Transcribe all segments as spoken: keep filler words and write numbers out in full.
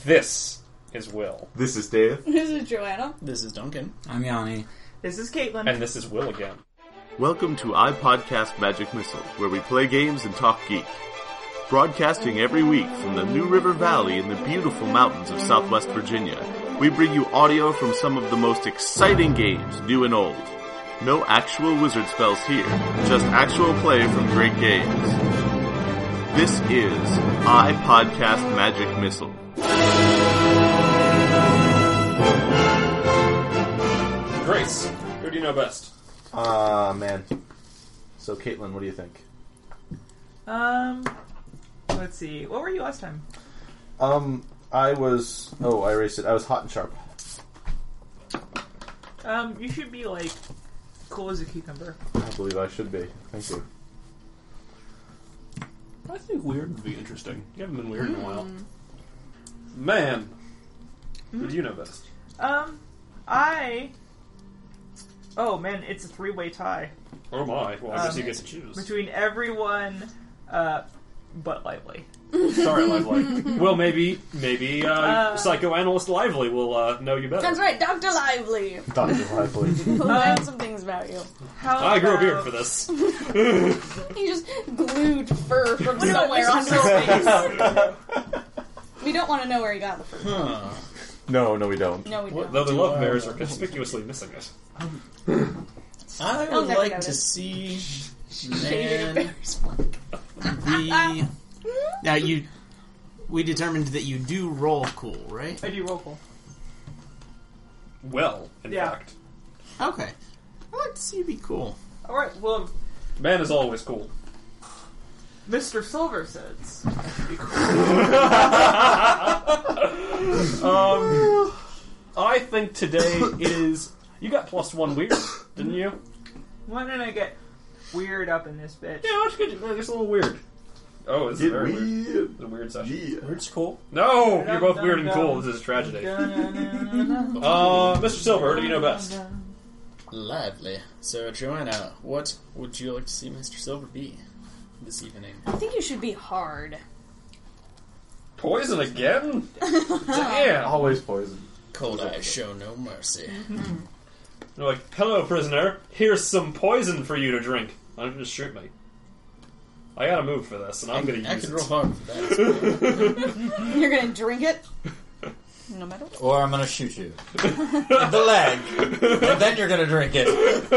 This is Will. This is Dave. This is Joanna. This is Duncan. I'm Yanni. This is Caitlin. And this is Will again. Welcome to iPodcast Magic Missile, where we play games and talk geek. Broadcasting every week from the New River Valley in the beautiful mountains of Southwest Virginia, we bring you audio from some of the most exciting games, new and old. No actual wizard spells here, just actual play from great games. This is iPodcast Magic Missile. Grace, who do you know best? Ah, uh, man. So, Caitlin, what do you think? Um, let's see. What were you last time? Um, I was... Oh, I erased it. I was hot and sharp. Um, you should be, like, cool as a cucumber. I believe I should be. Thank you. I think weird would be interesting. You haven't been weird in a while. Man, who do you know best? Um, I... Oh, man, it's a three-way tie. Oh my, well I guess Um, you get to choose. Between everyone, uh, but Lively. Sorry, Lively. Well, maybe, maybe, uh, Uh, psychoanalyst Lively will, uh, know you better. That's right, Doctor Lively. Doctor Lively. We'll learn some things about you. How I grew up here about- for this. He just glued fur from somewhere onto his face. We don't want to know where he got the fur from. Huh. No, no, we don't. No, we don't. Though the love bears are conspicuously missing it. I I'll would never like notice. to see Shaving a man bear's flank. the... Now, you... We determined that you do roll cool, right? I do roll call. Well, in Yeah. fact. Okay. I'd like to see you be cool. Alright, well, Man is always cool. Mister Silver says. Um, I think today is... You got plus one weird, didn't you? Why didn't I get weird up in this bitch? Yeah, let's get just a little weird. Oh, this is Get very weird. weird. It's a weird session. Yeah. Weird's cool. No! You're both Dun, weird and dun, cool. dun. This is a tragedy. Dun-dun-dun-dun-dun. Uh, Mister Silver, who do you know best? Lively. So, Joanna, what would you like to see Mister Silver be this evening? I think you should be hard. Poison again? Damn! Always poison. Cold eyes show no mercy. They're like, hello, prisoner. Here's some poison for you to drink. Why don't you just shoot me? I gotta move for this, and I'm gonna I use could it. roll hard for that. You're gonna drink it? No matter what. Or I'm gonna shoot you. In the leg. And then you're gonna drink it.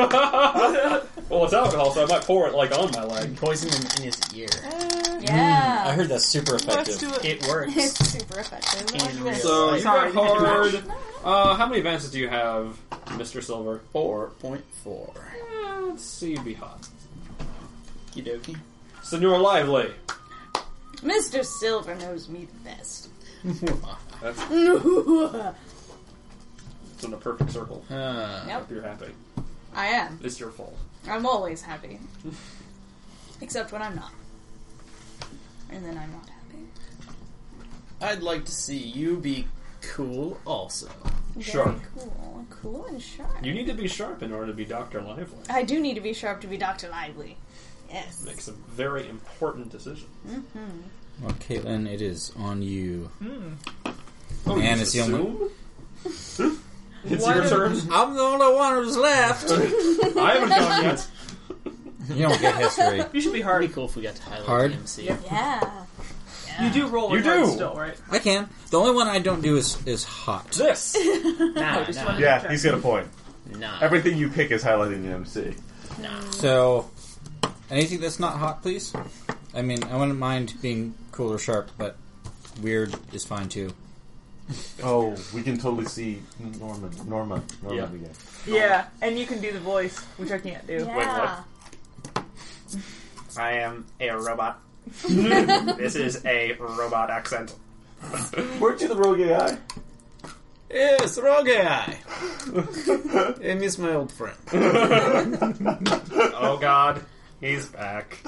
Well, it's alcohol, so I might pour it, like, on my leg. Poison him in his ear. Yeah. I heard that's super Let's effective. do it. It works. It's super effective. In real So, life. you Sorry, got you hard. did Uh, how many advances do you have, Mister Silver? four point four. Eh, let's see, you'd be hot. Kidoki. Senor Lively. Mister Silver knows me the best. That's I it's in a perfect circle. Uh, Yep. If you're happy. am. It's your fault. I'm always happy. Except when I'm not. And then I'm not happy. I'd like to see you be cool also. Very Sharp. cool. Cool and sharp. You need to be sharp in order to be Doctor Lively. I do need to be sharp to be Doctor Lively. Yes. Make some very important decisions. Well, Caitlin, it is on you. Oh, And you it's the only- assume? It's Why your did- turn. I'm the only one who's left. I haven't gone yet. You don't get history. You should be It'd hard. be cool if we got to highlight Hard? the M C. Yep. Yeah. You do roll You with hard do. still, right? I can. The only one I don't do is is hot. This. Nah, just nah, wanted- Yeah, he's got a point. nah, Everything you pick is highlighted in M C. nah. So, anything that's not hot, please. I mean, I wouldn't mind being cool or sharp, but weird is fine too. Oh, we can totally see Norman. Norma. Norman Yeah. again. Yeah, and you can do the voice, which I can't do. Yeah. I am a robot. This is a robot accent. Weren't you the rogue A I? Yes, Rogue Eye. I miss my old friend. Oh God, he's back.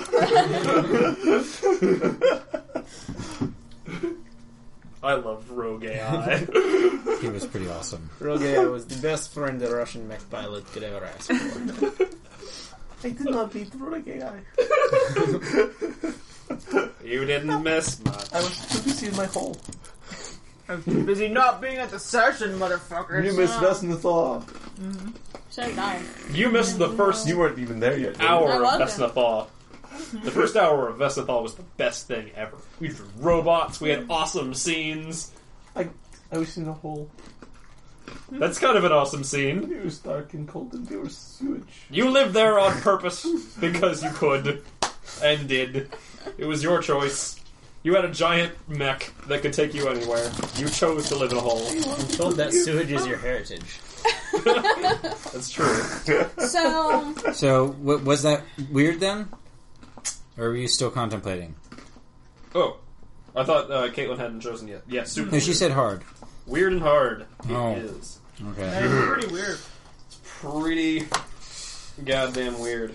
I loved Rogue A I. He was pretty awesome. Rogue Eye was the best friend a Russian mech pilot could ever ask for. I did not beat the rogue A I. You didn't miss much. I was too busy in my hole. I was too busy not being at the session, motherfuckers. You missed Vesnathaw. So nine. You missed the first You weren't even there yet. hour I of wasn't. Vesnathaw. The first hour of Vesnathaw was the best thing ever. We drew robots, we had awesome scenes. I, I was in a hole. That's kind of an awesome scene. It was dark and cold and there was sewage. You lived there on purpose because you could and did. It was your choice. You had a giant mech that could take you anywhere. You chose to live in a hole. I'm told that sewage is your heritage. That's true. So, So, w- was that weird then? Or were you still contemplating? Oh, I thought uh, Caitlin hadn't chosen yet. Yeah, super No, she weird. said hard. Weird and hard. It Oh. is. Okay. That's pretty weird. Pretty goddamn weird.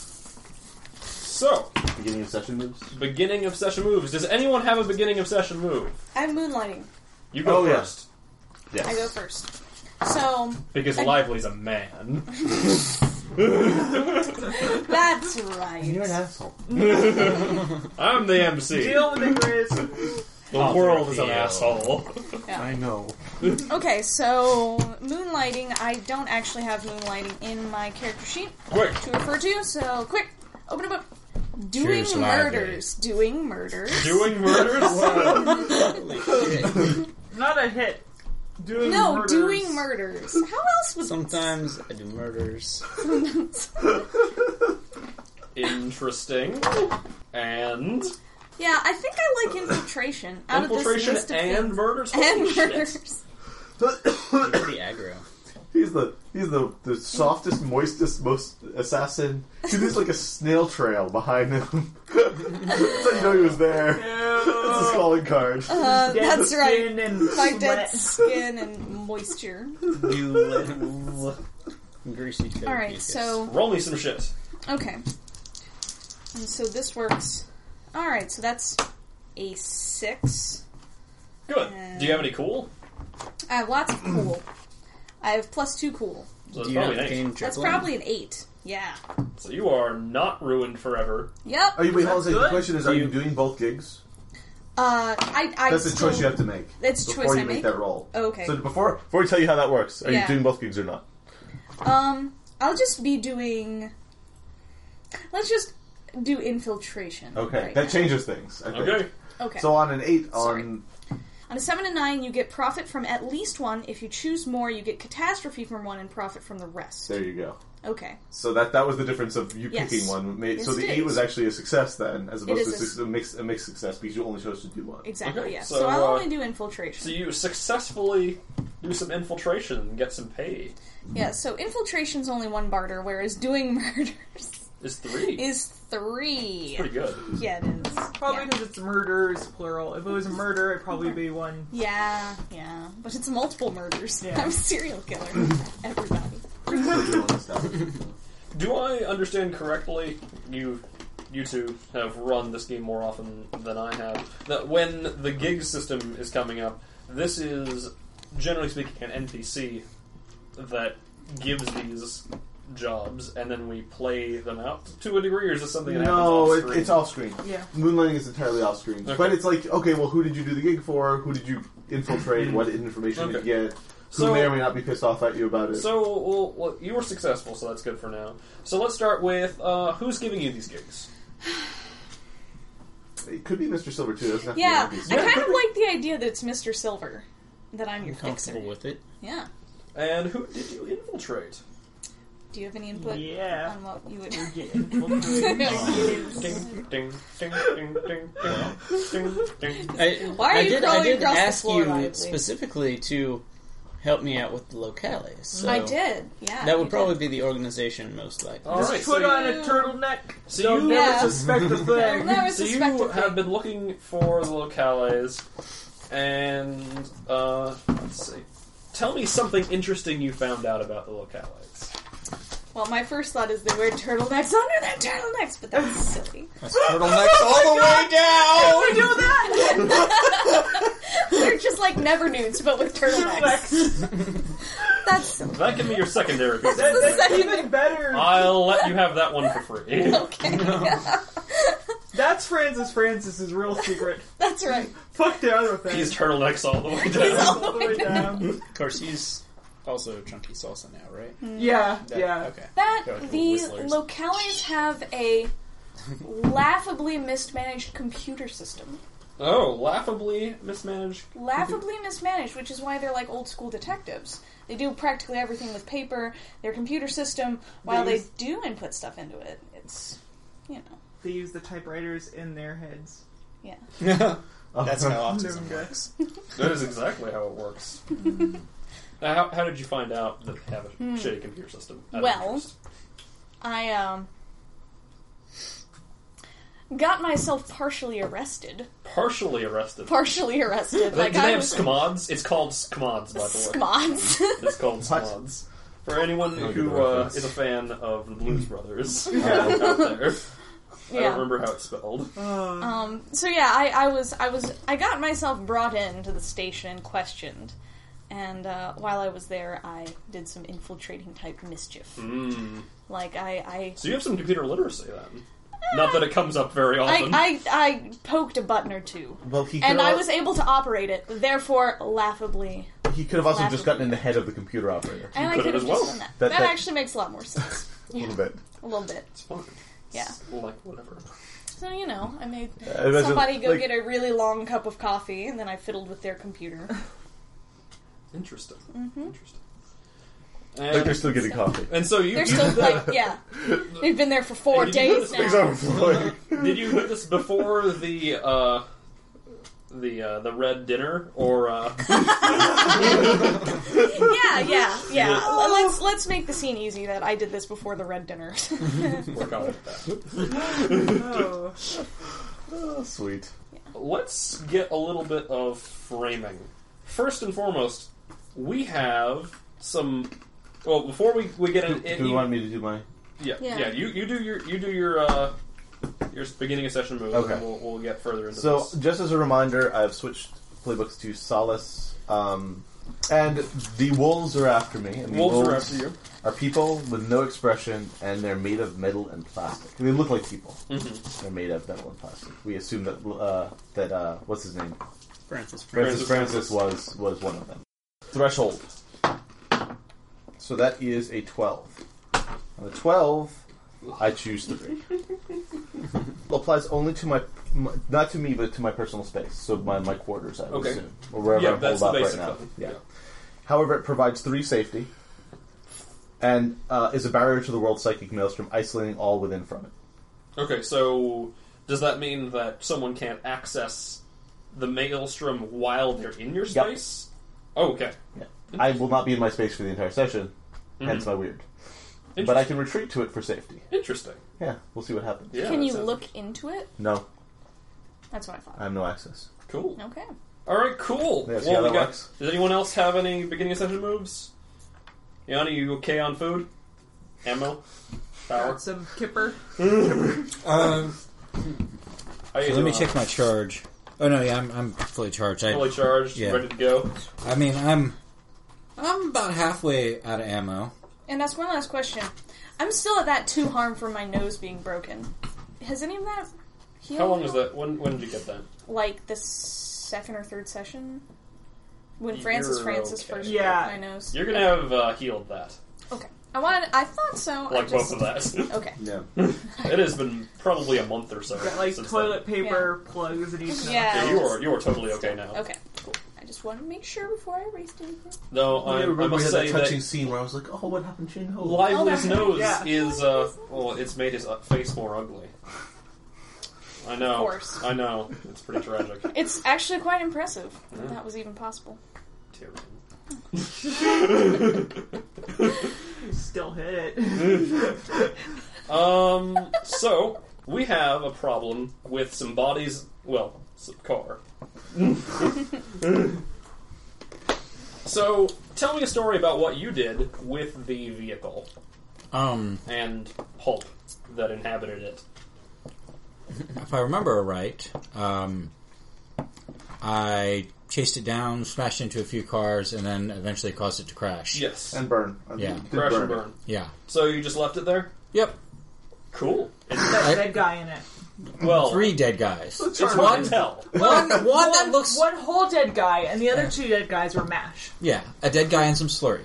So, Beginning of session moves? beginning of session moves. Does anyone have a beginning of session move? I have moonlighting. You go Oh, yeah. first. Yes. I go first. So, Because I- Lively's a man. that's right. You're an asshole. I'm the M C. Deal with it, Chris. The I'll world is an reveal. asshole. I know. Okay, so moonlighting. I don't actually have moonlighting in my character sheet Quick. to refer to. So quick, open a book. Doing Cheers, Lively. murders. Doing murders. Doing murders? Holy shit. Not a hit. Doing No, murders. doing murders. How else would Sometimes I do murders. Interesting. And Yeah, I think I like infiltration. Out infiltration of this list of and things. murders? and Holy shit. murders. You're pretty aggro. He's the he's the, the softest, moistest, most assassin. He leaves like a snail trail behind him. That's how you know he was there. It's his calling card. Uh, Dead that's right. skin and My dead sweat. skin and moisture. You little greasy toad. Alright, mucus. so Roll me some shit. okay. And so this works. Alright, so that's a six. Good. Do you have any cool? I have lots of cool. I have plus two cool. So do it's you probably not an eight. gain That's juggling? probably an eight. Yeah. So you are not ruined forever. Yep. Are you, wait, hold on a second. The good? question is, Do are you you- doing both gigs? Uh, I, I That's a still, choice you have to make. It's a before choice you I make make? that roll. Okay. So before before we tell you how that works, are Yeah. you doing both gigs or not? Um, I'll just be doing. Let's just do infiltration. Okay, right that now. changes things. I think. Okay. Okay. So on an eight, Sorry. on On a seven and nine, you get profit from at least one. If you choose more, you get catastrophe from one and profit from the rest. there you go. Okay. So that that was the difference of you Yes. picking one. Made, Yes, so the it eight is. was actually a success then, as opposed is to a a, suc- a mixed a mixed success because you only chose to do one. Exactly. Okay, Yeah. so, So, I'll uh, only do infiltration. So you successfully do some infiltration and get some pay. Yeah. So infiltration's only one barter, whereas doing murders Is three. is three. Pretty good. Yeah, it is. Probably Yeah. because it's murders, plural. If it was a murder, it'd probably be one. Yeah, yeah, but it's multiple murders. Yeah. I'm a serial killer. Everybody. So doing one stuff. Do I understand correctly? You, you two have run this game more often than I have. That when the gig system is coming up, this is generally speaking an N P C that gives these jobs, and then we play them out to a degree, or is this something that No, happens it, off it's off screen. Yeah. Moonlighting is entirely off screen. Okay. But it's like, okay, well, who did you do the gig for? Who did you infiltrate? What information did you get? Who So- may or may not be pissed off at you about it? So, well, well, you were successful, so that's good for now. So let's start with uh, who's giving you these gigs? it could be Mister Silver too. It doesn't have to Yeah, be I N P C. kind of like the idea that it's Mister Silver, that I'm your I'm comfortable fixer. with it. Yeah. And who did you infiltrate? Do you have any input Yeah. on what you would? Get infiltrated. Ding, ding, ding, ding, ding, ding, ding, ding. I, Why are I you did, I crawling did across the ask floor, you Lively? specifically to help me out with the locales. So I did. Yeah. That you would probably did. be the organization most likely. All right, Just so put you- on a turtleneck. So They'll you- never Yeah. suspect a I'll thing. never So suspect you a have thing. been looking for the locales, and uh, let's see. Tell me something interesting you found out about the locales. Well, my first thought is they wear turtlenecks under their turtlenecks, but that's silly. That's turtlenecks all the way down! We do that! They're just like never nudes, but with turtlenecks. That's silly. That can be your secondary piece. That, the that's second- even better. I'll let you have that one for free. Okay. That's That's Francis Francis's real secret. That's right. Fuck the other thing. He's turtlenecks all the way down. all the way down. Of course, he's also Chunky Salsa now, right? Yeah, That- yeah. Okay. That Go with the Whistlers. localities have a laughably mismanaged computer system. Oh, laughably mismanaged. Laughably mismanaged, which is why they're like old school detectives. They do practically everything with paper. Their computer system, while They they use- do input stuff into it, it's, you know, They use the typewriters in their heads. yeah. That's how autism Doom works. That is exactly how it works. Now, how, how did you find out that they have a shitty computer system? Out of Well, interest? I, um, got myself partially arrested. Partially arrested. Partially arrested. Do Like, they I have was... SCMODs? It's called SCMODs, by the way. Squads. It's called What? SCMODs. For anyone I'll get who the uh, reference. is a fan of the Blues Brothers out there, I Yeah. don't remember how it's spelled. Uh, Um, so yeah, I, I was, I was, I got myself brought in to the station and questioned, and uh, while I was there, I did some infiltrating type mischief. Mm. Like I, I, So you have some computer literacy then? Not that it comes up very I, often. I, I poked a button or two, Well, he and could I al- was able to operate it. Therefore, laughably, he could have also just laughably. gotten in the head of the computer operator. and I could could have have as just well. done that. That- That, that- actually makes a lot more sense. A little bit. A little bit. It's fine. Yeah. It's like, whatever. So you know, I made I imagine, somebody go like- get a really long cup of coffee, and then I fiddled with their computer. Interesting. Mm-hmm. Interesting. Like they're And, still getting coffee. and so you, They're you still did like, that- yeah, they've been there for four Hey, did you days notice Things now. overflowing. Did you do this before the uh, the uh, the red dinner or? Uh... Yeah, yeah, yeah. L- Let's let's make the scene easy that I did this before the red dinner. Work on that. oh. Oh, sweet. Let's get a little bit of framing. First and foremost, we have some. Well, before we, we get in, Do you want me to do my... yeah, yeah, Yeah. You, you do your you do your uh, your beginning of session move, Okay. and we'll, we'll get further into So, this. just as a reminder, I've switched playbooks to Solace, um, and the wolves are after me. And the Wolves are after you. are people with no expression, and they're made of metal and plastic. They look like people. Mm-hmm. They're made of metal and plastic. We assume that uh, that uh, what's his name? Francis. Francis Francis Francis was was one of them. Threshold. So that is a twelve. On a twelve, I choose three. Applies only to my, my, not to me, but to my personal space. So my, my quarters, I would Okay. assume, or wherever Yeah, I'm that's holed the up basic right now. thing. Yeah. Yeah. However, it provides three safety, and uh, is a barrier to the world's psychic maelstrom, isolating all within from it. Okay, so does that mean that someone can't access the maelstrom while they're in your Yep. space? Oh, okay. Yeah. I will not be in my space for the entire session, hence my weird. But I can retreat to it for safety. Interesting. Yeah, we'll see what happens. Yeah, Can that you sounds look into it? No, That's what I thought. I have no access. cool. Okay. All right, cool. Yeah, see how we that got- works? Does anyone else have any beginning of session moves? Yanni, you okay on food? Ammo? Power? Got some kipper. Um, How you so let me doing? check my charge. Oh no, yeah, I'm I'm fully charged. I, Fully charged, Yeah. ready to go. I mean, I'm I'm about halfway out of ammo. And that's one last question. I'm still at that two harm from my nose being broken. Has any of that healed? How long was that? When when did you get that? Like the second or third session? When You're Francis Francis okay. first Yeah. broke my nose. You're gonna have uh, healed that, Okay. I wanted. I thought so. I like just, both of that. Okay. Yeah. It has been probably a month or so. Got like since toilet then. paper plugs and each. Yeah. Yeah, you are you are totally okay now. Okay. Cool. I just wanted to make sure before I erased anything. Though I, I, I remember we must had say that touching that scene where I was like, "Oh, what happened to Chin-Ho?" Lively's Oh, nose yeah. is uh well, it's made his uh, face more ugly. I know. Of course. I know. It's pretty tragic. It's actually quite impressive. Yeah. That was even possible. Still hit it. Um. So we have a problem with some bodies. Well, some car. So tell me a story about what you did with the vehicle Um, and pulp that inhabited it. if I remember right, um, I chased it down, smashed into a few cars, and then eventually caused it to crash. Yes. And burn. I Yeah. did Crash and it. burn. Yeah. So you just left it there? Yep. Cool. That I- dead guy in it. Well, Three dead guys. It's hard to tell. One, one that looks... One whole dead guy, and the other two dead guys were MASH, Yeah, a dead guy and some slurry.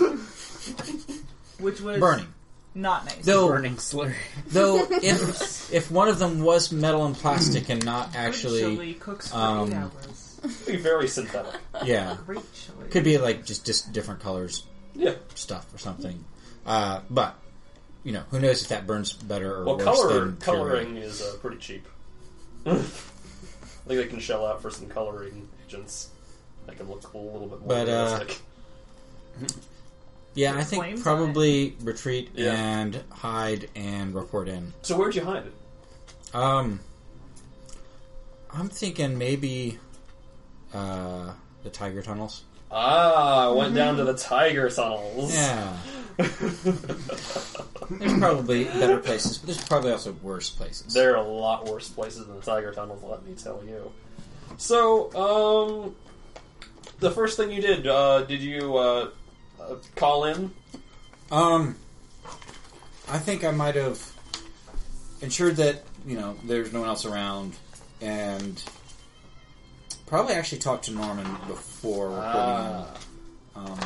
which was Burning. not nice. Though, Burning slurry. though if, if one of them was metal and plastic and not actually... chili cooks for um, eight hours. Be very synthetic. Yeah. Great chili. Could be like just, just different colors Yeah. stuff or something. Uh, but, you know, who knows if that burns better or Well, worse color than coloring is uh, pretty cheap. I think they can shell out for some coloring agents. That can look a little bit more But, uh, realistic. Yeah, I Flames think on probably retreat Yeah. and hide and report in. So where'd you hide it? Um, I'm thinking maybe uh, the tiger tunnels. Ah, went down to the tiger tunnels. Yeah. There's probably better places, but there's probably also worse places. There are a lot worse places than the tiger tunnels, let me tell you. So, um, the first thing you did, uh, did you uh, uh, call in? Um, I think I might have ensured that, you know, there's no one else around, and probably actually talked to Norman before reporting Ah. on. Um,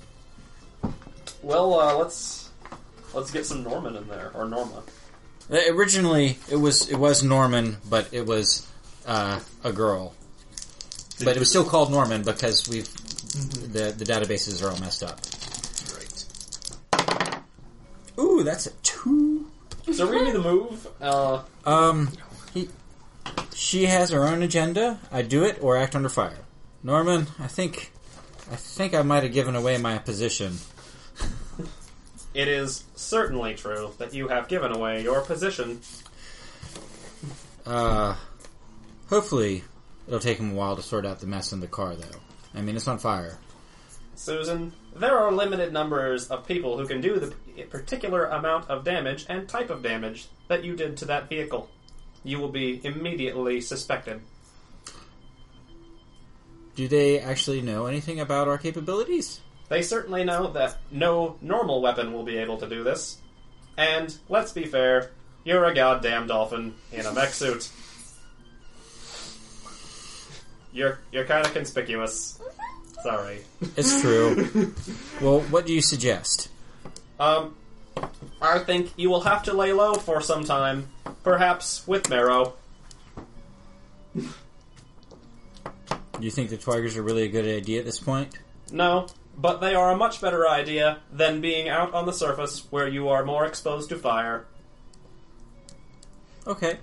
Well, uh, let's let's get some Norman in there, or Norma. originally, it was it was Norman, but it was uh, a girl. But it was still called Norman because we've the the databases are all messed up. Great. Ooh, that's a two. So read me the move. Uh, Um, he, she has her own agenda. I do it or act under fire. Norman, I think, I think I might have given away my position. it is certainly true that you have given away your position. Uh, hopefully, it'll take him a while to sort out the mess in the car, though. I mean, it's on fire. Susan, there are limited numbers of people who can do the particular amount of damage and type of damage that you did to that vehicle. You will be immediately suspected. Do they actually know anything about our capabilities? They certainly know that no normal weapon will be able to do this. And, let's be fair, you're a goddamn dolphin in a mech suit. You're you're kind of conspicuous. Sorry. It's true. Well, what do you suggest? Um, I think you will have to lay low for some time. Perhaps with Marrow. Do you think the Twigers are really a good idea at this point? No, but they are a much better idea than being out on the surface where you are more exposed to fire. Okay.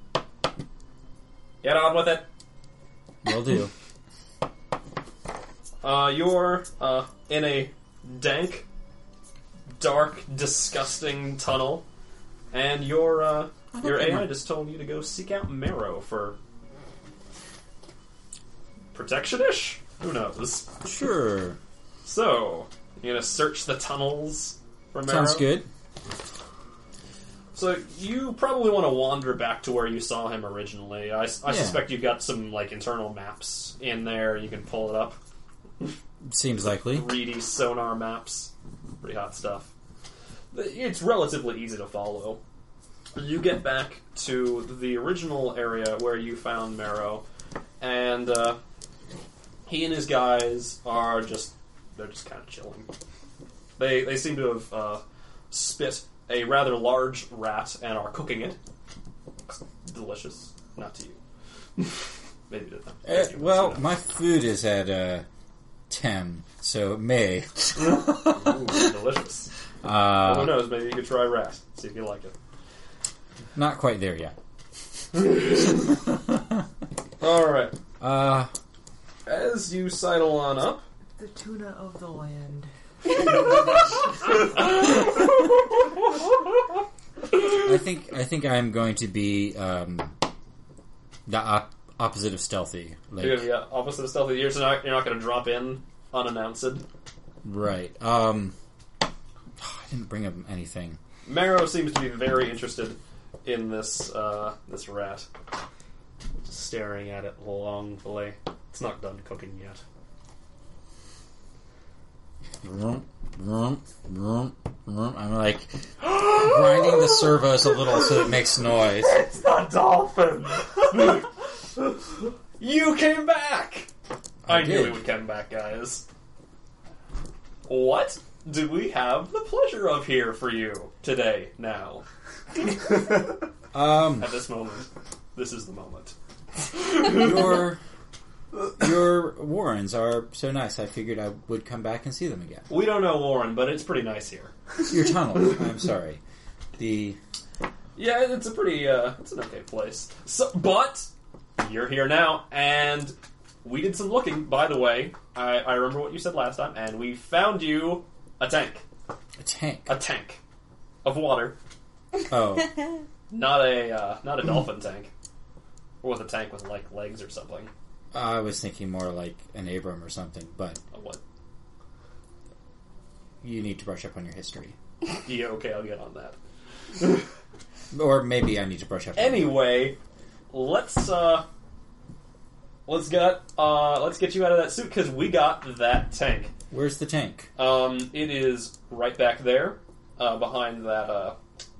Get on with it. Will do. Uh, you're uh, in a dank, dark, disgusting tunnel, and your uh, your A I just told you to go seek out Marrow for protection-ish? Who knows? Sure. So, you're gonna search the tunnels for Marrow? Sounds good. So, you probably want to wander back to where you saw him originally. I, I Yeah. suspect you've got some, like, internal maps in there. You can pull it up. Seems likely. three D sonar maps. Pretty hot stuff. It's relatively easy to follow. You get back to the original area where you found Marrow, and uh, he and his guys are just, they're just kind of chilling. They they seem to have uh, spit a rather large rat and are cooking it. Delicious. Not to you. Maybe to them. Uh, well, my food is at uh, ten, so it may. Ooh, delicious. Uh, Who knows? Maybe you could try rat. See if you like it. Not quite there yet. All right. Uh, As you sidle on up, The tuna of the land. I think I think I'm going to be um, the op- opposite of stealthy. Like, you're the opposite of stealthy. You're not, you're not going to drop in unannounced. right. Um, I didn't bring up anything. Marrow seems to be very interested in this uh, this rat. Just staring at it longfully. It's not done cooking yet. Vroom, vroom, vroom, vroom. I'm like grinding the servos a little so it makes noise. It's the dolphin! You came back! I, I knew did. we would come back, guys. What do we have the pleasure of here for you today, now? Um, At this moment. This is the moment. your your Warrens are so nice. I figured I would come back and see them again. We don't know Warren, but it's pretty nice here. Your tunnels. I'm sorry. The Yeah, it's a pretty, uh, it's an okay place. So, but, you're here now, and we did some looking, by the way. I, I remember what you said last time, and we found you a tank. a tank. A tank. Of water. Oh, Not a, uh, not a dolphin tank. Or with a tank with, like, legs or something. I was thinking more like an Abram or something, but A what? you need to brush up on your history. Yeah, okay, I'll get on that. Or maybe I need to brush up on Anyway, let's, uh... Let's get, uh, let's get you out of that suit, because we got that tank. Where's the tank? Um, it is right back there, uh, behind that, uh,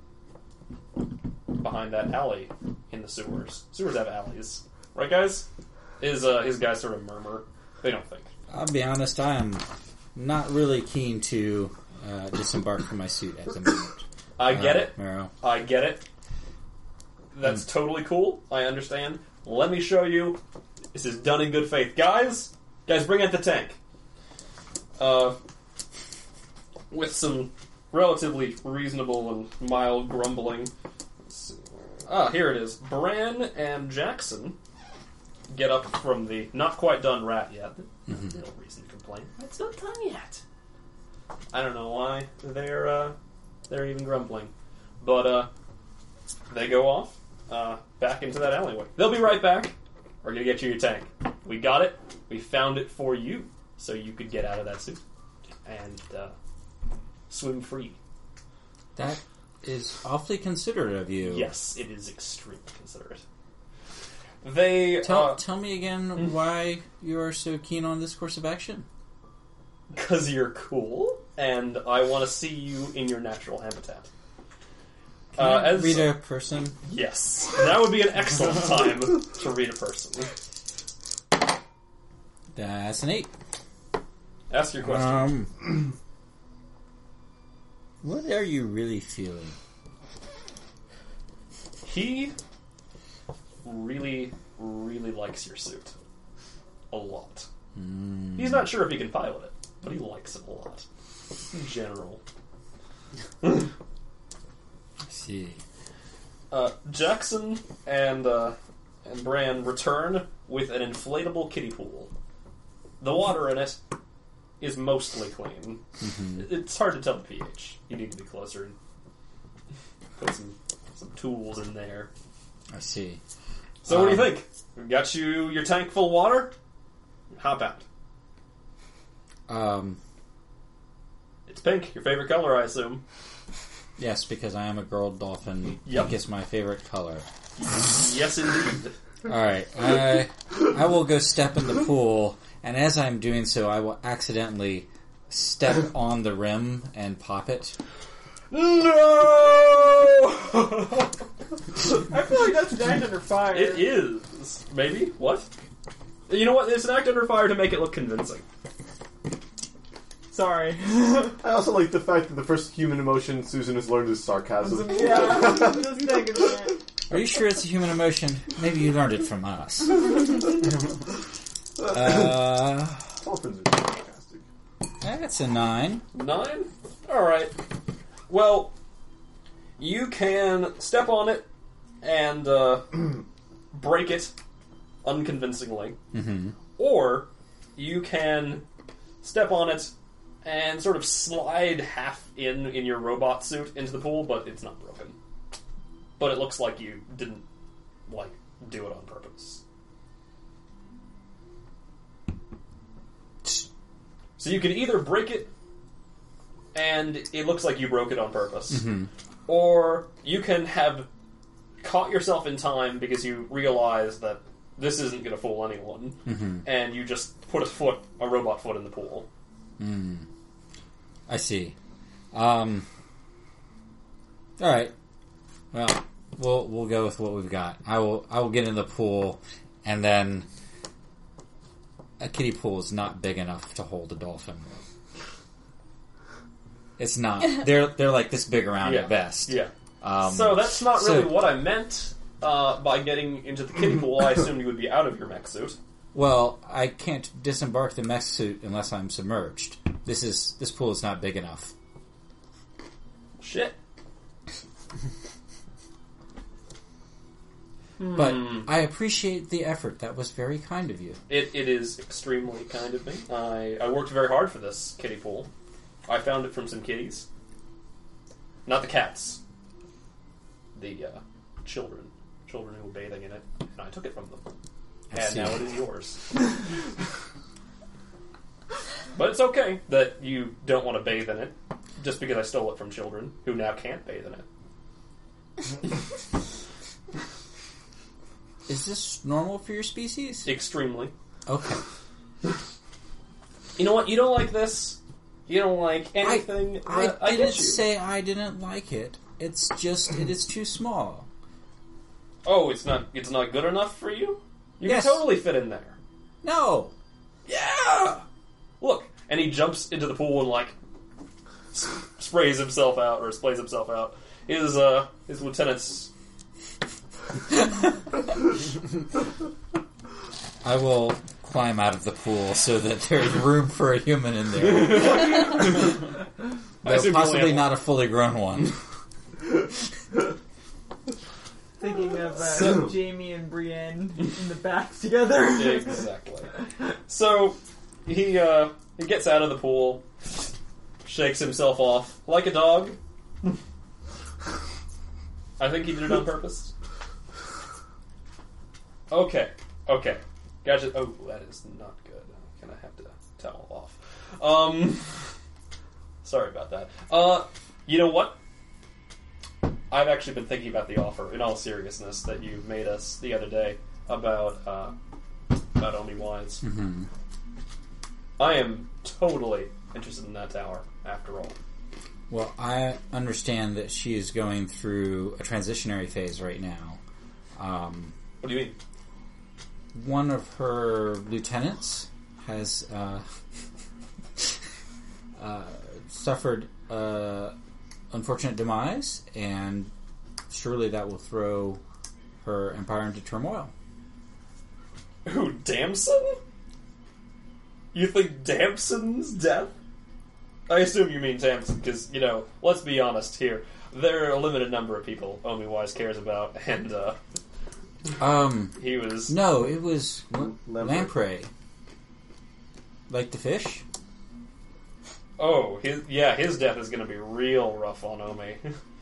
behind that alley in the sewers. Sewers have alleys. Right, guys? His, uh, his guys sort of murmur. They don't think. I'll be honest, I am not really keen to uh, disembark from my suit at the moment. I get Uh, it. Mero. I get it. That's Hmm. totally cool. I understand. Let me show you. This is done in good faith. Guys, guys, bring out the tank. Uh, with some relatively reasonable and mild grumbling. Let's see. Ah, here it is. Bran and Jackson get up from the not quite done rat yet. No real reason to complain. It's not done yet. I don't know why they're uh, they're even grumbling, but uh, they go off uh, back into that alleyway. They'll be right back. We're gonna get you your tank. We got it. We found it for you, so you could get out of that suit and uh, swim free. That is awfully considerate of you. Yes, it is extremely considerate. They Tell, uh, tell me again why you are so keen on this course of action. because you're cool, and I want to see you in your natural habitat. Can Uh, I as read a person? yes, that would be an excellent time to read a person. That's an eight. Ask your question. Um, what are you really feeling? He really, really likes your suit. A lot. Mm. He's not sure if he can pilot it, but he likes it a lot. In general. I see. Uh, Jackson and uh, and Bran return with an inflatable kiddie pool. The water in it is mostly clean. Mm-hmm. It's hard to tell the pH. You need to be closer and put some some tools in there. I see. So what do you Um, think? We've got you your tank full of water? Hop out. Um, It's pink, your favorite color, I assume. yes, because I am a girl dolphin. Yep. Pink is my favorite color. Yes, indeed. Alright, I, I will go step in the pool, and as I'm doing so, I will accidentally step on the rim and pop it. No! I feel like that's an act under fire. It is. Maybe? What? You know what? It's an act under fire to make it look convincing. Sorry. I also like the fact that the first human emotion Susan has learned is sarcasm. Yeah, just taking that. Are you sure it's a human emotion? Maybe you learned it from us. uh, Dolphins are fantastic. that's a nine. Nine? Alright. Well, you can step on it and uh, break it unconvincingly. Mm-hmm. Or you can step on it and sort of slide half in in your robot suit into the pool, but it's not broken. But it looks like you didn't, like, do it on purpose. So you can either break it and it looks like you broke it on purpose, Mm-hmm. or you can have caught yourself in time because you realize that this isn't going to fool anyone, Mm-hmm. and you just put a foot, a robot foot in the pool. Mm. I see. Um, alright. Well, we'll we'll go with what we've got. I will I will get in the pool, and then a kiddie pool is not big enough to hold a dolphin. It's not. They're they're like this big around Yeah. at best. Yeah. Um, So that's not really so- what I meant uh, by getting into the kiddie pool. I assumed you would be out of your mech suit. Well, I can't disembark the mech suit unless I'm submerged. This is this pool is not big enough. Shit. But Hmm. I appreciate the effort. That was very kind of you. It, it is extremely kind of me. I, I worked very hard for this kiddie pool. I found it from some kitties. Not the cats. The uh, children. Children who were bathing in it. And I took it from them. I And see. now it is yours. But it's okay that you don't want to bathe in it. Just because I stole it from children who now can't bathe in it. Is this normal for your species? Extremely. Okay. You know what? You don't like this. You don't like anything. I, that- I didn't get you. say I didn't like it. It's just it is too small. Oh, it's not. It's not good enough for you. You Yes. can totally fit in there. No. Yeah. Look, and he jumps into the pool and like s- sprays himself out or sprays himself out. His uh, his lieutenant's. I will climb out of the pool so that there's room for a human in there. I Though assume you possibly only have- not a fully grown one. Thinking of uh, So- Jamie and Brienne in the back together. Exactly. So he uh, he gets out of the pool, shakes himself off like a dog. I think he did it on purpose. Okay, okay, gotcha. Oh, that is not good. I'm gonna have to towel off. Um, sorry about that. Uh, you know what? I've actually been thinking about the offer, in all seriousness, that you made us the other day about uh, about Omi Wise. Mm-hmm. I am totally interested in that tower, after all. Well, I understand that she is going through a transitionary phase right now. Um, What do you mean? one of her lieutenants has uh, uh, suffered uh, unfortunate demise, and surely that will throw her empire into turmoil. Who, Damson? You think Damson's death? I assume you mean Damson, because, you know, let's be honest here. There are a limited number of people Omi Wise cares about, and, uh, Um, he was... no, it was l- Lamprey. lamprey. Like the fish? Oh, his, yeah, his death is going to be real rough on Omi.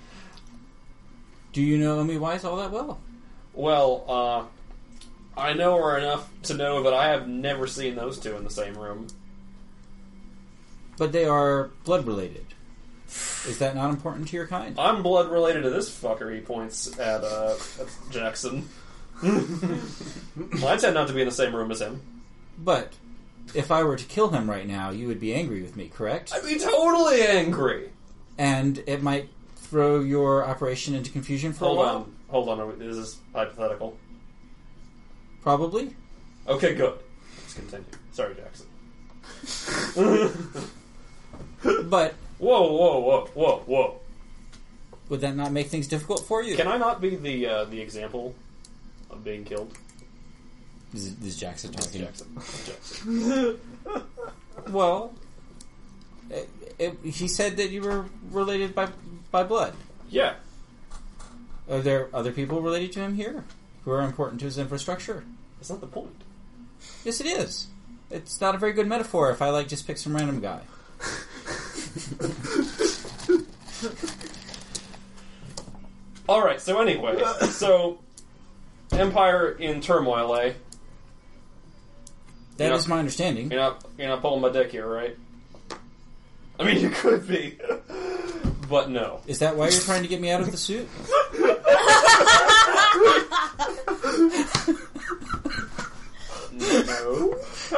Do you know Omi Wise all that well? Well, uh, I know her enough to know that I have never seen those two in the same room. But they are blood related. Is that not important to your kind? I'm blood related to this fucker, he points at, uh, at Jackson. Well, I tend not to be in the same room as him. But if I were to kill him right now, you would be angry with me, correct? I'd be totally angry. And it might throw your operation into confusion for Hold a while? on, hold on, this is hypothetical. Probably. Okay, good. Let's continue. Sorry, Jackson. But Whoa, whoa, whoa, whoa, whoa. would that not make things difficult for you? Can I not be the uh, the example of being killed? This is, this is Jackson talking. Jackson. Jackson. Well, it, it, he said that you were related by by blood. Yeah. Are there other people related to him here who are important to his infrastructure? That's not the point. Yes, it is. It's not a very good metaphor if I like just pick some random guy. Alright, so anyway, so Empire in turmoil, eh? That Yeah. is my understanding. You're not you're not pulling my dick here, right? I mean you could be. But no. Is that why you're trying to get me out of the suit? No.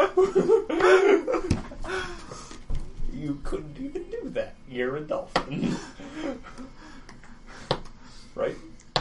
You couldn't even do that. You're a dolphin. Right?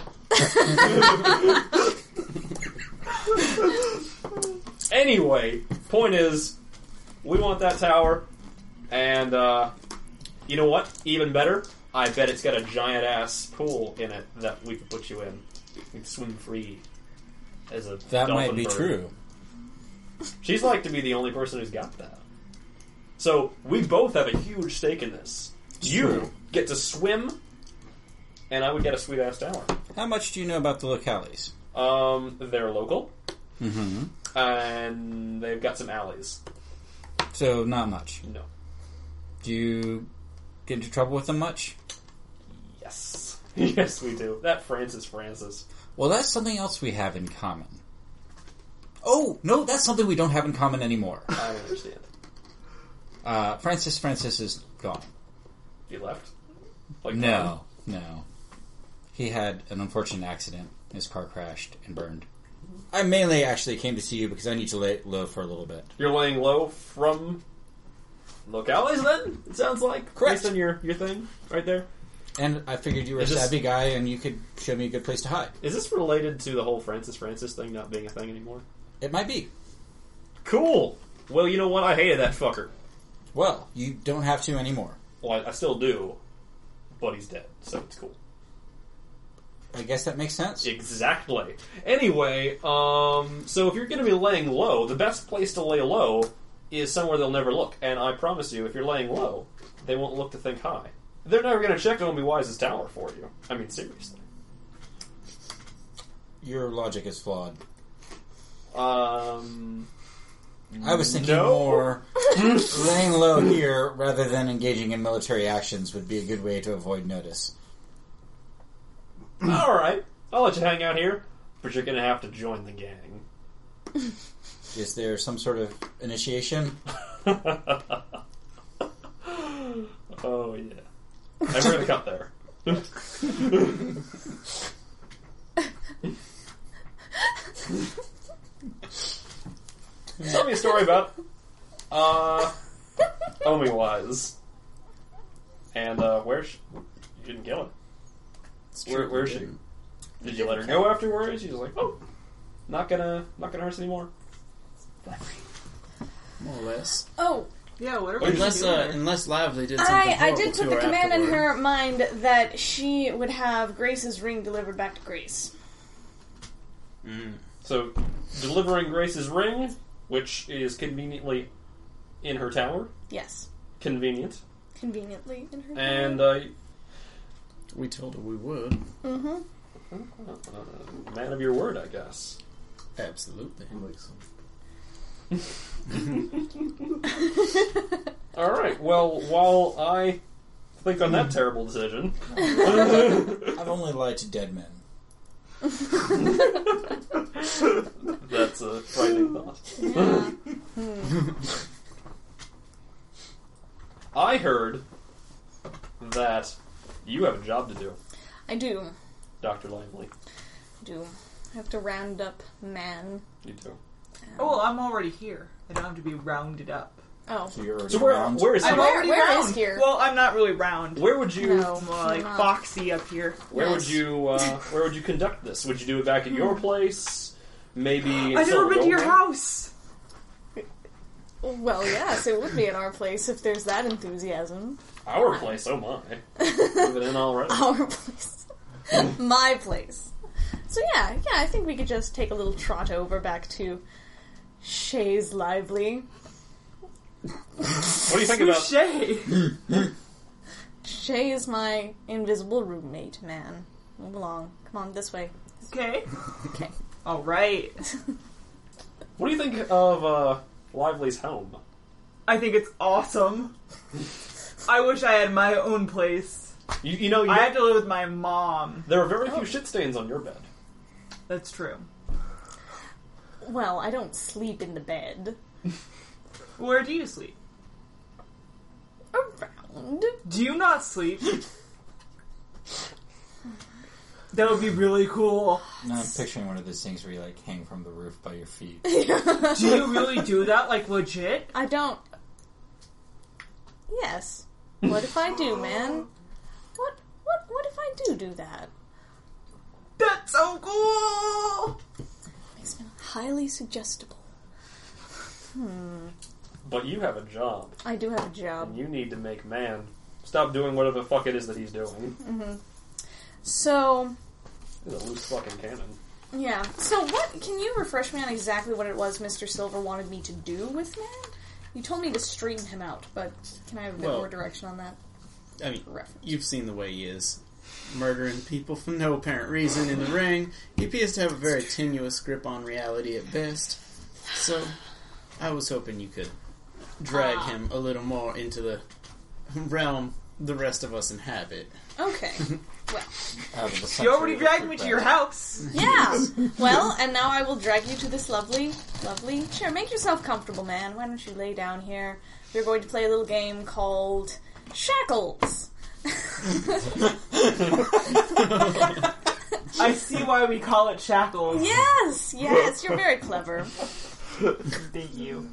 Anyway, point is, we want that tower, and uh, you know what? Even better, I bet it's got a giant ass pool in it that we can put you in. You can swim free as a That dolphin might be bird. true. She's like to be the only person who's got that. So we both have a huge stake in this. It's you true. get to swim, and I would get a sweet ass tower. How much do you know about the locales? Um, they're local, Mm-hmm. and they've got some alleys. So, not much. No. Do you get into trouble with them much? Yes. Yes, we do. That Francis Francis. Well, that's something else we have in common. Oh, no, that's something we don't have in common anymore. I don't understand. Uh, Francis Francis is gone. You left? Like No, no. He had an unfortunate accident. His car crashed and burned. I mainly actually came to see you because I need to lay low for a little bit. You're laying low from locales then? It sounds like. Correct. Based on your, your thing right there. And I figured you were Is a this- savvy guy and you could show me a good place to hide. Is this related to the whole Francis Francis thing not being a thing anymore? It might be. Cool! Well, you know what? I hated that fucker. Well, you don't have to anymore. Well, I, I still do, but he's dead, so it's cool. I guess that makes sense. Exactly. Anyway, um, so if you're going to be laying low, the best place to lay low is somewhere they'll never look. And I promise you, if you're laying low, they won't look to think high. They're never going to check Omi Wise's tower for you. I mean, seriously. Your logic is flawed. Um, I was thinking No. more laying low here rather than engaging in military actions would be a good way to avoid notice. alright, I'll let you hang out here, but you're going to have to join the gang. Is there some sort of initiation? Oh, yeah. And we're going to cut there. Tell me a story about uh, Omi Wise. And uh, where's she? You didn't kill her. Where, where's she? Did you let her go afterwards? She's like, oh, not gonna, not gonna hurt us anymore. More or less. Oh, Yeah, whatever. Unless, she's uh, doing. unless Lively did something I, I horrible did to put the her command in afterward. her mind that she would have Grace's ring delivered back to Grace. Mm. So, delivering Grace's ring, which is conveniently in her tower, Yes. convenient, Conveniently in her and uh, We told her we would. Mm-hmm. uh, man of your word, I guess. Absolutely. Like some- All right. Well, while I think on that terrible decision, I've only lied to dead men. that's a frightening thought. Yeah. I heard that you have a job to do, I do. Doctor Lively. do. I have to round up man. You do. Oh, well, I'm already here. I don't have to be rounded up. Oh. So you're already So where around. where is he? I'm where- already where round. is here? Well, I'm not really round. Where would you? No. I'm more like not. boxy up here. Where Yes. would you? Uh, where would you conduct this? Would you do it back at your place? Maybe. in I've never been to your Silvergold? house. Well, yes, it would be at our place if there's that enthusiasm. Our place. Oh my. Move it in already. Our place. My place. So yeah, yeah, I think we could just take a little trot over back to Shay's Lively. What do you think about? Touche. Shay is my invisible roommate, man. Move along. Come on, this way. Okay. Okay. All right. What do you think of uh, Lively's home? I think it's awesome. I wish I had my own place. You, you know, you I have to live with my mom. there are very few shit stains on your bed. That's true. Well, I don't sleep in the bed. Where do you sleep? Around. Do you not sleep? That would be really cool. No, I'm picturing one of those things where you like hang from the roof by your feet. Do you really do that? Like legit? I don't. Yes. What if I do, man? What? What? What if I do do that? That's so cool! Makes me highly suggestible. Hmm. But you have a job, I do have a job. and you need to make man stop doing whatever the fuck it is that he's doing. Mm-hmm. So, He's a loose fucking cannon. yeah. So what, can you refresh me on exactly what it was Mister Silver wanted me to do with man? You told me to straighten him out, but can I have a bit Well- more direction on that? I mean, Reference. you've seen the way he is. Murdering people for no apparent reason in the ring. He appears to have a very tenuous grip on reality at best. So, I was hoping you could drag Ah. him a little more into the realm the rest of us inhabit. Okay. Well, Out of the You already century dragged of me to that. your house. yeah. Well, and now I will drag you to this lovely, lovely... Sure, make yourself comfortable, man. Why don't you lay down here? We're going to play a little game called Shackles. I see why we call it shackles. Yes, yes, you're very clever. Thank you.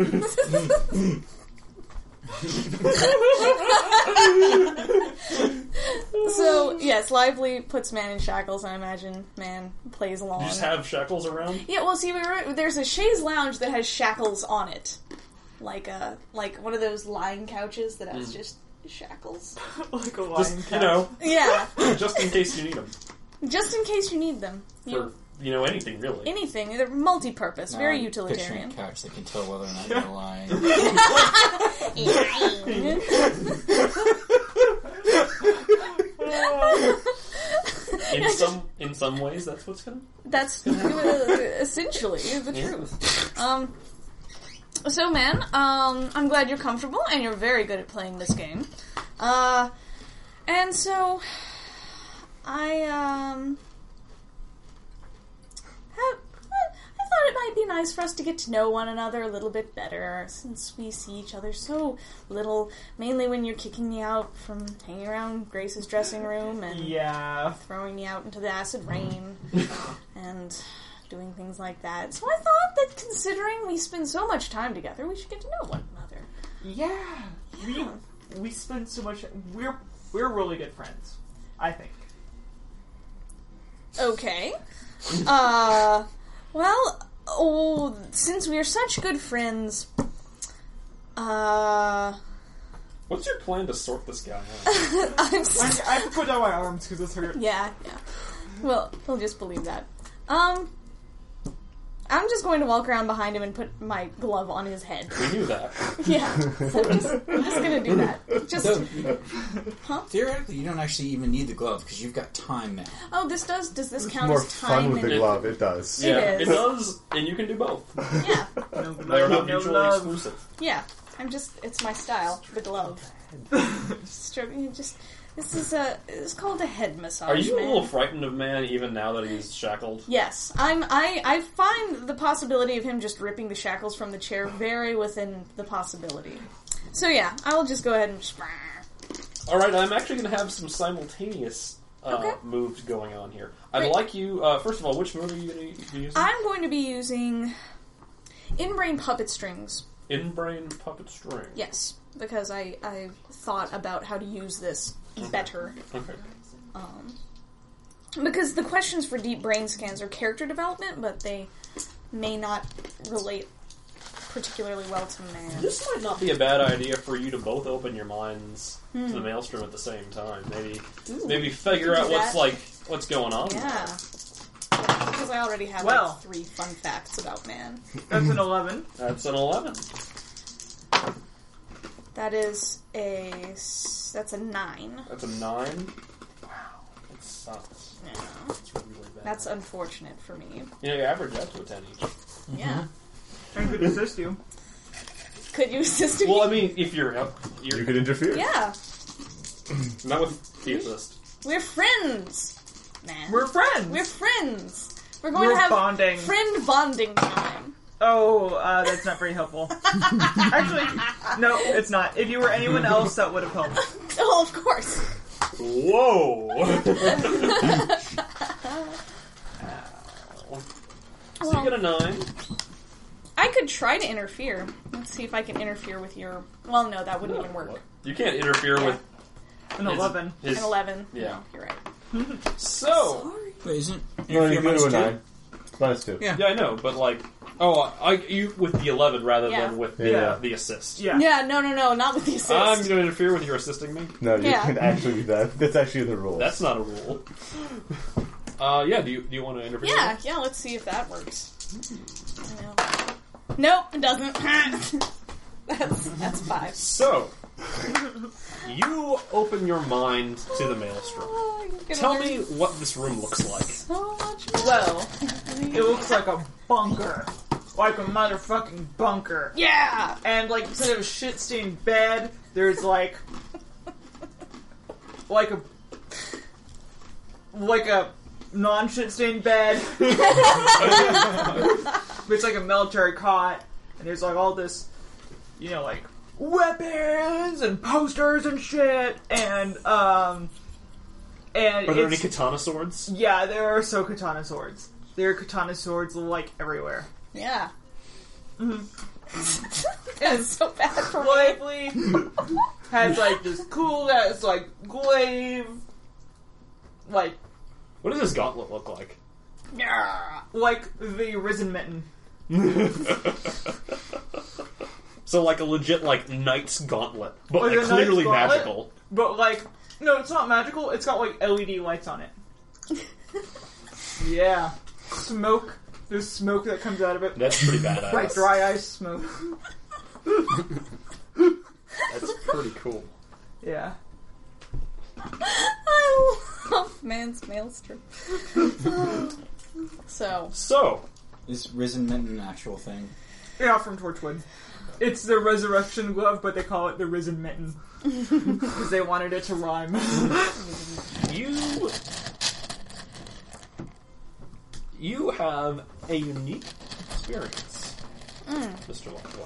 So, yes, Lively puts man in shackles, I imagine man plays along. You just have shackles around? Yeah, well, see, we were, there's a chaise lounge that has shackles on it. Like a, like one of those lying couches that has just shackles. Like a lion Just, you couch. know, Yeah, just in case you need them. just in case you need them. You, For, you know, anything, really. anything. They're multi-purpose, Now very I'm utilitarian. picturing a couch that can tell whether or not you're lying. In some in some ways, that's what's going to... That's uh, essentially the truth. Um, so, man, um, I'm glad you're comfortable and you're very good at playing this game. Uh, and so, I, um, have, I thought it might be nice for us to get to know one another a little bit better since we see each other so little, mainly when you're kicking me out from hanging around Grace's dressing room and Yeah. throwing me out into the acid rain and doing things like that. So I thought that considering we spend so much time together, we should get to know one another. Yeah. Yeah. We we spend so much. We're we're really good friends. I think. Okay. Uh, well, oh, since we are such good friends, uh, What's your plan to sort this guy out? I'm I, s- I have to put down my arms because this hurts. yeah, yeah. Well, we'll just believe that. Um, I'm just going to walk around behind him and put my glove on his head. We knew that. Yeah, I'm just, I'm just gonna do that. Just, So, huh? theoretically, you don't actually even need the glove because you've got time now. Oh, this does, does this It's count more as time? fun with the and- glove. It does. It Yeah, is. it does, and you can do both. Yeah, No, They are not no mutually love. exclusive. yeah. I'm just, it's my style, the glove. Stroking, just, this is a, it's called a head massage, Are you a man. little frightened of man even now that he's shackled? Yes, I'm. I I find the possibility of him just ripping the shackles from the chair very within the possibility. So yeah, I will just go ahead and. Alright, I'm actually going to have some simultaneous uh, Okay. moves going on here. I'd Great. like you, uh, first of all, which move are you going to be using? I'm going to be using in-brain puppet strings. In-brain puppet string. Yes, because I I thought about how to use this better. Okay. Um, because the questions for deep brain scans are character development, but they may not relate particularly well to man. This might not be a bad idea for you to both open your minds Hmm. to the maelstrom at the same time. Maybe, Ooh, maybe we figure could out do what's that. like what's going on. Yeah. Because I already have Well. like three fun facts about man. That's an eleven. That's an eleven. That is a s- that's a nine. That's a nine. Wow, that sucks. Yeah. That's really bad. That's unfortunate for me. You know, you average out to a ten each. Yeah. I could assist you. Could you assist me? Well, I mean, if you're up, you're You could interfere. yeah. not with the assist. We're friends, man. We're friends. We're friends. We're going We're to have bonding. friend bonding time. Oh, uh, that's not very helpful. Actually, no, it's not. If you were anyone else, that would have helped. Oh, of course. Whoa! So you get a nine. I could try to interfere. Let's see if I can interfere with your. Well, no, that wouldn't even work. You can't interfere with An his- eleven. his- An eleven. Yeah. No, you're right. So, Sorry. Wait, isn't No, you interfere go minus to a two? nine. Minus two. Yeah. Yeah, I know, but like, oh, I you with the eleven rather Yeah. than with the Yeah. uh, the assist. Yeah. Yeah, no, no, no, not with the assist. I'm going to interfere with your assisting me. No, you Yeah. can actually do that. That's actually in the rules. That's not a rule. Uh, yeah. Do you do you want to interfere? Yeah, yeah, let's see if that works. I know. Nope, it doesn't. that's, that's five. So, you open your mind to the maelstrom. Oh, I'm gonna Tell learn me what this room looks like. so much more. Well, it looks like a bunker. Like a motherfucking bunker. Yeah! And, like, instead of a shit-stained bed, there's, like... Like a... Like a non-shit-stained bed. It's like a military cot. And there's, like, all this, you know, like, weapons and posters and shit. And, um... And Are there any it's- katana swords? Yeah, there are so katana swords. There are katana swords, like, everywhere. Yeah. Mhm. That's so bad for me. Lively has like this cool ass like glaive, like What does this gauntlet look like? Yeah. like the Risen Mitten. So, like a legit like knight's gauntlet, but Like like, a knight's clearly gauntlet? magical. But like, no, it's not magical. It's got like L E D lights on it. Yeah, smoke. There's smoke that comes out of it. That's pretty badass. Like dry ice smoke. That's pretty cool. Yeah. I love man's maelstrom. So, So, Is Risen Mint an actual thing? Yeah, from Torchwood. It's the Resurrection Glove, but they call it the Risen Mitten. Because they wanted it to rhyme. you you have a unique experience, Mister Lockwood,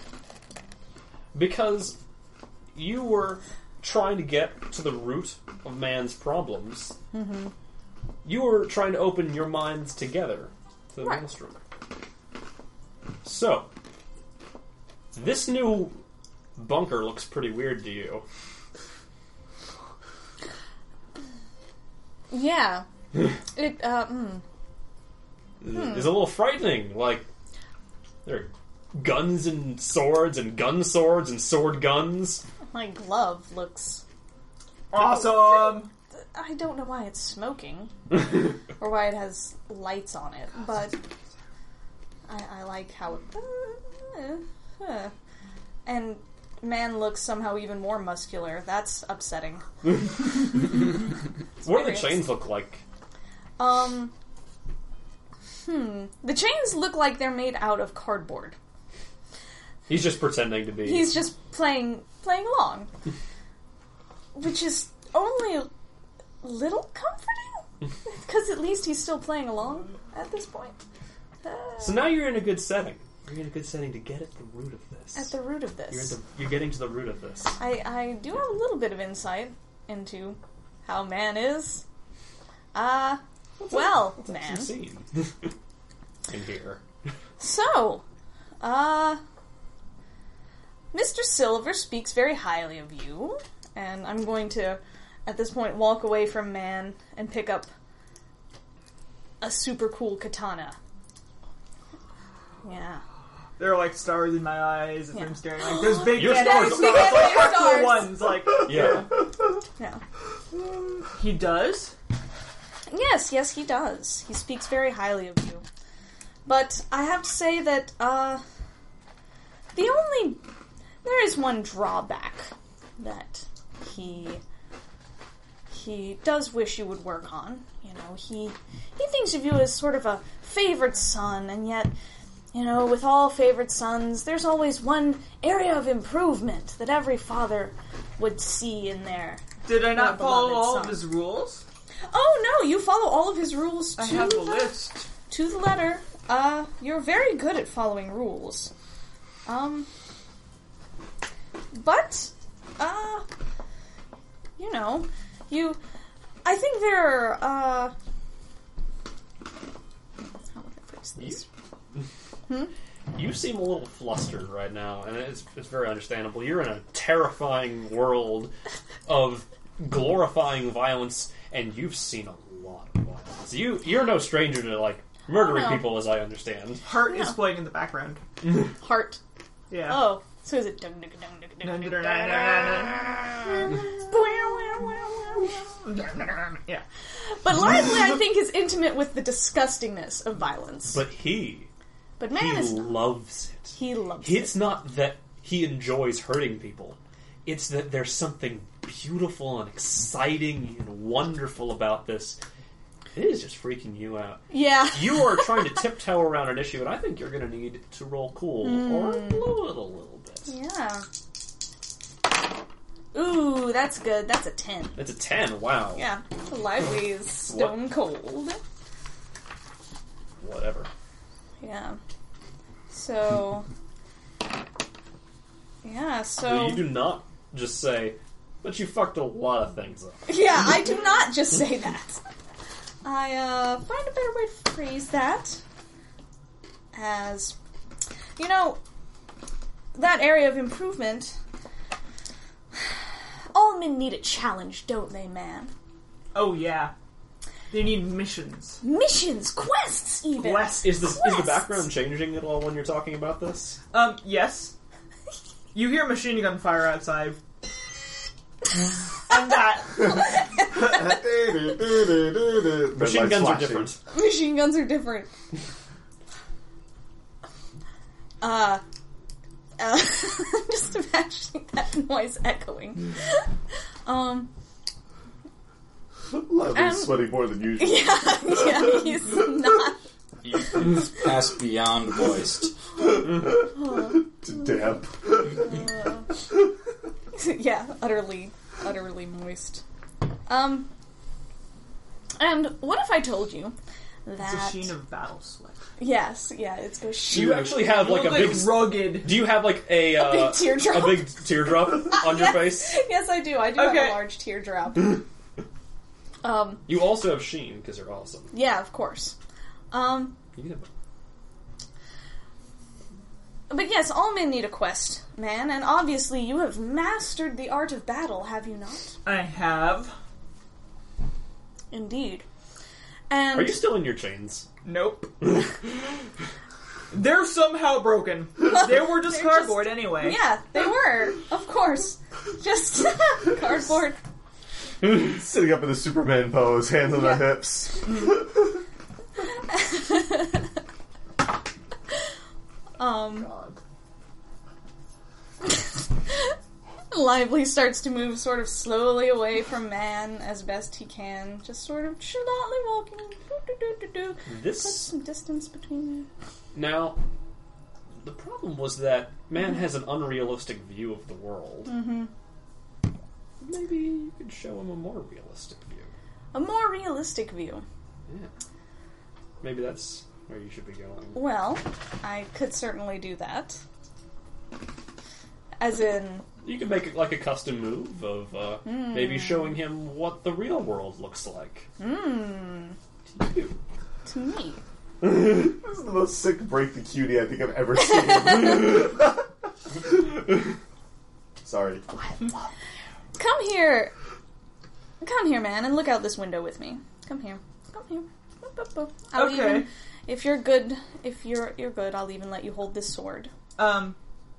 because you were trying to get to the root of man's problems. Mm-hmm. You were trying to open your minds together to the Right. maelstrom. So, this new bunker looks pretty weird to you. yeah. It, uh, mm. It's a little frightening. Like, there are guns and swords and gun swords and sword guns. My glove looks... Awesome! I don't know why it's smoking. or why it has lights on it, but... I, I like how it... Uh, uh, and man looks somehow even more muscular. That's upsetting. What do the Experience. chains look like? Um... Hmm. The chains look like they're made out of cardboard. He's just pretending to be. He's just playing playing along. Which is only a little comforting. Because at least he's still playing along at this point. Uh, So now you're in a good setting. You're in a good setting to get at the root of this. at the root of You're, at this. the, you're getting to the root of this. I, I do have a little bit of insight into how man is. Uh, well, What's man. seen in here? So, uh, Mister Silver speaks very highly of you, and I'm going to, at this point, walk away from man and pick up a super cool katana. Yeah. There are like stars in my eyes as Yeah. I'm staring. Like those big Your candles, stars like, are- like Your actual stars. ones. Like Yeah. Yeah. he does. Yes, yes, he does. He speaks very highly of you. But I have to say that, uh, the only... There is one drawback that he... He does wish you would work on. You know, he... He thinks of you as sort of a favored son, and yet, you know, with all favored sons, there's always one area of improvement that every father would see in their... Did I not My follow beloved all son. of his rules? Oh, no, you follow all of his rules to I have the the- list. to the letter. Uh, you're very good at following rules. Um, but, uh, you know, you, I think there are, uh, how would I phrase this? Hmm? You seem a little flustered right now, and it's, it's very understandable. You're in a terrifying world of glorifying violence, and you've seen a lot of violence. You you're no stranger to like murdering Oh, no. people, as I understand. Heart is Yeah. playing in the background. Heart. Yeah. Oh, so is it? Yeah. But Lively, I think, is intimate with the disgustingness of violence. But he But man he is loves it. he loves It's it. not that he enjoys hurting people. It's that there's something beautiful and exciting and wonderful about this. It is just freaking you out. Yeah. You are trying to tiptoe around an issue, and I think you're going to need to roll cool or blow it a little bit. Yeah. Ooh, that's good. That's a ten. It's a ten. Wow. Yeah. Lively is stone cold. Whatever. Yeah. So. Yeah, so. You do not just say, but you fucked a lot of things up. Yeah, I do not just say that. I uh, find a better way to phrase that as, you know, that area of improvement. All men need a challenge, don't they, man? Oh yeah. They need missions. Missions, quests, even. Quests. Is this is the Quests. background changing at all when you're talking about this? Um, yes. You hear machine gun fire outside. And that. Machine guns are different. Machine guns are different. Uh, uh just imagining that noise echoing. Um, Lively's Um, sweating more than usual. yeah, yeah, he's not. Past beyond moist. Damp. Yeah, utterly, utterly moist. Um, and what if I told you It's that? a sheen of battle sweat. Yes, yeah, it's go. Do you actually have like a little big? bit rugged. Do you have like a uh, big teardrop. A big teardrop on your Yes. face? Yes, I do. I do have Okay. a large teardrop. um, You also have Sheen because you're awesome. yeah, of course. Um, You can have but yes, all men need a quest, man, and obviously you have mastered the art of battle, have you not? I have. Indeed. And Are you still in your chains? Nope. They're somehow broken. They were just They're cardboard just- anyway. yeah, they were, of course. Just cardboard. Sitting up in the Superman pose, hands on Yeah. the hips. Um, God. Lively starts to move sort of slowly away from man as best he can, just sort of nonchalantly walking. Do-do-do-do-do. Put This some distance between you. now. The problem was that man has an unrealistic view of the world. Mm-hmm. Maybe you could show him a more realistic view. A more realistic view. Yeah. Maybe that's where you should be going. Well, I could certainly do that. As in, You could make it like a custom move of uh, maybe showing him what the real world looks like. mmm, To you. to me. This is the most sick break the cutie I think I've ever seen. Sorry. Come here. Come here, man, and look out this window with me. Come here. Come here. Boop, boop, boop. I'll Okay. even, if you're good, if you're you're good, I'll even let you hold this sword. Um,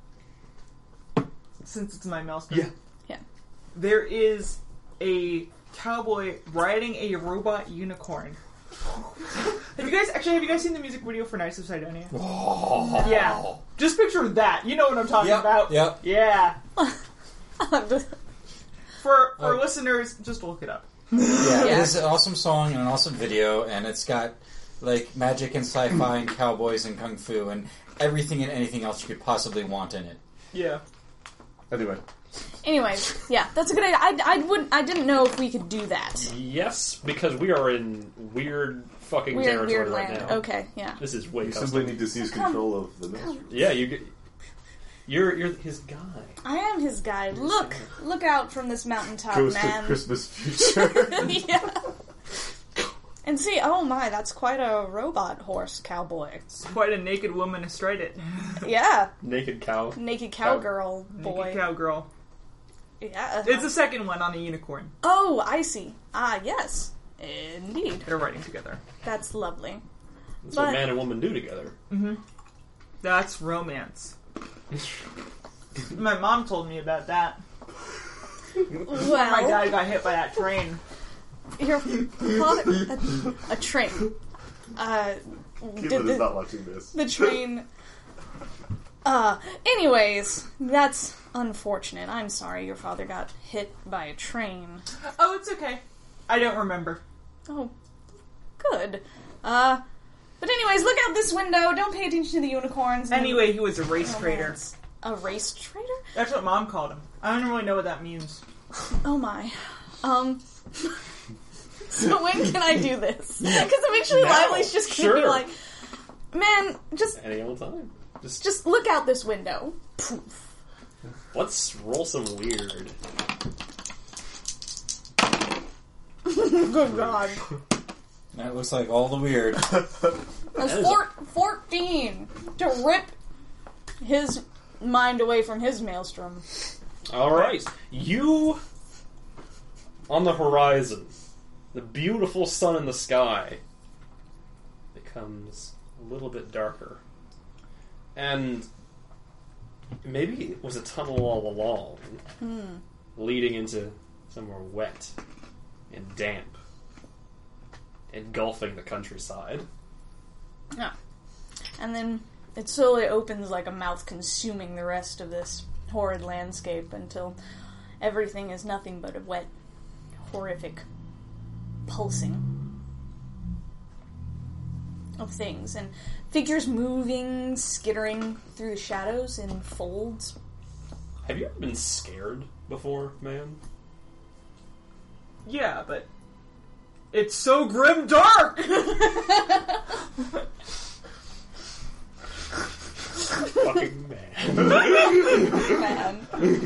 since it's my mouse. Yeah. Yeah. There is a cowboy riding a robot unicorn. Have you guys actually have you guys seen the music video for Knights of Sidonia? Yeah. Just picture that. You know what I'm talking Yep, about. yep. Yeah. For for Oh. listeners, just look it up. Yeah, Yeah. it's an awesome song and an awesome video, and it's got like magic and sci-fi and cowboys and kung fu and everything and anything else you could possibly want in it. Yeah. Anyway. Anyway, yeah, that's a good idea. I, I wouldn't. I didn't know if we could do that. Yes, because we are in weird fucking Weird, territory weird right land. now. Okay, yeah. This is way You custom. simply need to seize control of the ministry. Yeah, you get. You're you're his guy. I am his guy. Look, look out from this mountaintop, Goes to man. Christmas future. Yeah. And see, oh my, that's quite a robot horse cowboy. It's quite a naked woman astride it. Yeah, Naked cow. naked cowgirl boy. Naked cowgirl. Yeah. It's the second one on the unicorn. Oh, I see. Ah, yes. Indeed. They're riding together. That's lovely. That's But- what man and woman do together. That's romance. My mom told me about that. Well, My dad got hit by that train. your father... A, a train. Uh, did Caitlin is the, not watching this. the train... Uh, anyways, that's unfortunate. I'm sorry your father got hit by a train. Oh, it's okay. I don't remember. Oh, good. Uh, but anyways, look out this window. Don't pay attention to the unicorns. and Anyway, he was a race the trader. romance. A race trader? That's what Mom called him. I don't really know what that means. Oh my. Um. So when can I do this? Because eventually Now. Lively's just gonna be Sure. like, man, just Any old time. Just, just look out this window. Poof. let's roll some weird. Good God. That looks like all the weird. That's is four, fourteen to rip his mind away from his maelstrom. Alright. You, on the horizon, the beautiful sun in the sky becomes a little bit darker. And maybe it was a tunnel all along, leading into somewhere wet and damp, engulfing the countryside. Yeah. And then it slowly opens like a mouth consuming the rest of this horrid landscape until everything is nothing but a wet, horrific pulsing of things. And figures moving, skittering through the shadows in folds. Have you ever been scared before, man? Yeah, but it's so grim dark! Fucking man. Man.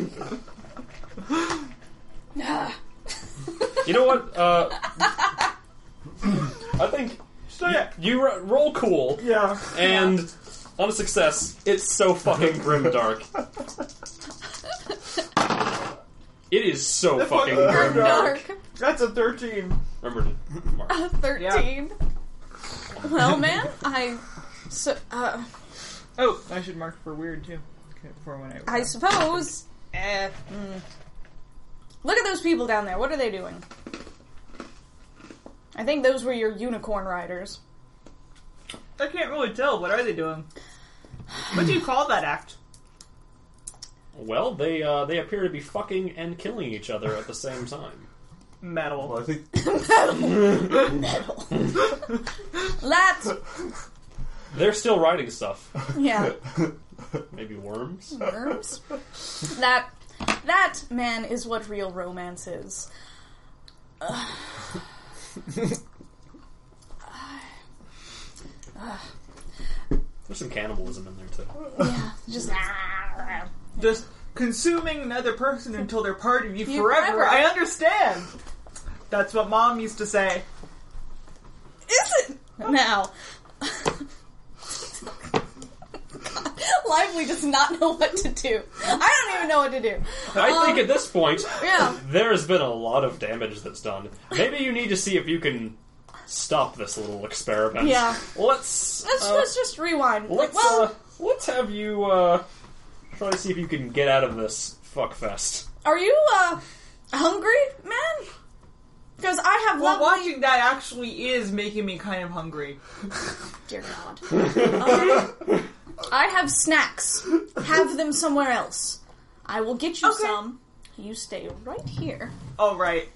Ah. You know what? Uh, I think So yeah. you ro- roll cool, Yeah. and on a success, it's so fucking grimdark. It is so That's fucking fucking grimdark. Dark. That's a thirteen. Remember to mark. Uh, thirteen. Well, man, I... So, uh... Oh, I should mark for weird too. Okay, for when I. I suppose. Eh, mm. Look at those people down there. What are they doing? I think those were your unicorn riders. I can't really tell. What are they doing? What do you call that act? Well, they uh, they appear to be fucking and killing each other at the same time. Metal. Well, I think Metal. That. They're still riding stuff. Yeah. Maybe worms. Worms. That. That, man, is what real romance is. Ugh. There's some cannibalism in there too. Yeah. Just. Just consuming another person until they're part of you You forever. forever. I understand. That's what Mom used to say. Is it? Now. Lively does not know what to do. I don't even know what to do. I Um, think at this point, Yeah. there has been a lot of damage that's done. Maybe you need to see if you can stop this little experiment. Yeah. Let's Let's, uh, let's just rewind. let's well, uh, let's have you uh, try to see if you can get out of this fuckfest. are you, uh, hungry, man? Because I have Well, lovely... watching that actually is making me kind of hungry. Dear God. Uh, I have snacks. Have them somewhere else. I will get you Okay. some. You stay right here. All right.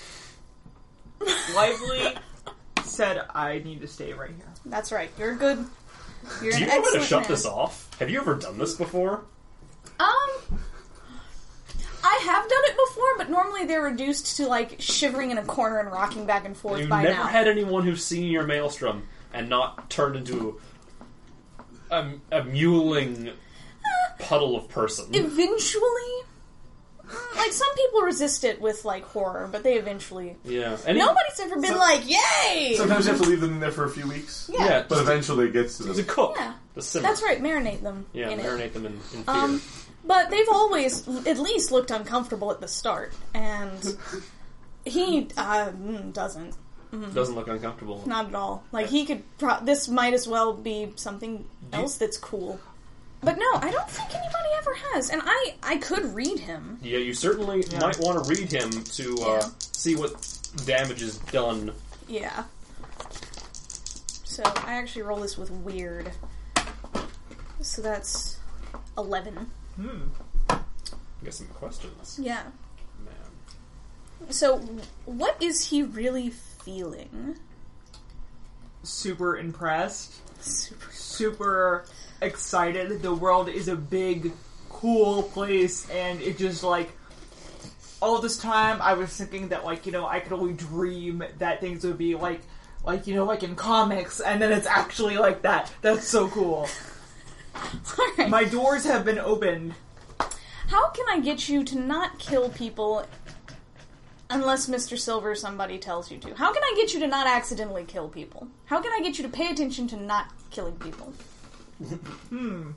Lively said I need to stay right here. That's right. You're good. You're Do an you know how to excellent shut man. this off? Have you ever done this before? Um, I have done it before, but normally they're reduced to like shivering in a corner and rocking back and forth You've by never now. had anyone who's seen your maelstrom and not turned into a, a mewling puddle of person. Eventually, like some people resist it with like horror, but they eventually. Yeah. Any, Nobody's ever been So- like, "Yay!" sometimes you have to leave them in there for a few weeks. Yeah. Yeah, But eventually it gets to to them. cook. Yeah. To simmer. That's right. Marinate them. Yeah, in marinate it. them in, in fear. Um, But they've always at least looked uncomfortable at the start, and he uh, mm, doesn't. Mm. Doesn't look uncomfortable. Not at all. Like, he could... Pro- this might as well be something else that's cool. But no, I don't think anybody ever has. And I, I could read him. Yeah, you certainly Yeah. might want to read him to uh, Yeah. see what damage is done. Yeah. So, I actually roll this with weird. So that's eleven. Hmm. Get some questions. Yeah. Man. So, what is he really feeling? Super impressed. Super. Super excited. The world is a big, cool place, and it just, like, all this time I was thinking that, like, you know, I could only dream that things would be like, like, you know, like in comics, and then it's actually like that. That's so cool. Alright. My doors have been opened. How can I get you to not kill people unless Mister Silver somebody tells you to? How can I get you to not accidentally kill people? How can I get you to pay attention to not killing people? Hmm.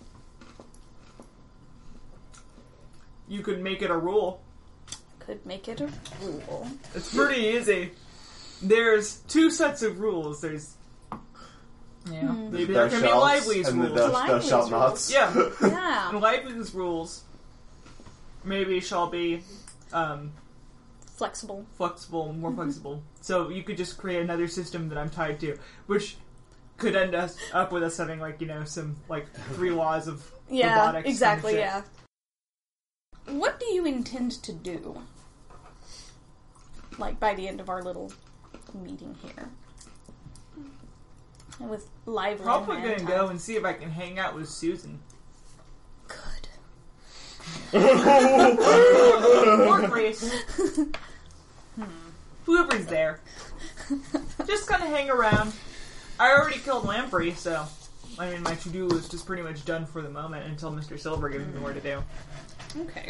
You could make it a rule. Could make it a rule. It's pretty easy. There's two sets of rules. There's yeah, maybe there Thou can be shalt, Lively's and the rules. thou, thou Lively's shalt not. rules. Yeah, Yeah. and Lively's rules maybe shall be um, Flexible. flexible, more flexible. So you could just create another system that I'm tied to, which could end us up with us having, like, you know, some like three laws of Yeah, robotics. exactly, kind yeah. What do you intend to do? Like, by the end of our little meeting here. And with Lively of Probably and gonna Manti. go and see if I can hang out with Susan. Good. Or Grace. Whoever's there. Just kind of hang around. I already killed Lamprey, so I mean my to-do list is pretty much done for the moment until Mister Silver gives me more to do. Okay.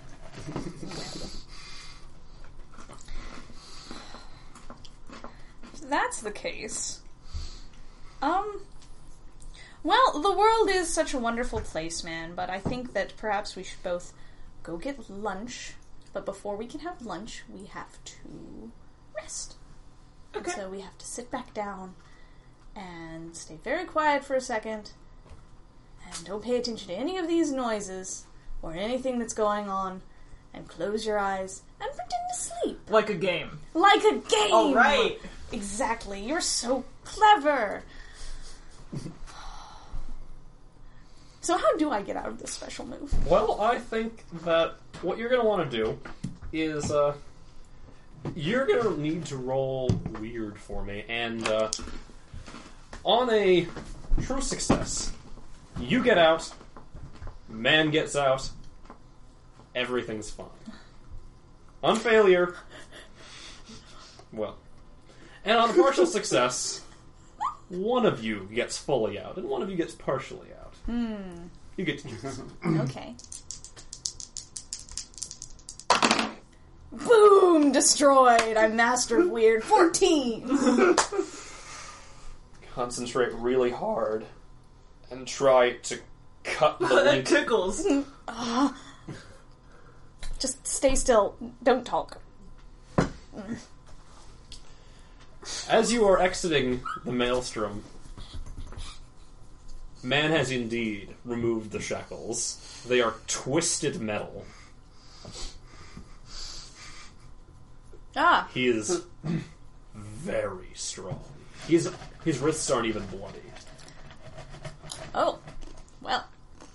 If that's the case. Um. Well, the world is such a wonderful place, man, but I think that perhaps we should both go get lunch. But before we can have lunch, we have to rest. Okay. And so we have to sit back down and stay very quiet for a second. And don't pay attention to any of these noises or anything that's going on. And close your eyes and pretend to sleep. Like a game. Like a game! All right. Exactly. You're so clever. So how do I get out of this special move? Well, I think that what you're going to want to do is, uh, you're going to need to roll weird for me, and, uh, on a true success, you get out, man gets out, everything's fine. On failure, well, and on a partial success, one of you gets fully out, and one of you gets partially out. Hmm. You get to choose. Okay. Boom! Destroyed! I'm master of weird. fourteen! Concentrate really hard and try to cut the that link. tickles. Uh, just stay still. Don't talk. As you are exiting the maelstrom, man has indeed removed the shackles. They are twisted metal. Ah. He is very strong. He's, his wrists aren't even bloody. Oh. Well.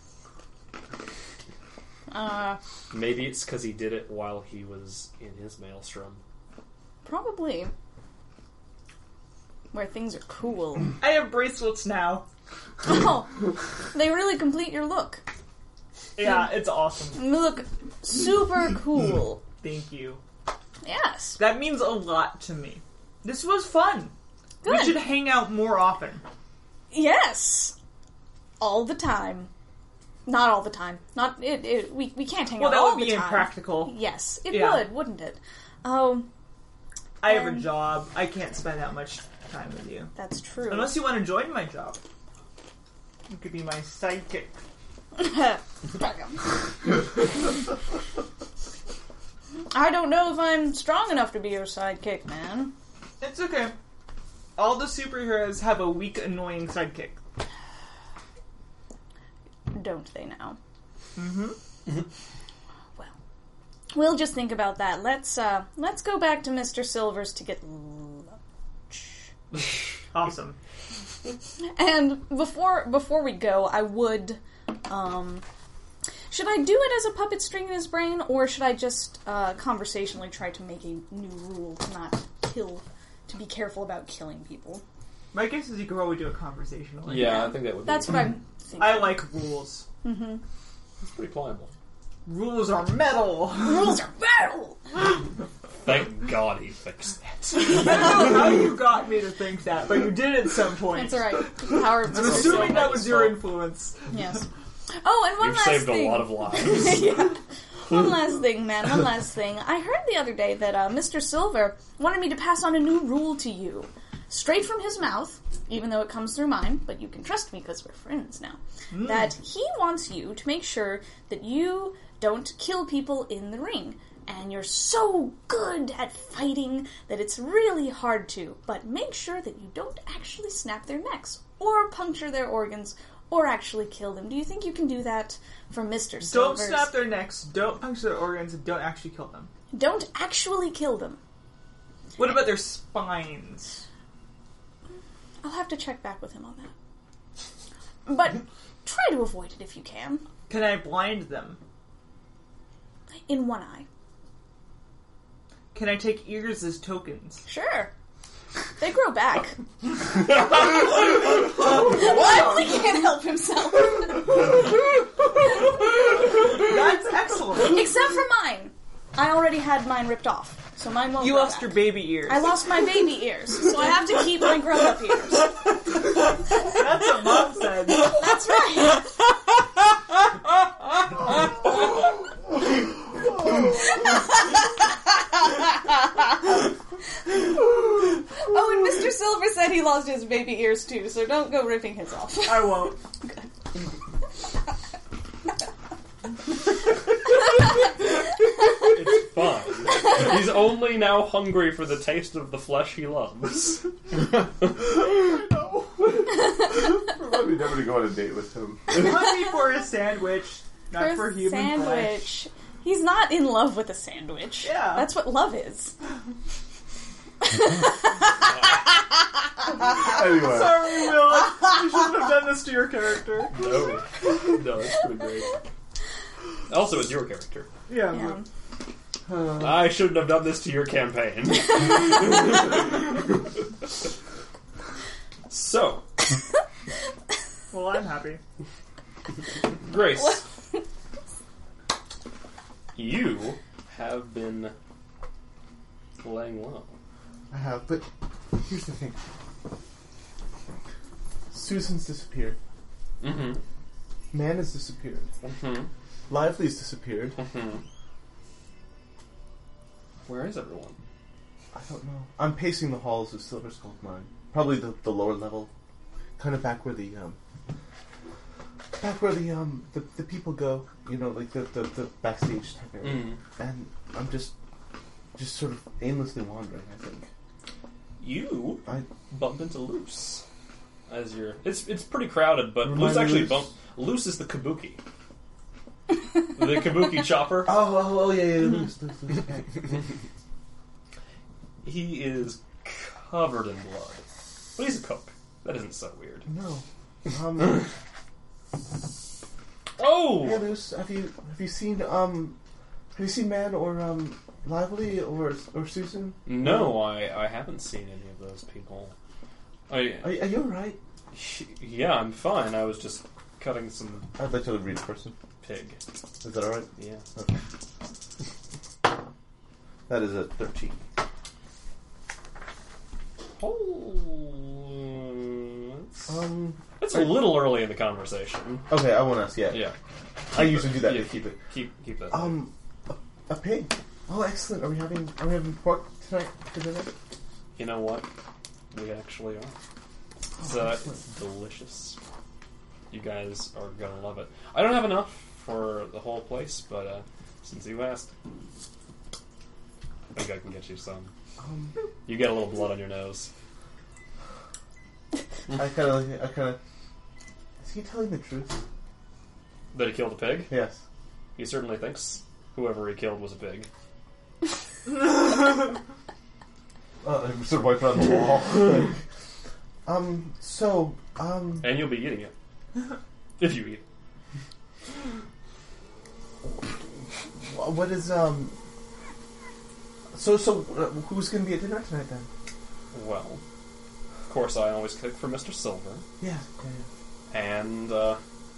Uh, Maybe it's because he did it while he was in his maelstrom. probably. Where things are cool. I have bracelets now. Oh, they really complete your look. Yeah, it's awesome. You look super cool. Thank you. Yes. That means a lot to me. This was fun. Good. We should hang out more often. Yes. All the time. Not all the time. Not it. it we we can't hang Well, out that all would the be time. impractical. Yes, it Yeah. would, wouldn't it? Oh, I have a Um, job. I can't spend that much time with you. that's true. Unless you want to join my job. You could be my sidekick. I don't know if I'm strong enough to be your sidekick, man. It's okay. All the superheroes have a weak, annoying sidekick. Don't they now? Mm-hmm. Well, we'll just think about that. Let's uh, let's go back to Mister Silvers to get lunch. Awesome. And before before we go, I would. Um, should I do it as a puppet string in his brain, or should I just uh, conversationally try to make a new rule to not kill, to be careful about killing people? My guess is you could probably do a conversationally. Yeah, I think that would be... That's what I'm thinking. I like rules. Mm-hmm. It's pretty pliable. Rules are metal. Rules are battle! Thank God he fixed that. I don't know how you got me to think that, but you did at some point. It's alright. Power of I'm assuming that was your influence. Yes. Oh, and one You've last saved thing. a lot of lives. Yeah. One last thing, man. One last thing. I heard the other day that uh, Mister Silver wanted me to pass on a new rule to you. Straight from his mouth, even though it comes through mine, but you can trust me because we're friends now. Mm. That he wants you to make sure that you don't kill people in the ring. And you're so good at fighting that it's really hard to. But make sure that you don't actually snap their necks, or puncture their organs, or actually kill them. Do you think you can do that for Mister Silvers? Don't snap their necks, don't puncture their organs, and don't actually kill them. Don't actually kill them. What about their spines? I'll have to check back with him on that. But try to avoid it if you can. Can I blind them? In one eye. Can I take ears as tokens? Sure. They grow back. What? He can't help himself. That's excellent. Except for mine. I already had mine ripped off. So mine won't You grow lost back. your baby ears. I lost my baby ears. So I have to keep my grown-up ears. That's what Mom said. That's right. Oh, and Mister Silver said he lost his baby ears too, so don't go ripping his off. I won't. It's fine. He's only now hungry for the taste of the flesh he loves. I know. Probably never to go on a date with him. Hungry for a sandwich, not for, For a human sandwich. flesh. He's not in love with a sandwich. Yeah. That's what love is. Anyway. Sorry, Will. You shouldn't have done this to your character. No. No, it's pretty great. Also, it's your character. Yeah. Yeah. but- I shouldn't have done this to your campaign. So, Well, I'm happy. Grace, you have been laying low. I have, but here's the thing. Susan's disappeared. Mm-hmm. Man has disappeared. Mm-hmm. Lively's disappeared. Mm-hmm. Where is everyone? I don't know. I'm pacing the halls of Silver Skull Mine. Probably the, the lower level. Kind of back where the, um... Back where the, um... The, the people go. You know, like the, the, the backstage type area. Mm. And I'm just... Just sort of aimlessly wandering, I think. You I... bump into Luce as you're. It's it's pretty crowded, but Remind Luce me actually Luce. bump. Luce is the kabuki. The kabuki chopper. Oh, oh, oh, yeah, yeah, loose, loose, loose. Okay. He is covered in blood, but he's a cook. That isn't so weird. No. Um... Oh, Hey, Luce, have you, have you seen, um... Have you seen Man or, um... Lively or or Susan? no, I I haven't seen any of those people. I Are, are you alright? yeah, I'm fine. I was just cutting some I'd like to read a person. pig. Is that alright? Yeah. Okay. That is a thirteen. Oh, it's, Um. it's a little early in the conversation. Okay, I won't ask yet. Yeah, I usually do that yeah, to keep it. Keep keep that. Um, a, a pig. Oh, excellent. Are we having Are we having pork tonight for dinner? You know what? We actually are. It's Oh, uh, excellent. delicious. you guys are gonna love it. I don't have enough for the whole place, but uh, since you asked, I think I can get you some. Um, You get a little blood on your nose. I kind of, I kind of. Is he telling the truth? That he killed a pig? Yes. He certainly thinks whoever he killed was a pig. Uh, I'm sort of wiping on the wall. um. So. Um. And you'll be eating it. If you eat. What is um? So so uh, who's going to be at dinner tonight then? Well, of course I always cook for Mister Silver. Yeah. yeah, And, uh...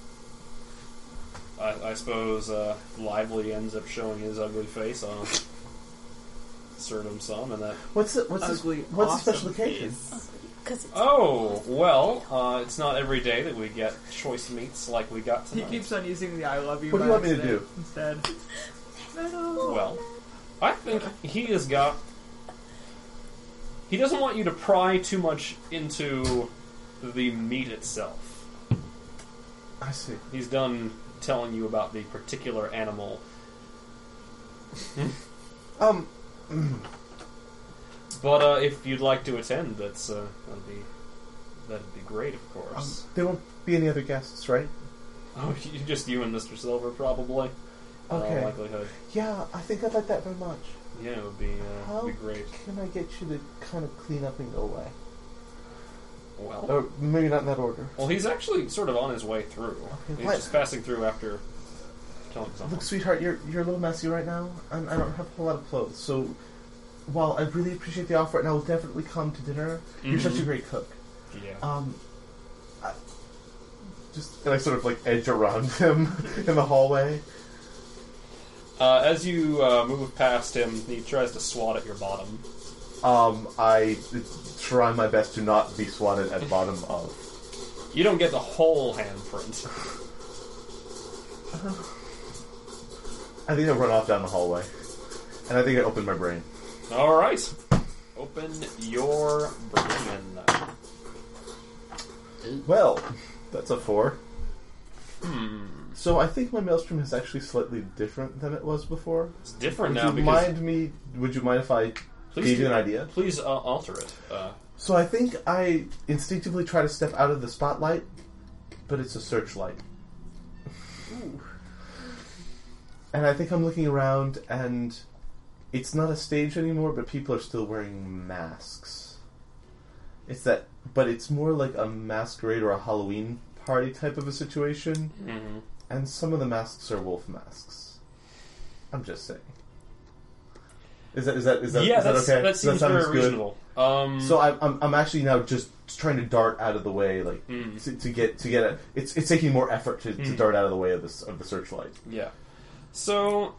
I, I suppose, uh, Lively ends up showing his ugly face. I'll serve him some, and that... What's the what's Ugly, the, what's awesome the special occasion? face. Because it's Oh, well, uh, it's not every day that we get choice meats like we got He tonight. keeps on using the I love you. What do you want me to instead- do? Instead. Well, I think he has got... He doesn't want you to pry too much into the meat itself. I see. He's done telling you about the particular animal. Um. But uh, if you'd like to attend, that's uh, that'd be that'd be great, of um course. there won't be any other guests, right? Oh, you, just you and Mister Silver, probably. In all Okay. likelihood. Yeah, I think I'd like that very much. Yeah, it would be uh, How would be great. can I get you to kind of clean up and go away? Well, Or maybe not in that order. well, he's actually sort of on his way through. Okay, He's what- just passing through after killing someone. Look, sweetheart, you're you're a little messy right now, and I don't have a whole lot of clothes. So, while I really appreciate the offer, and I will definitely come to dinner, you're such a Mhm. great cook. Yeah. Um, I, just and I sort of like edge around him in the hallway. Uh, as you uh, move past him, he tries to swat at your bottom. Um, I try my best to not be swatted at bottom of. You don't get the whole handprint. I think I run off down the hallway, and I think I open my brain. All right. Open your brain. Well, that's a four. Hmm. So I think my maelstrom is actually slightly different than it was before. It's different Would now you because mind me? Would you mind if I Please gave do. you an idea? Please uh, alter it. Uh, So I think I instinctively try to step out of the spotlight, but it's a searchlight. And I think I'm looking around, and it's not a stage anymore, but people are still wearing masks. It's that, but it's more like a masquerade or a Halloween party type of a situation, mhm. and some of the masks are wolf masks. I'm just saying. Is that is that is that, yeah, is that that's, okay? that Does seems sound very good? reasonable. Um, So I'm, I'm I'm actually now just trying to dart out of the way, like Mm. to, to get to get a. It's it's taking more effort to, to Mm. dart out of the way of this of the searchlight. yeah. So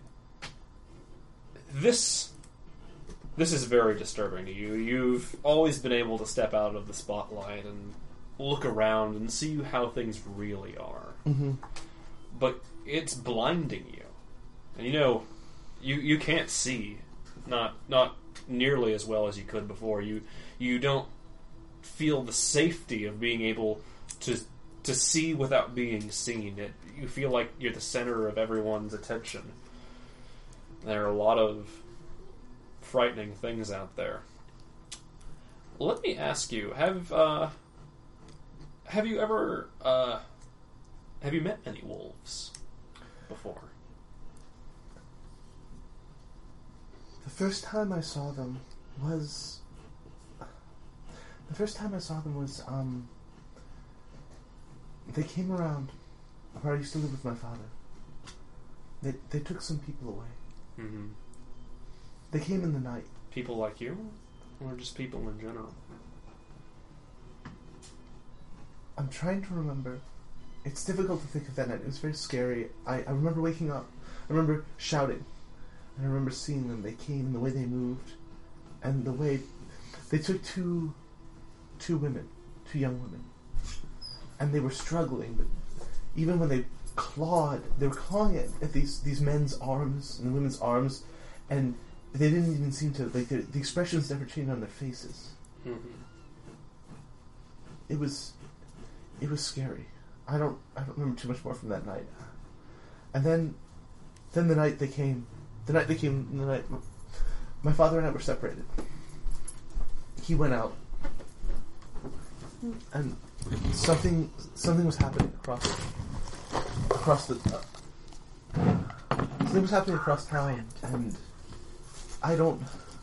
this this is very disturbing to you. You've always been able to step out of the spotlight and look around and see how things really are, Mm-hmm. but it's blinding you, and you know you you can't see, not not nearly as well as you could before. You you don't feel the safety of being able to to see without being seen. It you feel like you're the center of everyone's attention. There are a lot of frightening things out there. Let me ask you: Have uh, have you ever uh, have you met any wolves before? The first time I saw them was. The first time I saw them was um. They came around where I used to live with my father. They they took some people away. Mm-hmm. They came in the night. People like you, or just people in general? I'm trying to remember. It's difficult to think of that night. It was very scary. I, I remember waking up. I remember shouting. And I remember seeing them. They came and the way they moved. And the way... They took two... Two women. Two young women. And they were struggling, but even when they clawed, they were clawing at, at these, these men's arms and women's arms, and they didn't even seem to... Like, the, the expressions never changed on their faces. Mm-hmm. It was... It was scary. I don't I don't remember too much more from that night. And then, then the night they came, the night they came, the night my father and I were separated. He went out, and something something was happening across across the uh, something was happening across town, and I don't.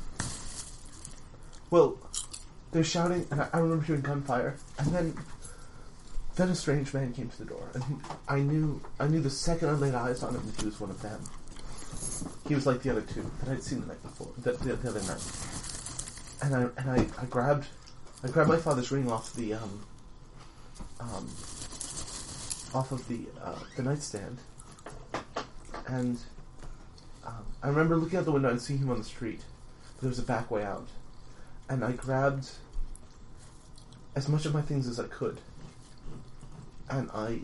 Well, they were shouting, and I, I remember hearing gunfire, and then then a strange man came to the door, and he, I knew I knew the second I laid eyes on him that he was one of them. He was like the other two that I'd seen the night before, the, the, the other night. And I and I, I grabbed I grabbed my father's ring off the um um off of the uh, the nightstand, and um, I remember looking out the window and seeing him on the street. But there was a back way out, and I grabbed as much of my things as I could, and I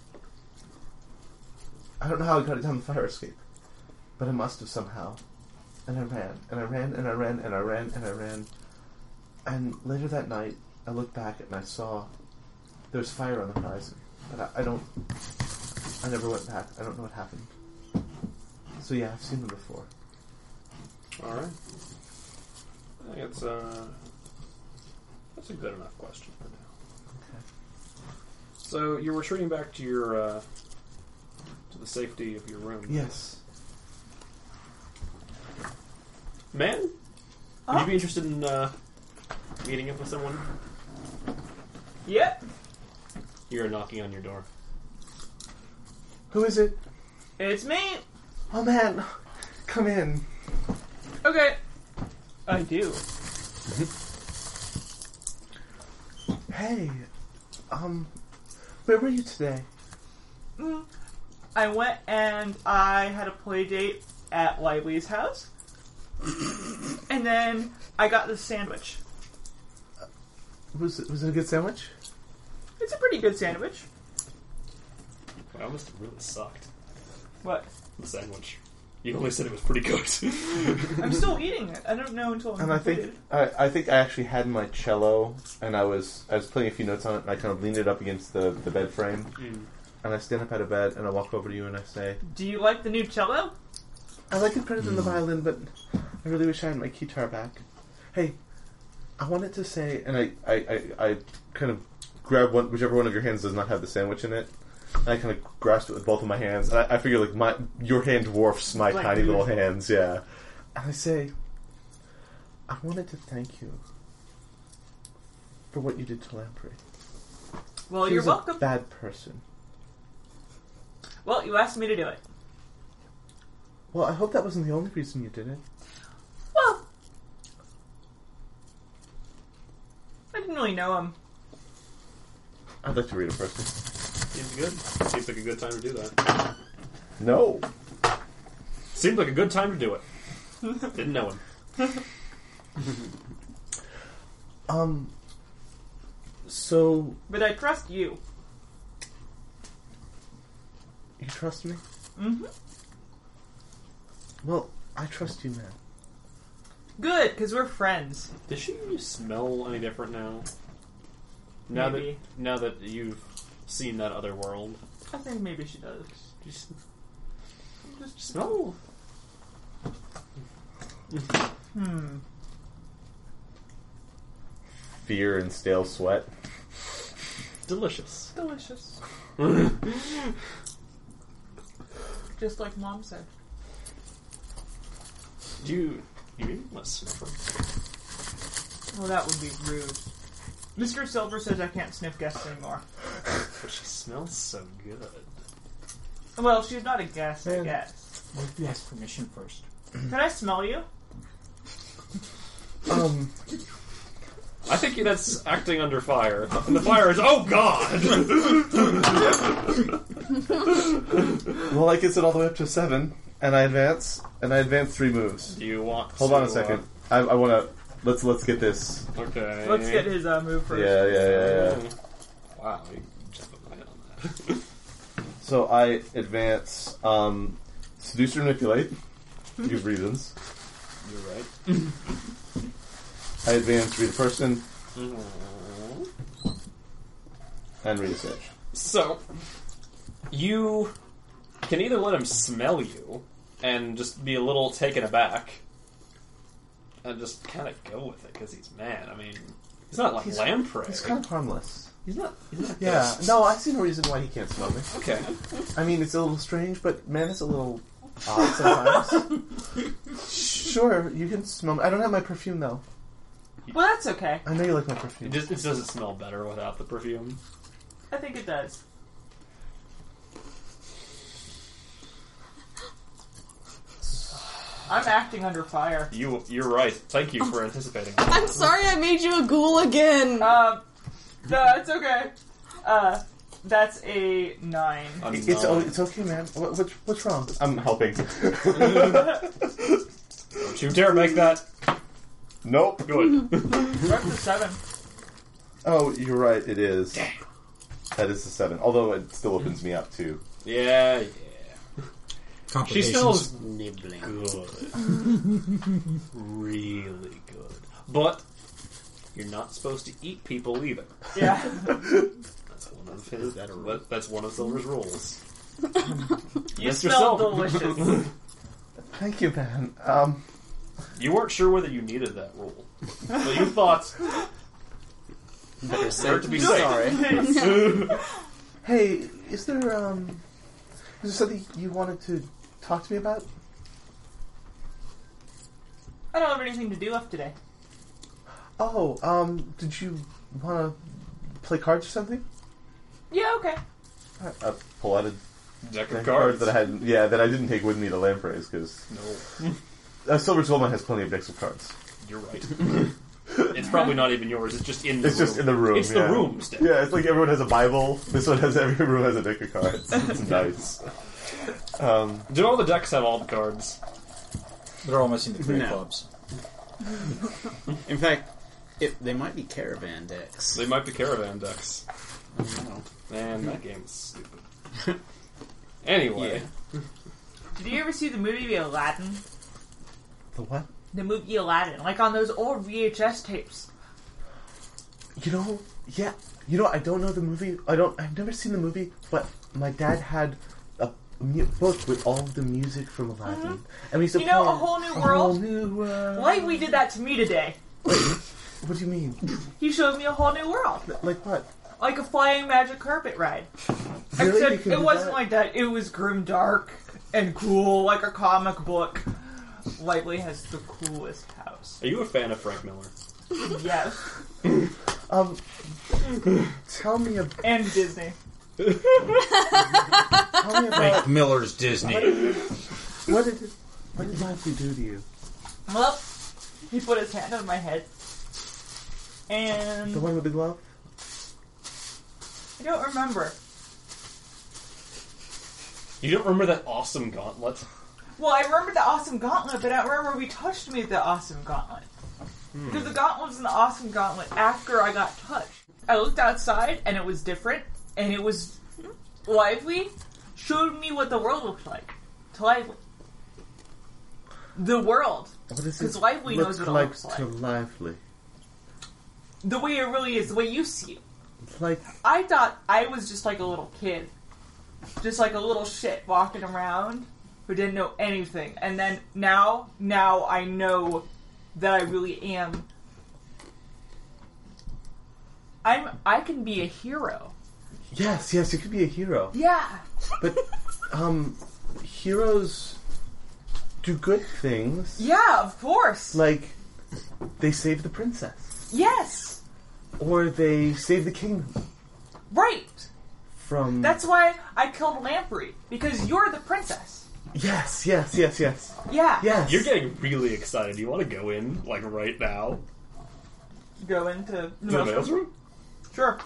I don't know how I got it down the fire escape, but I must have somehow. And I ran, and I ran, and I ran, and I ran, and I ran. And later that night, I looked back and I saw there was fire on the horizon. But I, I don't... I never went back. I don't know what happened. So yeah, I've seen them before. Alright. I think it's, uh... that's a good enough question for now. Okay. So, you're retreating back to your, uh... to the safety of your room. Yes. Man? Would Huh? you be interested in, uh... meeting up with someone? Yep. You're knocking on your door. Who is it? It's me. Oh man, come in. Okay. I do. Hey, um, where were you today? Mm. I went and I had a play date at Lively's house. And then I got this sandwich. Was it, was it a good sandwich? It's a pretty good sandwich. Wow, must have really sucked. What? The sandwich. You only said it was pretty good. I'm still eating it. I don't know until I'm And I think completed. I, I think I actually had my cello, and I was I was playing a few notes on it, and I kind of leaned it up against the, the bed frame, Mm. and I stand up out of bed, and I walk over to you, and I say, Do you like the new cello? I like it better than the violin, but I really wish I had my guitar back. Hey, I wanted to say, and I, I, I, I kind of grab one, whichever one of your hands does not have the sandwich in it, and I kind of grasp it with both of my hands, and I, I figure like my your hand dwarfs my Like tiny you. little hands, yeah. And I say, I wanted to thank you for what you did to Lamprey. Well, He you're was welcome. a bad person. Well, you asked me to do it. Well, I hope that wasn't the only reason you did it. Well, I didn't really know him. I'd like to read it first. Seems good. Seems like a good time to do that. No. Seemed like a good time to do it. Didn't know him. Um. So But I trust you. you trust me? Mm-hmm. Well, I trust you, man. Good, because we're friends. Does she smell any different now? Now Maybe. that now that you've seen that other world, I think maybe she does. just just smell. Hmm. Fear and stale sweat. Delicious. Delicious. Just like Mom said. Do you you maybe want to sniff her? Well, that would be rude. Mister Silver says I can't sniff guests anymore. But she smells so good. Well, she's not a guest, I Man. guess. What if you ask permission first? Can I smell you? Um. I think that's acting under fire. And the fire is, oh god! Well, like I said, all the way up to seven, and I advance, and I advance three moves. Do you want Hold to, on a second. I, I want to. Let's let's get this. Uh, okay. Let's get his uh, move first. Yeah, yeah, yeah, yeah. Wow, you just put my head on that. So I advance. Um, seduce or manipulate. You have reasons. You're right. I advance read a person Mm-hmm. and read a sage. So, you can either let him smell you and just be a little taken aback and just kind of go with it because he's mad. I mean, he's not like He's- lamprey. He's kind of harmless. He's not. He's not Yeah. this. No, I see no reason why he can't smell me. Okay. I mean, it's a little strange, but man, it's a little odd sometimes. Sure, you can smell me. I don't have my perfume, though. Well, that's okay. I know you like my It perfume. just it doesn't smell better without the perfume. I think it does. I'm acting under fire. You you're right. Thank you for anticipating. I'm sorry I made you a ghoul again. Um, no, it's okay. Uh, that's a nine. I'm It's not- oh, it's okay, man. What, what's what's wrong? I'm helping. Don't you dare make that. Nope. Good. That's a seven. Oh, you're right. It is. That is a seven. Although it still opens me up too. Yeah, yeah. She Complications. smells Nibbling. good. Really good. But you're not supposed to eat people either. Yeah. That's one of his. that a rule? that- That's one of Silver's rules. You Mister smell Silver. delicious. Thank you, man. Um, You weren't sure whether you needed that rule, but you thought Better for it to be Do it. safe. hey, is there um, is there something you wanted to talk to me about? I don't have anything to do left today. Oh, um, did you want to play cards or something? Yeah, okay. I, I pull out a Deck deck of of cards cards. that I had. Yeah, that I didn't take with me to Lampreys because No, uh, Silver's Goldmine has plenty of decks of cards. you're right. It's probably not even yours. It's just in the It's room. just in the room. It's yeah. the room's deck. Yeah, it's like everyone has a Bible. This one has every room has a deck of cards. It's nice. Um, Do all the decks have all the cards? They're all missing the three No. clubs. In fact, it, they might be caravan decks. They might be caravan decks. I don't know. Man, that game's stupid. Anyway, Did you ever see the movie Aladdin? the what? The movie Aladdin, like on those old V H S tapes. You know, yeah. You know, I don't know the movie. I don't. I've never seen the movie, but my dad had a mu- book with all of the music from Aladdin, Mhm. and we used to You know, play A Whole New A World? Whole New World. Like we did that to me today. What do you mean? He showed me a whole new world, Like what? like a flying magic carpet ride. Really? You Except can it do wasn't that? like that. It was grim dark and cool, like a comic book. Lively has the coolest house. are you a fan of Frank Miller? Yes, Um, tell me about. and Disney. Tell me about. Frank Miller's Disney. What did it, what did Lively do to you? Well, he put his hand on my head, and The one with the glove? I don't remember. You don't remember that awesome gauntlet? Well, I remember the awesome gauntlet, but I don't remember we touched me with the awesome gauntlet. Because the gauntlet was an awesome gauntlet after I got touched. I looked outside, and it was different, and it was Lively. Showed me what the world looked like. To Lively. The world. What does 'Cause it Lively look knows what it like looks like. to Lively? The way it really is, the way you see it. Like, I thought I was just like a little kid. Just like a little shit walking around who didn't know anything. And then now, now I know that I really am. I'm, I can be a hero. yes, yes, you could be a hero. Yeah. But, um, heroes do good things. Yeah, of course. Like, they save the princess. Yes. Or they save the kingdom Right. from... That's why I killed Lamprey. Because you're the princess. Yes, yes, yes, yes. Yeah. Yes. You're getting really excited. Do you want to go in, like, right now? Go into the To the maelstrom. maelstrom? Sure.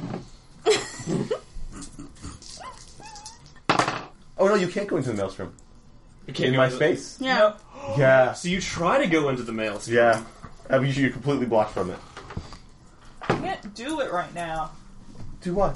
Oh, no, you can't go into the maelstrom. You can't In go my into- space. Yeah. No. Yeah. So you try to go into the maelstrom. Yeah. I mean, you're completely blocked from it. I can't do it right now. Do what?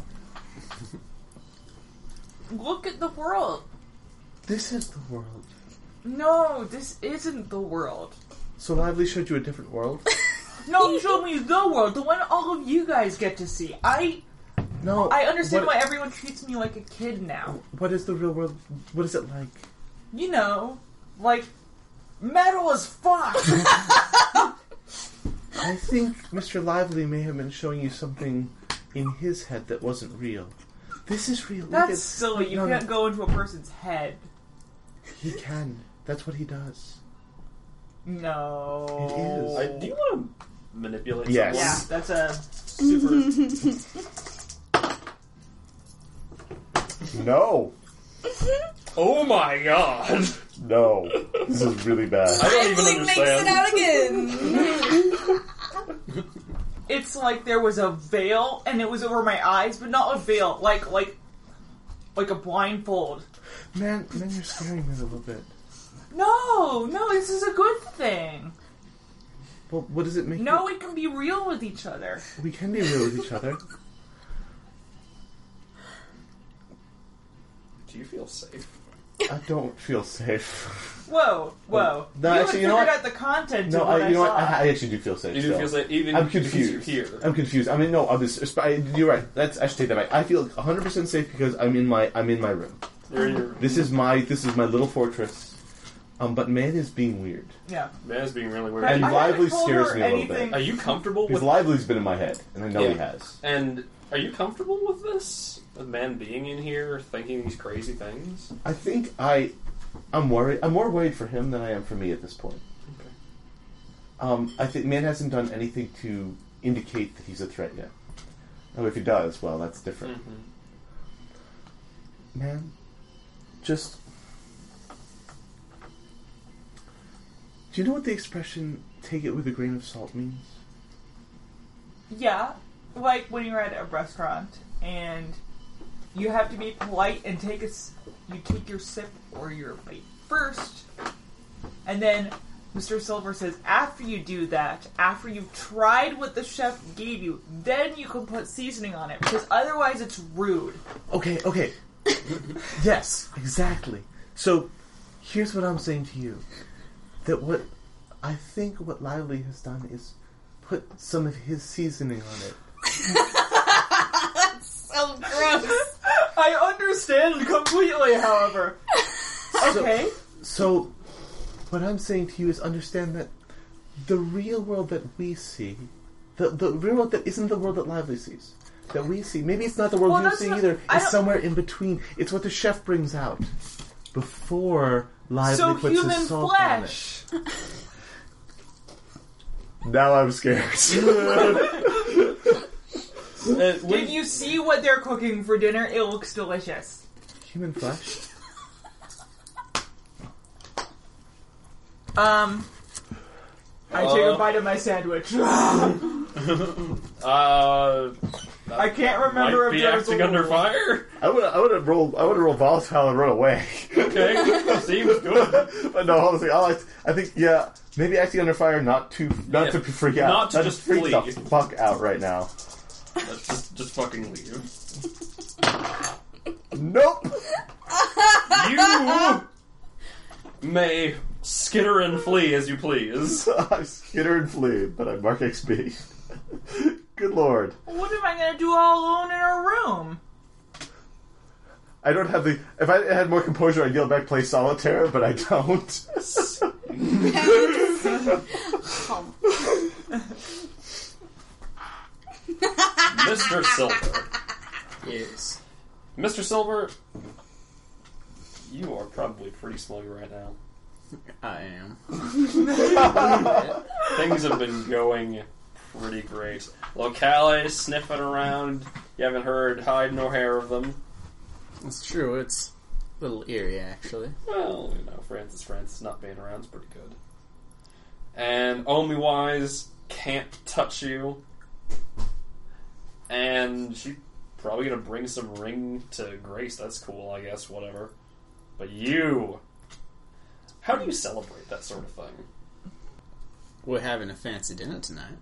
Look at the world. This is the world. No, this isn't the world. So Lively showed you a different world? No, you showed me the world, the one all of you guys get to see. I No, I understand what, why everyone treats me like a kid now. What is the real world? What is it like? You know, like, metal as fuck. I think Mister Lively may have been showing you something in his head that wasn't real. This is real. Look That's at- silly. You no, can't no. go into a person's head. He can. That's what he does. No. It is. I, do you want to manipulate Yes. Yeah, someone? that's a super. No. Oh my god! No. This is really bad. I don't even Lively makes it understand. out again. It's like there was a veil and it was over my eyes, but not a veil, like like like a blindfold. Man, man, you're scaring me a little bit. No, no, this is a good thing. Well, what does it make No, you... we can be real with each other. We can be real with each other. Do you feel safe? I don't feel safe. Whoa, whoa. No, you actually, you haven't know figured what? out the content No, of what I, I, you know saw. what? I, I actually do feel safe. You do still. feel safe, even I'm because confused. you're here. I'm confused. I mean, no, I was. I, you're right. That's I should take that back. I feel one hundred percent safe because I'm in my I'm in my room. You're in your This is my this is my little fortress. Um, but man is being weird. Yeah. man's being really weird. But And I Lively haven't told scares her me a little anything- Are you comfortable Because with Lively's been in my head, and I know he Yeah. has. And are you comfortable with this? A man being in here thinking these crazy things? I think I, I'm worried. I'm more worried for him than I am for me at this point. Okay. Um, I think man hasn't done anything to indicate that he's a threat yet. Oh, if he does, well, that's different. Mm-hmm. Man, just... Do you know what the expression, take it with a grain of salt means? Yeah. Like when you're at a restaurant and you have to be polite and take a s- you take your sip or your bite first, and then Mister Silver says after you do that, after you've tried what the chef gave you, then you can put seasoning on it because otherwise it's rude. Okay, okay. Yes, exactly. So, here's what I'm saying to you. That what I think what Lively has done is put some of his seasoning on it. So gross. I understand completely, however. Okay. So, what I'm saying to you is understand that the real world that we see, the, the real world that isn't the world that Lively sees, that we see, maybe it's not the world Well, you that's see not- either, I it's don't- somewhere in between. It's what the chef brings out before Lively So puts human his salt flesh. on it. Now I'm scared. Uh, when- Did you see what they're cooking for dinner? It looks delicious. Human flesh? Um, I take Uh. a bite of my sandwich. uh, I can't remember might if be there was acting a under rule. fire. I would I would have rolled I would have rolled volatile and run away. Okay, seems good. But no, hold on a second. I like I think yeah, maybe acting under fire, not to not Yeah, to freak out, not to That just freak flee. the fuck out right now. Let's just, just fucking leave. Nope. You may skitter and flee as you please. I skitter and flee, but I mark X P. Good lord. What am I gonna do all alone in a room? I don't have the. If I had more composure, I'd yell back, play solitaire, but I don't. Mister Silver. Yes. Mister Silver, you are probably pretty smuggy right now. I am. Things have been going pretty great. Locales sniffing around. You haven't heard hide nor hair of them. It's true, it's a little eerie, actually. Well, you know, Francis Francis not being around is pretty good. And Omiwise can't touch you. And she's probably gonna bring some ring to Grace. That's cool, I guess, whatever. But you... How do you celebrate that sort of thing? We're having a fancy dinner tonight.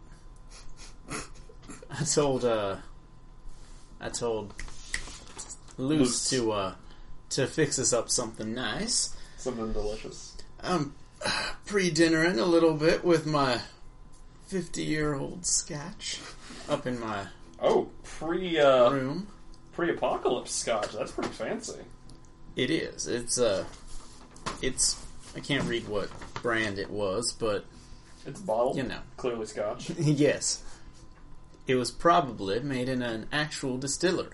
I told, uh... I told Luce, Luce. to, uh... to fix us up something nice. Something delicious. I'm pre-dinnering a little bit with my fifty-year-old scotch up in my Oh, pre, uh... room. pre-apocalypse scotch. That's pretty fancy. It is. It's, uh... It's... I can't read what brand it was, but... It's bottled. You know. Clearly scotch. Yes. It was probably made in an actual distillery.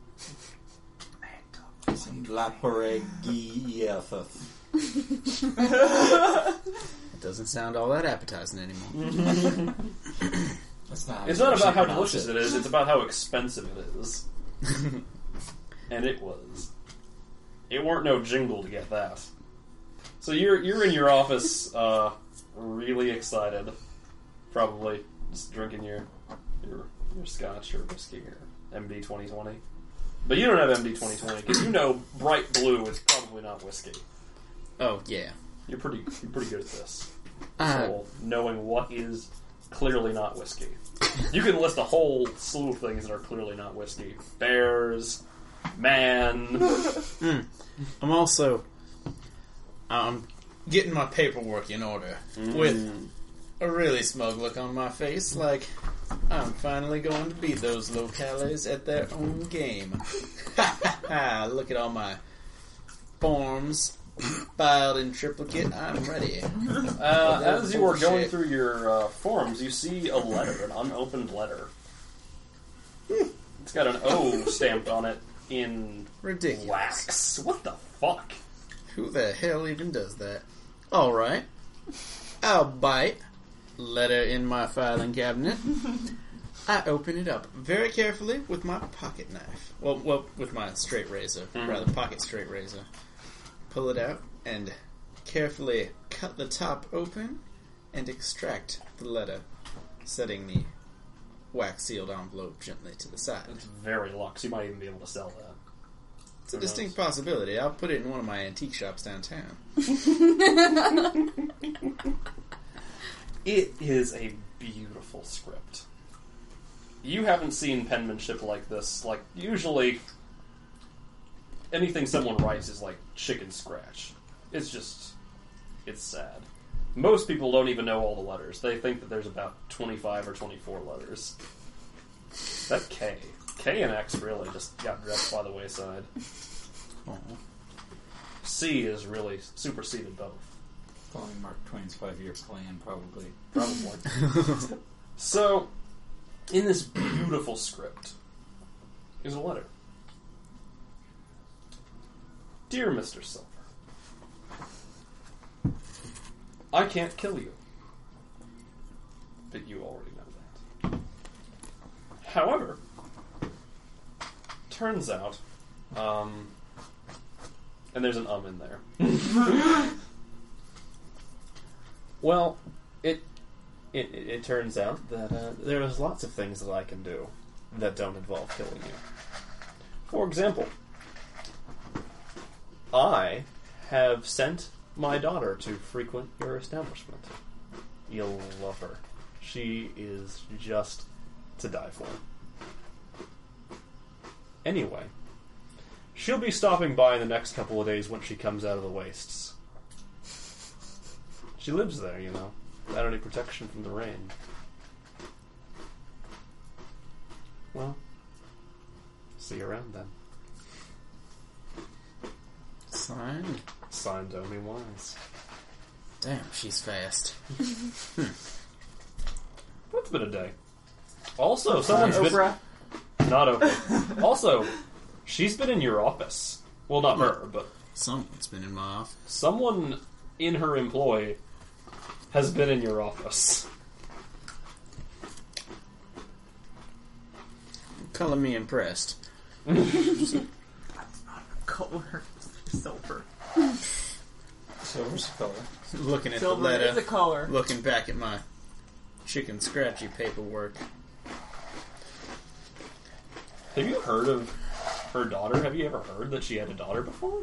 It doesn't sound all that appetizing anymore. That's not It's not about how delicious it is, it's about how expensive it is. And it was. It weren't no jingle to get that. So you're you're in your office, uh, really excited. Probably just drinking your your your scotch or whiskey or M D twenty twenty. But you don't have M D twenty twenty because you know bright blue is probably not whiskey. Oh, yeah. You're pretty you're pretty good at this. Uh, So knowing what is clearly not whiskey. You can list a whole slew of things that are clearly not whiskey. Bears, man. mm. I'm also um, getting my paperwork in order Mm. with a really smug look on my face, like I'm finally going to beat those locales at their own game. Ha ha ha! Look at all my forms filed in triplicate. I'm ready. Uh, as you are going Bullshit. through your uh, forms, you see a letter, an unopened letter. It's got an O stamped on it in Ridiculous. wax. What the fuck? Who the hell even does that? Alright. I'll bite. Letter in my filing cabinet. I open it up very carefully with my pocket knife. Well, well, with my straight razor. Mm. Rather, pocket straight razor. Pull it out and carefully cut the top open and extract the letter, setting the wax-sealed envelope gently to the side. It's very luxe. You might even be able to sell that. It's a Who distinct knows? possibility. I'll put it in one of my antique shops downtown. It is a beautiful script. You haven't seen penmanship like this. Like, usually, anything someone writes is like chicken scratch. It's just, it's sad. Most people don't even know all the letters. They think that there's about twenty-five or twenty-four letters. That K. K and X really just got left by the wayside. Oh. C is really superseded both. Following Mark Twain's five-year plan, probably. Probably. So, in this beautiful script is a letter. Dear Mister Silver, I can't kill you. But you already know that. However, turns out, um, and there's an um in there. Well, it, it it turns out that uh, there's lots of things that I can do that don't involve killing you. For example, I have sent my daughter to frequent your establishment. You'll love her. She is just to die for. Anyway, she'll be stopping by in the next couple of days when she comes out of the wastes. She lives there, you know, without any protection from the rain. Well, see you around then. Signed. Signed, Omi Wise. Damn, she's fast. It's been a day. Also, someone's been... Oprah. Not Oprah. Also, she's been in your office. Well, not her, but Someone's been in my office. someone in her employ has been in your office. Color me impressed. Color. Silver. Silver's color. Looking at Silver the letter. is a color. Looking back at my chicken scratchy paperwork. Have you heard of her daughter? Have you ever heard that she had a daughter before?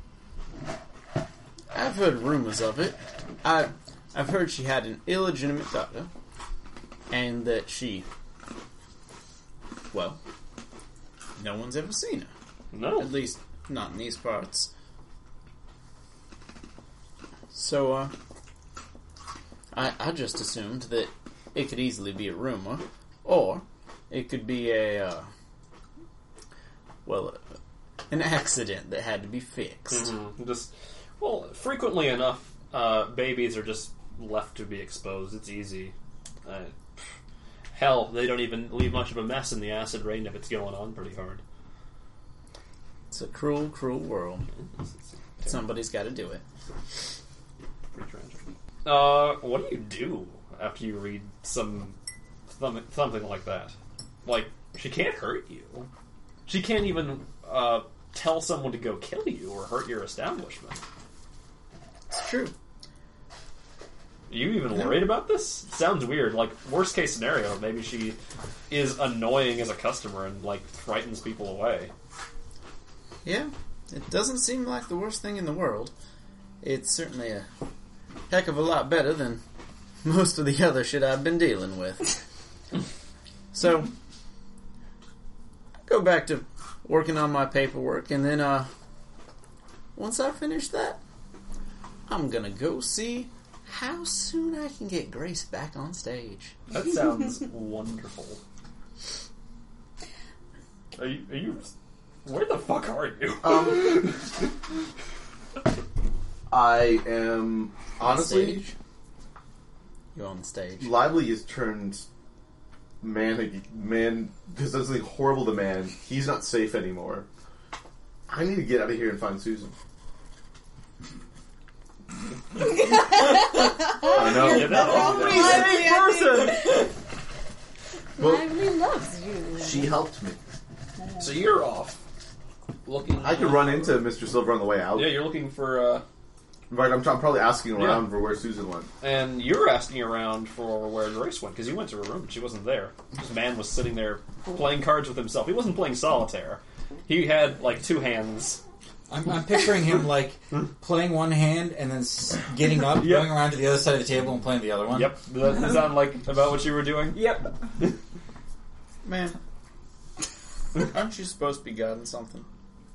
I've heard rumors of it. I, I've heard she had an illegitimate daughter, and that she, well, no one's ever seen her. No. At least, not in these parts. So, uh, I, I just assumed that it could easily be a rumor, or it could be a, uh, well, uh, an accident that had to be fixed. Mm-hmm. Just well, frequently enough, uh, babies are just left to be exposed. It's easy. Uh, hell, they don't even leave much of a mess in the acid rain if it's going on pretty hard. It's a cruel, cruel world. It's, it's, it's Somebody's got to do it. pretty tragic. Uh, what do you do after you read some some- something like that? Like, she can't hurt you. She can't even uh, tell someone to go kill you or hurt your establishment. It's true. Are you even worried about this? It sounds weird. Like, worst case scenario, maybe she is annoying as a customer and, like, frightens people away. Yeah, it doesn't seem like the worst thing in the world. It's certainly a heck of a lot better than most of the other shit I've been dealing with. So, go back to working on my paperwork, and then, uh, once I finish that, I'm gonna go see how soon I can get Grace back on stage. That sounds wonderful. Are you, are you... Where the fuck are you? Um, I am honestly Stage? You're on the stage. Lively is turned man man because there's something horrible to man. He's not safe anymore. I need to get out of here and find Susan. I know. Yeah, that- Lively person. Well, Lively loves you. she helped me. So you're off. Looking... I could run into Mister Silver on the way out. Yeah, you're looking for... Uh, In fact, I'm, I'm probably asking around Yeah. for where Susan went. and you're asking around for where Grace went, because you went to her room and she wasn't there. This man was sitting there playing cards with himself. He wasn't playing solitaire. He had, like, two hands. I'm, I'm picturing him like playing one hand and then s- getting up, Yep. going around to the other side of the table and playing the other one. Yep. Does that sound like about what you were doing? Yep. Man, aren't you supposed to be guarding something?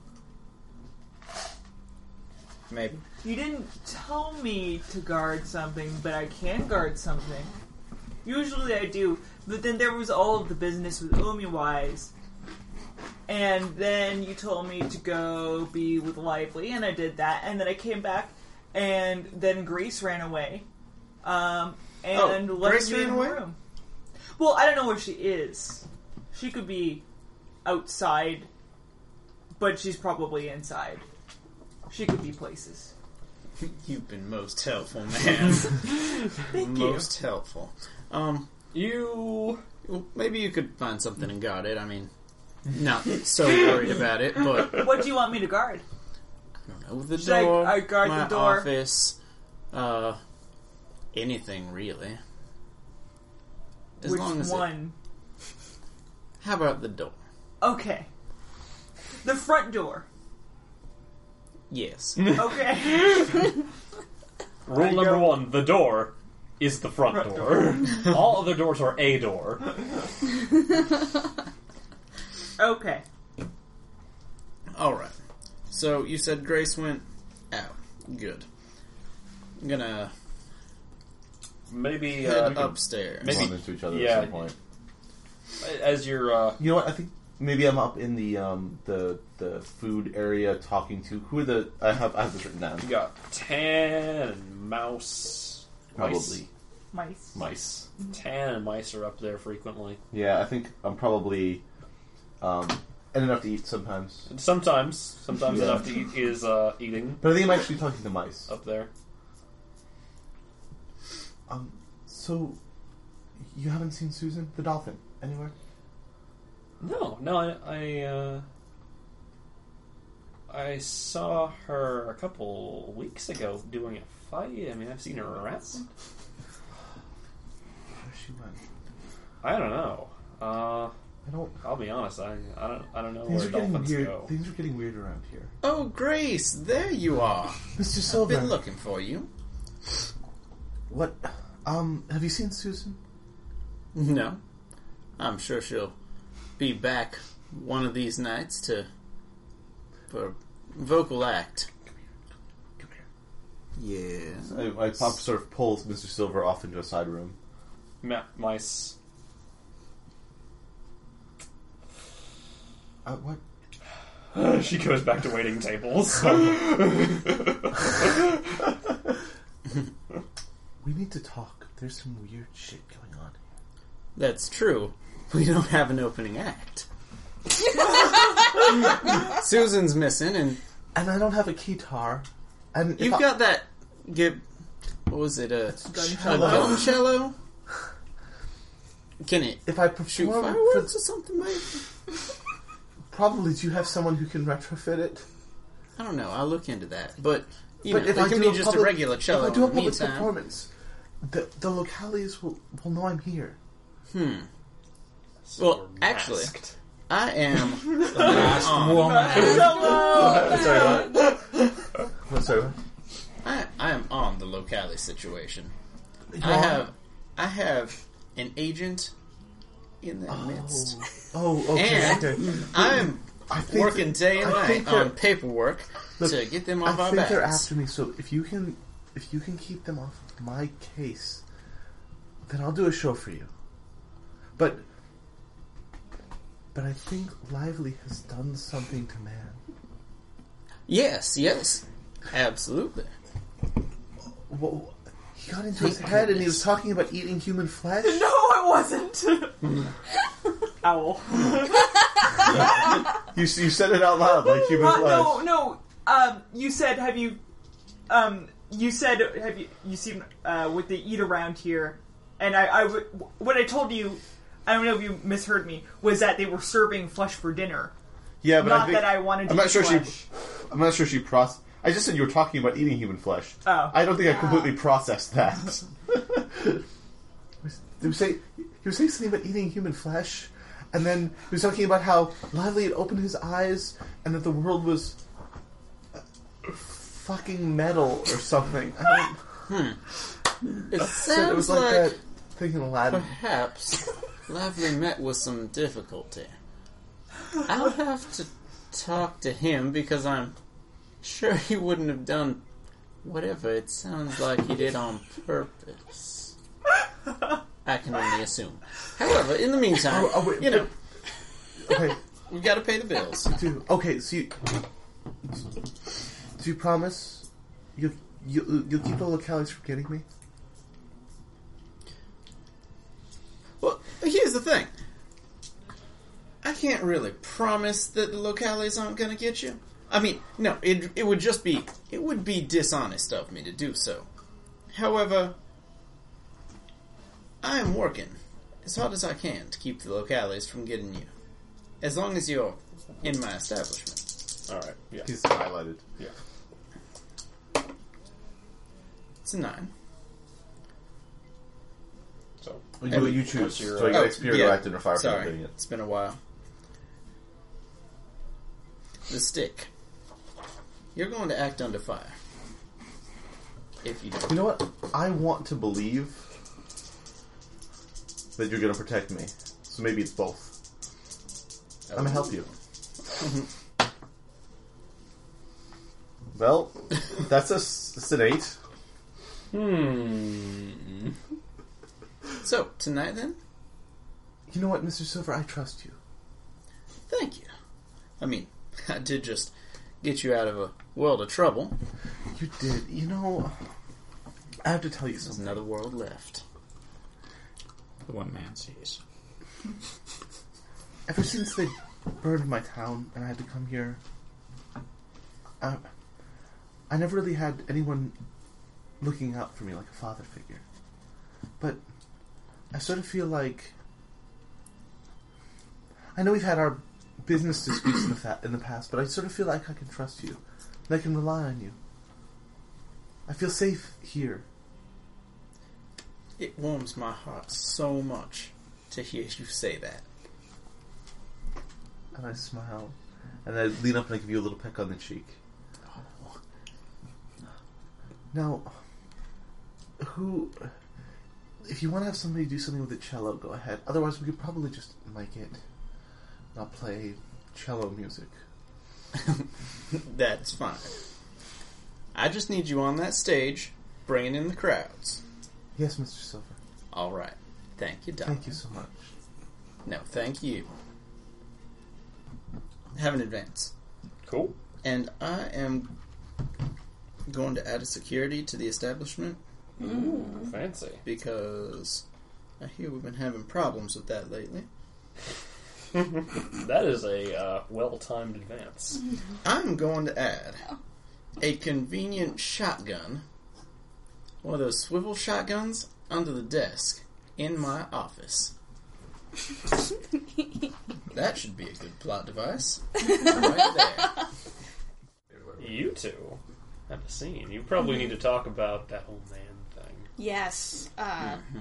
Maybe. You didn't tell me to guard something, but I can guard something. Usually I do, but then there was all of the business with Umiwise. And then you told me to go be with Lively, and I did that. And then I came back, and then Grace ran away. Um, and Oh, left Grace you ran in away? her room. Well, I don't know where she is. She could be outside, but she's probably inside. She could be places. You've been most helpful, man. Thank you. most helpful. Um, You... well, maybe you could find something and guard it. I mean, not so worried about it, but What do you want me to guard? I don't know, the Should I- door, I guard my the door? office, uh, anything really. As Which long as one? It, how about the door? Okay. The front door. Yes. Okay. Rule number one, the door is the front, Front door. All other doors are a door. Okay. All right. So you said Grace went out. Good. I'm gonna Maybe, head uh, upstairs. Maybe- Run into each other yeah. at some point. as you're, uh... You know what? I think maybe I'm up in the um the the food area talking to who are the I have I have this written down. You got Tan and Mouse. Probably. Mice. Mice. Tan and Mice are up there frequently. Yeah, I think I'm probably um and enough to eat sometimes. And sometimes, sometimes Yeah. enough to eat is uh, eating But I think I'm actually talking to mice. up there. Um so you haven't seen Susan the dolphin anywhere? No, no, I, I, uh... I saw her a couple weeks ago doing a fight. I mean, I've seen her around. Where she went? I don't know. Uh, I don't I'll be honest. I, I don't, I don't know things where are getting dolphins weird. go. Things are getting weird around here. Oh, Grace, there you are. Mister I've Silver. been looking for you. What um have you seen Susan? No. I'm sure she'll be back one of these nights to for a vocal act. Come here. Yeah. I, I pop sort of pulls Mister Silver off into a side room. Ma- mice. Uh, what? She goes back to waiting tables. We need to talk. There's some weird shit going on here. That's true. We don't have an opening act. Susan's missing, and And I don't have a keytar. And if you've I- got that. Give, what was it? A, a Guncello. gun cello? Can it If I shoot perform fireworks for, or something, maybe? probably do you have someone who can retrofit it? I don't know. I'll look into that. But, you But know, if it I can do be just public, a regular cello if I do a in the public meantime. performance, the the locales will will know I'm here. Hmm. Well, actually, I am Last on. woman. Sorry, what? What, sorry, what? I, I am on the locale situation. You I are? have I have an agent in their midst. Oh, okay, And okay. I'm I think working day and I night think on they're- paperwork Look, to get them I off our think they're backs. after me. So if you can, if you can keep them off my case, then I'll do a show for you. But, but I think Lively has done something to man. Yes, yes, absolutely. Well, he got into his head and he was talking about eating human flesh. No, I wasn't. Owl. You you said it out loud like human Uh, flesh. no, no. Um, you said, have you? Um, you said, have you? You seen uh, what they eat around here? And I, I, w- what I told you, I don't know if you misheard me, was that they were serving flesh for dinner. Yeah, but Not I think, that I wanted to I'm not eat sure flesh. she. I'm not sure she processed. I just said you were talking about eating human flesh. Oh. I don't think I completely processed that. He was saying he was saying something about eating human flesh, and then he was talking about how Lively had opened his eyes and that the world was uh, fucking metal or something. I don't, It said sounds it was like, like, that thing in Aladdin. perhaps Lively met with some difficulty. I'll have to talk to him because I'm sure he wouldn't have done whatever it sounds like he did on purpose. I can only assume. However, in the meantime, Oh, oh, wait, you know, Okay, we've got to pay the bills. do okay. So you do you promise you you you'll keep the locales from getting me? Well, here's the thing. I can't really promise that the locales aren't going to get you. I mean, no, it it would just be it would be dishonest of me to do so. However, I am working as hard as I can to keep the locales from getting you. As long as you're in my establishment. Alright, yeah. He's highlighted. Yeah. It's a nine. So, You do what you choose. What's your, so I uh, got Oh, experience yeah. acting or fire for Sorry, getting it. it's been a while. The stick. You're going to act under fire. If you don't. You know what? I want to believe that you're going to protect me. So maybe it's both. I'm going to help you. Well, that's a, that's an eight. Hmm. So, tonight then? You know what, Mister Silver? I trust you. Thank you. I mean, I did just get you out of a world of trouble. You did. You know, I have to tell you There's something. another world left. The one man sees. Ever since they burned my town and I had to come here, I, I never really had anyone looking out for me like a father figure. But I sort of feel like I know we've had our business disputes in the fa- in the past, but I sort of feel like I can trust you, and I can rely on you. I feel safe here. It warms my heart so much to hear you say that. And I smile, and I lean up and I give you a little peck on the cheek. Now, who? If you want to have somebody do something with the cello, go ahead. Otherwise, we could probably just mic it, not play cello music. That's fine. I just need you on that stage, bringing in the crowds. Yes, Mister Silver. All right. Thank you, Don. Thank you so much. No, thank you. Have an advance. Cool. And I am going to add a security to the establishment Ooh, fancy. because I hear we've been having problems with that lately. That is a uh, well-timed advance. I'm going to add a convenient shotgun, one of those swivel shotguns, under the desk in my office. That should be a good plot device. Right there. You two have a scene. You probably need to talk about that whole man thing. Yes. Uh, Mm-hmm.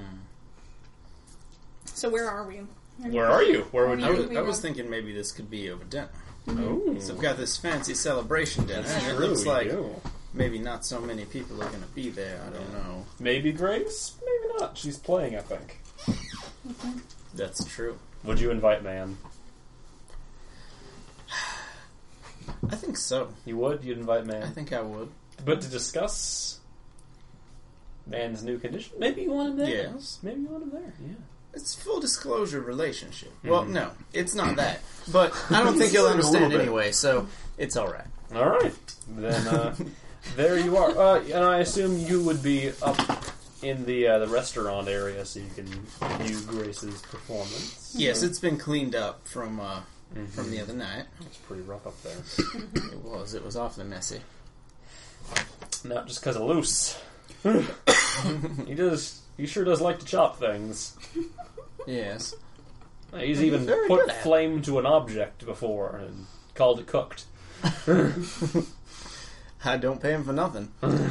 So where are we? Where are you? Where would I you... was, I was thinking maybe this could be over dinner. Oh, So we've got this fancy celebration dinner, that's and it true. looks you like do. maybe not so many people are going to be there. I don't know. Maybe Grace, maybe not. She's playing, I think. That's true. Would you invite Man? I think so. You would? You'd invite I Man? think I would. But to discuss Man's new condition? Maybe you want him there. Yes. Maybe you want him there, yeah. It's full disclosure relationship. Mm-hmm. Well, no, it's not that. But I don't think you'll A little understand bit. anyway, so it's all right. All right. Then uh, there you are. Uh, and I assume you would be up in the uh, the restaurant area so you can view Grace's performance. Yes, it's been cleaned up from uh, from the other night. It's pretty rough up there. It was. It was awfully messy. Not just because of Loose. he does. He sure does like to chop things. Yes. He's even very put good at it. flame to an object before and called it cooked. I don't pay him for nothing.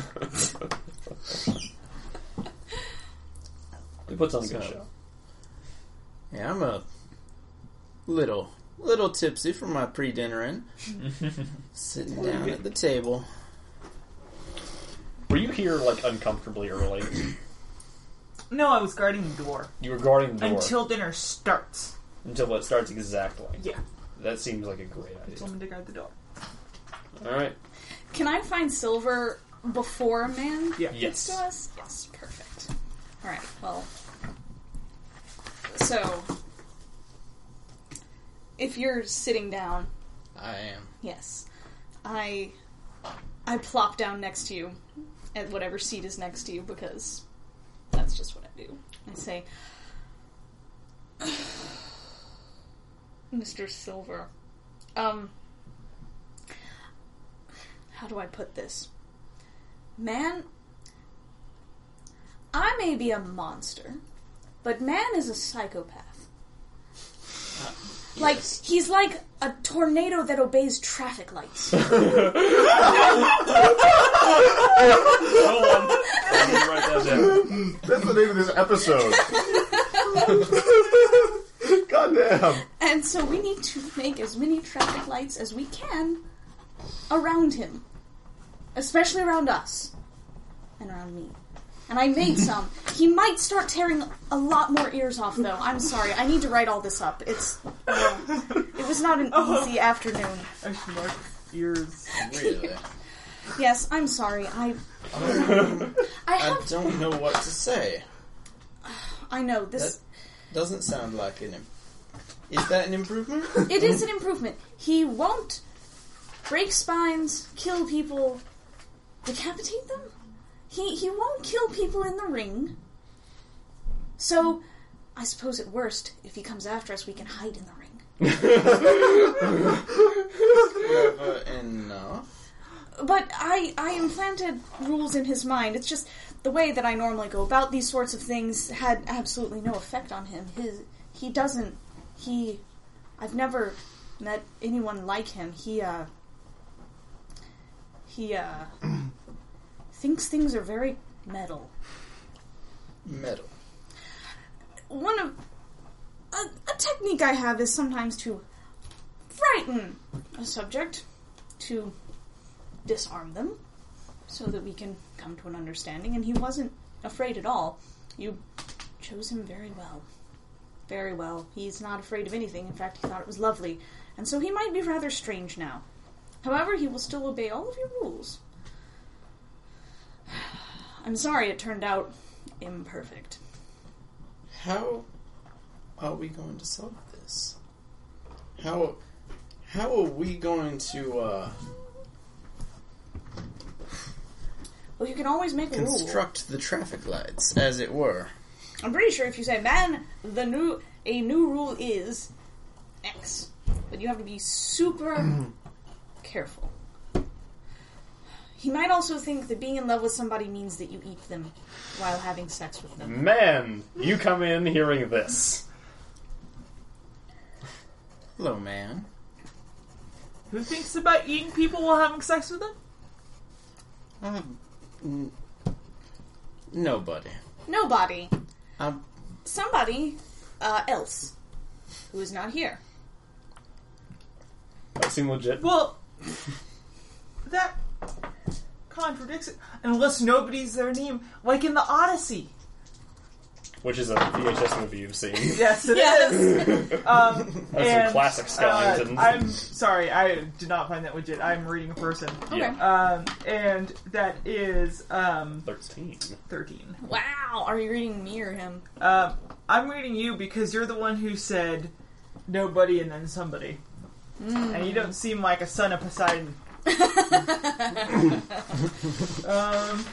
He puts on a good So- show. Yeah, I'm a little, little tipsy from my pre-dinnering. Sitting down at the table. Were you here like uncomfortably early? No, I was guarding the door You were guarding the door until dinner starts. until it starts exactly. Yeah, That seems like a great I idea. told him to guard the door. All right. Can I find Silver before Man Yeah. gets Yes. to us? Yes, perfect. Alright, well. So, if you're sitting down, I am. yes, I I plop down next to you at whatever seat is next to you because that's just what I do. I say, Mister Silver, um, how do I put this? Man, I may be a monster, but Man is a psychopath. Like, he's like a tornado that obeys traffic lights. Hold on. I'm gonna write that down. That's the name of this episode. Goddamn. And so we need to make as many traffic lights as we can around him. Especially around us. And around me. And I made some. He might start tearing a lot more ears off, though. I'm sorry. I need to write all this up. It's... Uh, it was not an easy afternoon. I should mark ears. Really? Yes, I'm sorry. I... Um, I I have... don't know what to say. I know, this... That doesn't sound like an... Im- Is that an improvement? It is an improvement. He won't break spines, kill people, decapitate them? He he won't kill people in the ring. So, I suppose at worst, if he comes after us, we can hide in the ring. Clever enough. But I, I implanted rules in his mind. It's just the way that I normally go about these sorts of things had absolutely no effect on him. His he doesn't he I've never met anyone like him. He uh he uh thinks things are very metal. Metal. One of a, a technique I have is sometimes to frighten a subject, to disarm them, so that we can come to an understanding. And he wasn't afraid at all. You chose him very well. Very well. He's not afraid of anything. In fact, he thought it was lovely. And so he might be rather strange now. However, he will still obey all of your rules. I'm sorry it turned out imperfect. How are we going to solve this? How How are we going to uh, Well, you can always make a rule. construct the traffic lights, as it were? I'm pretty sure if you say, man, the new a new rule is X, but you have to be super careful. He might also think that being in love with somebody means that you eat them while having sex with them. Man, you come in hearing this. Hello, man. Who thinks about eating people while having sex with them? Um, n- nobody. Nobody. Um, Somebody uh, else who is not here. That seem legit. Well, that contradicts it. Unless nobody's their name, like in the Odyssey. Which is a V H S movie you've seen. Yes, it Yes. is. Um, That's and, some classic Skellington. uh, I'm sorry, I did not find that legit. I'm reading a person. Okay. Yeah. Um, and that is um, Thirteen. thirteen. Wow, are you reading me or him? Um, I'm reading you because you're the one who said nobody and then somebody. And you don't seem like a son of Poseidon. um,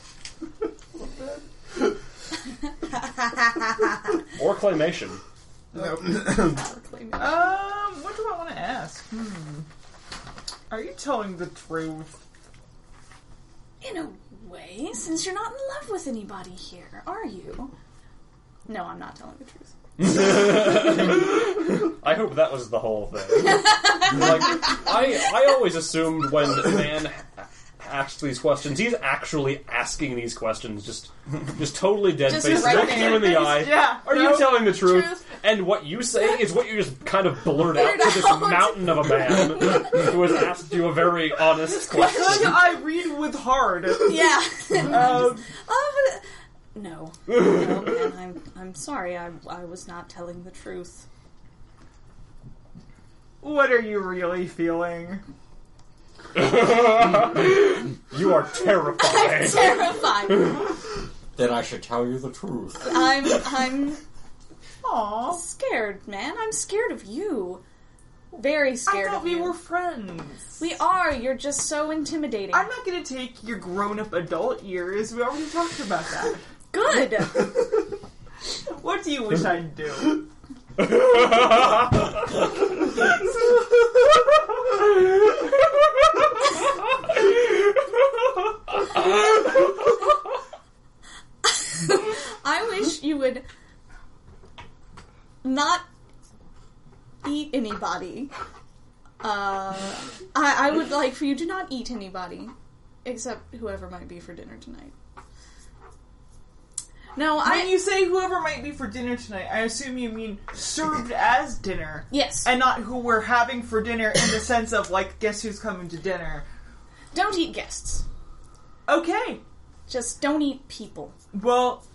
Or claymation. um, what do I want to ask? Hmm. Are you telling the truth? In a way, since you're not in love with anybody here, are you? No, I'm not telling the truth. I hope that was the whole thing. Like, I I always assumed when man asks these questions, he's actually asking these questions, just just totally dead Just faced, right looking you in the there. eye. Yeah, Are no. you telling the truth? Truth. And what you say is what you just kind of blurt out Blurt to this out. mountain of a man who has asked you a very honest question. I read with hard. Yeah. Um, Oh, but, no. No, man, I'm, I'm sorry. I, I was not telling the truth. what are you really feeling? You are terrifying. Terrified. That I should tell you the truth. I'm, I'm Aww. scared, man. I'm scared of you. Very I scared thought of we you. were friends. We are. You're just so intimidating. I'm not gonna take your grown-up adult years. We already talked about that. Good. What do you wish I'd do? I wish you would not eat anybody. Uh, I, I would like for you to not eat anybody, except whoever might be for dinner tonight. No, When I. you say whoever might be for dinner tonight, I assume you mean served as dinner. Yes. And not who we're having for dinner in the sense of, like, guess who's coming to dinner. Don't eat guests. Okay. Just don't eat people. Well,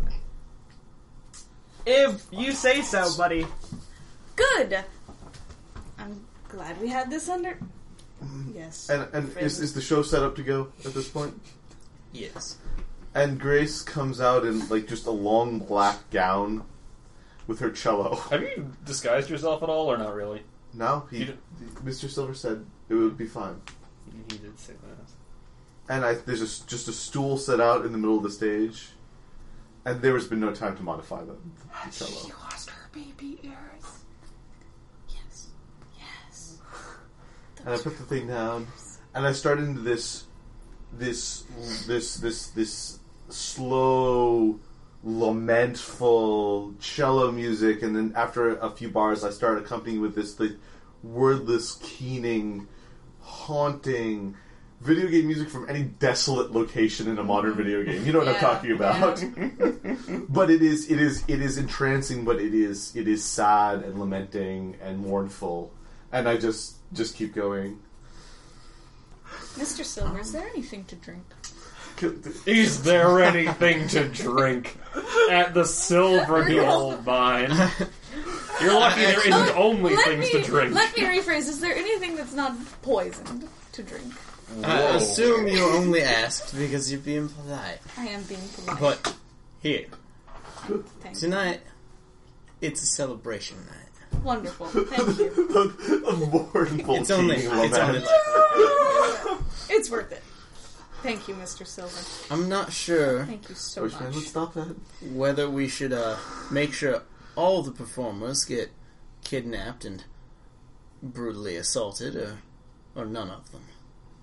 if you say so, buddy. Good. I'm glad we had this under. Yes. And and is is the show set up to go at this point? Yes. And Grace comes out in like just a long black gown with her cello. Have you disguised yourself at all, or not really? No, he, You did- Mister Silver said it would be fine. He did say that. And I, there's a, just a stool set out in the middle of the stage, and there has been no time to modify the, the cello. She lost her baby ears. Yes. Yes. And I put the thing down, and I started into this, this, this, this, this slow, lamentful cello music, and then after a few bars, I started accompanying with this like wordless, keening, haunting video game music from any desolate location in a modern video game. You know what Yeah, I'm talking about. But it is, it is, it is entrancing, but it is, it is sad and lamenting and mournful. And I just, just keep going. Mister Silver, is there anything to drink? Is there anything to drink at the Silver Gold Mine? You're lucky there isn't only Let things me, to drink. Let me rephrase. Is there anything that's not poisoned to drink? I Whoa. assume you only asked because you're being polite. I am being polite. But here, Thank you. tonight, it's a celebration night. Wonderful. Thank you. a mournful It's only, king it's only lament. like It's worth it. Thank you, Mister Silver. I'm not sure Thank you so Wish man would much. stop that. whether we should uh, make sure all the performers get kidnapped and brutally assaulted, or or none of them.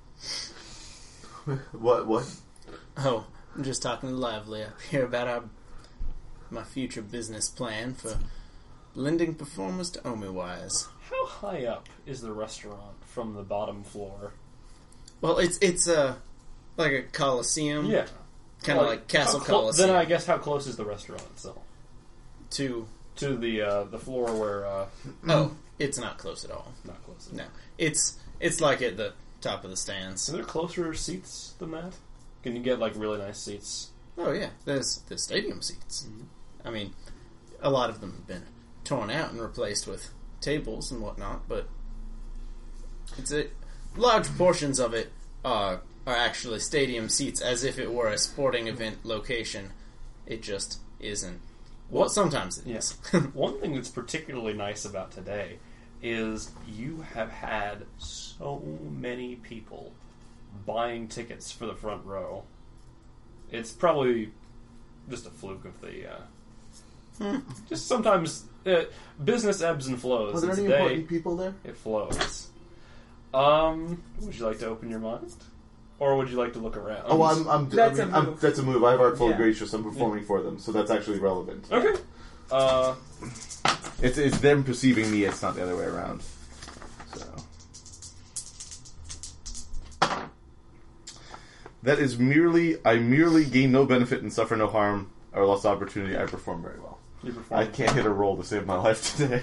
What? What? Oh, I'm just talking to Lively up here about our my future business plan for lending performers to Omiwise. How high up is the restaurant from the bottom floor? Well, it's it's uh, like a coliseum, Yeah. kind of Well, like Castle how clo- Coliseum. Then I guess how close is the restaurant itself? To To the uh, the floor where... Uh, oh, it's not close at all. not close. No, it's it's like at the top of the stands. Are there closer seats than that? Can you get, like, really nice seats? Oh yeah, there's the stadium seats. I mean, a lot of them have been torn out and replaced with tables and whatnot, but it's a large portions of it are are actually stadium seats, as if it were a sporting event location. It just isn't. Well, What- sometimes it Yes. is. One thing that's particularly nice about today is you have had so many people buying tickets for the front row. It's probably just a fluke of the... Uh, just sometimes uh, business ebbs and flows. Were there And any today, important people there? it flows. Um, would you like to open your mind? Or would you like to look around? Oh, I'm. I'm That's I mean, a I'm- move. that's a move. I have Artful Yeah. of Gracious. I'm performing for them, so that's actually relevant. Okay. Uh, It's it's them perceiving me. It's not the other way around. So that is merely. I merely gain no benefit and suffer no harm or lost opportunity. I perform very well. you perform. I can't hit a roll to save my life today.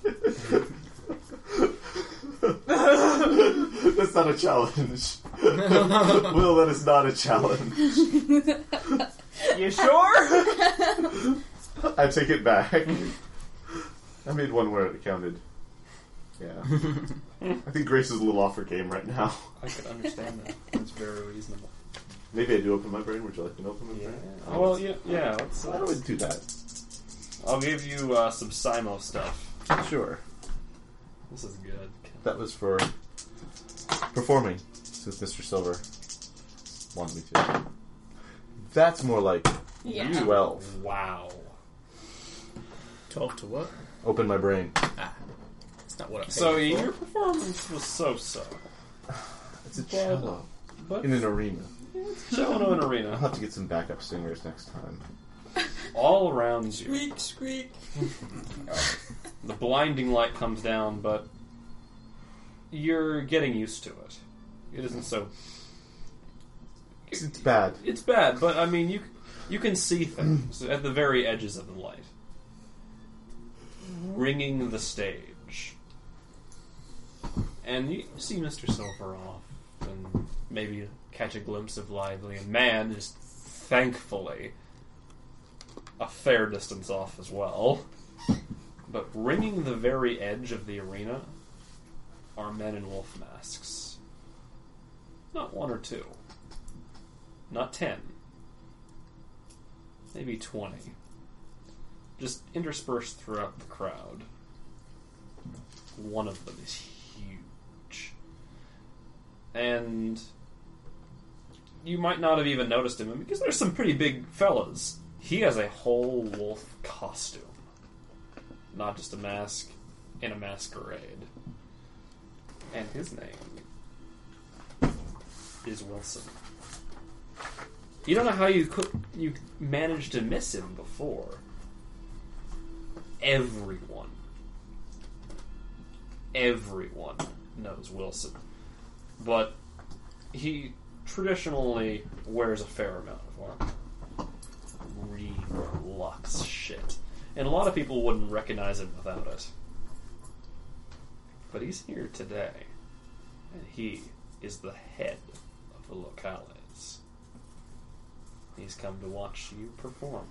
That's not a challenge. Will, that is not a challenge. You sure? I take it back. I made one where it counted. Yeah. I think Grace is a little off her game right now. I could understand that. That's very reasonable. Maybe I do open my brain. Would you like me to open my Yeah. brain? Oh, well, yeah, yeah. Let's, Why do I do that? I'll give you uh, some Simo stuff. Sure. This is good. That was for performing, since Mister Silver wanted me to. That's more like Yeah. twelve. Wow. Twelve to what? Open my brain. Ah, that's not what I paid So for. your performance was so-so, It's a cello. but In an arena. cello in an I'll arena, have to get some backup singers next time. all around you. Squeak, squeak. The blinding light comes down, but you're getting used to it. It isn't so. It's, it's bad. It's bad, but I mean, you you can see things at the very edges of the light. Ringing the stage. And you see Mister Silver off, and maybe catch a glimpse of Lively, and man is thankfully a fair distance off as well. But ringing the very edge of the arena are men in wolf masks. Not one or two. Not ten. Maybe twenty. Just interspersed throughout the crowd. One of them is huge. And you might not have even noticed him, because there's some pretty big fellas. He has a whole wolf costume. Not just a mask in a masquerade. And his name is Wilson. You don't know how you could you managed to miss him before. Everyone, everyone knows Wilson, but he traditionally wears a fair amount of armor. Real luxe shit, and a lot of people wouldn't recognize him without it. But he's here today, and he is the head of the locales. He's come to watch you perform.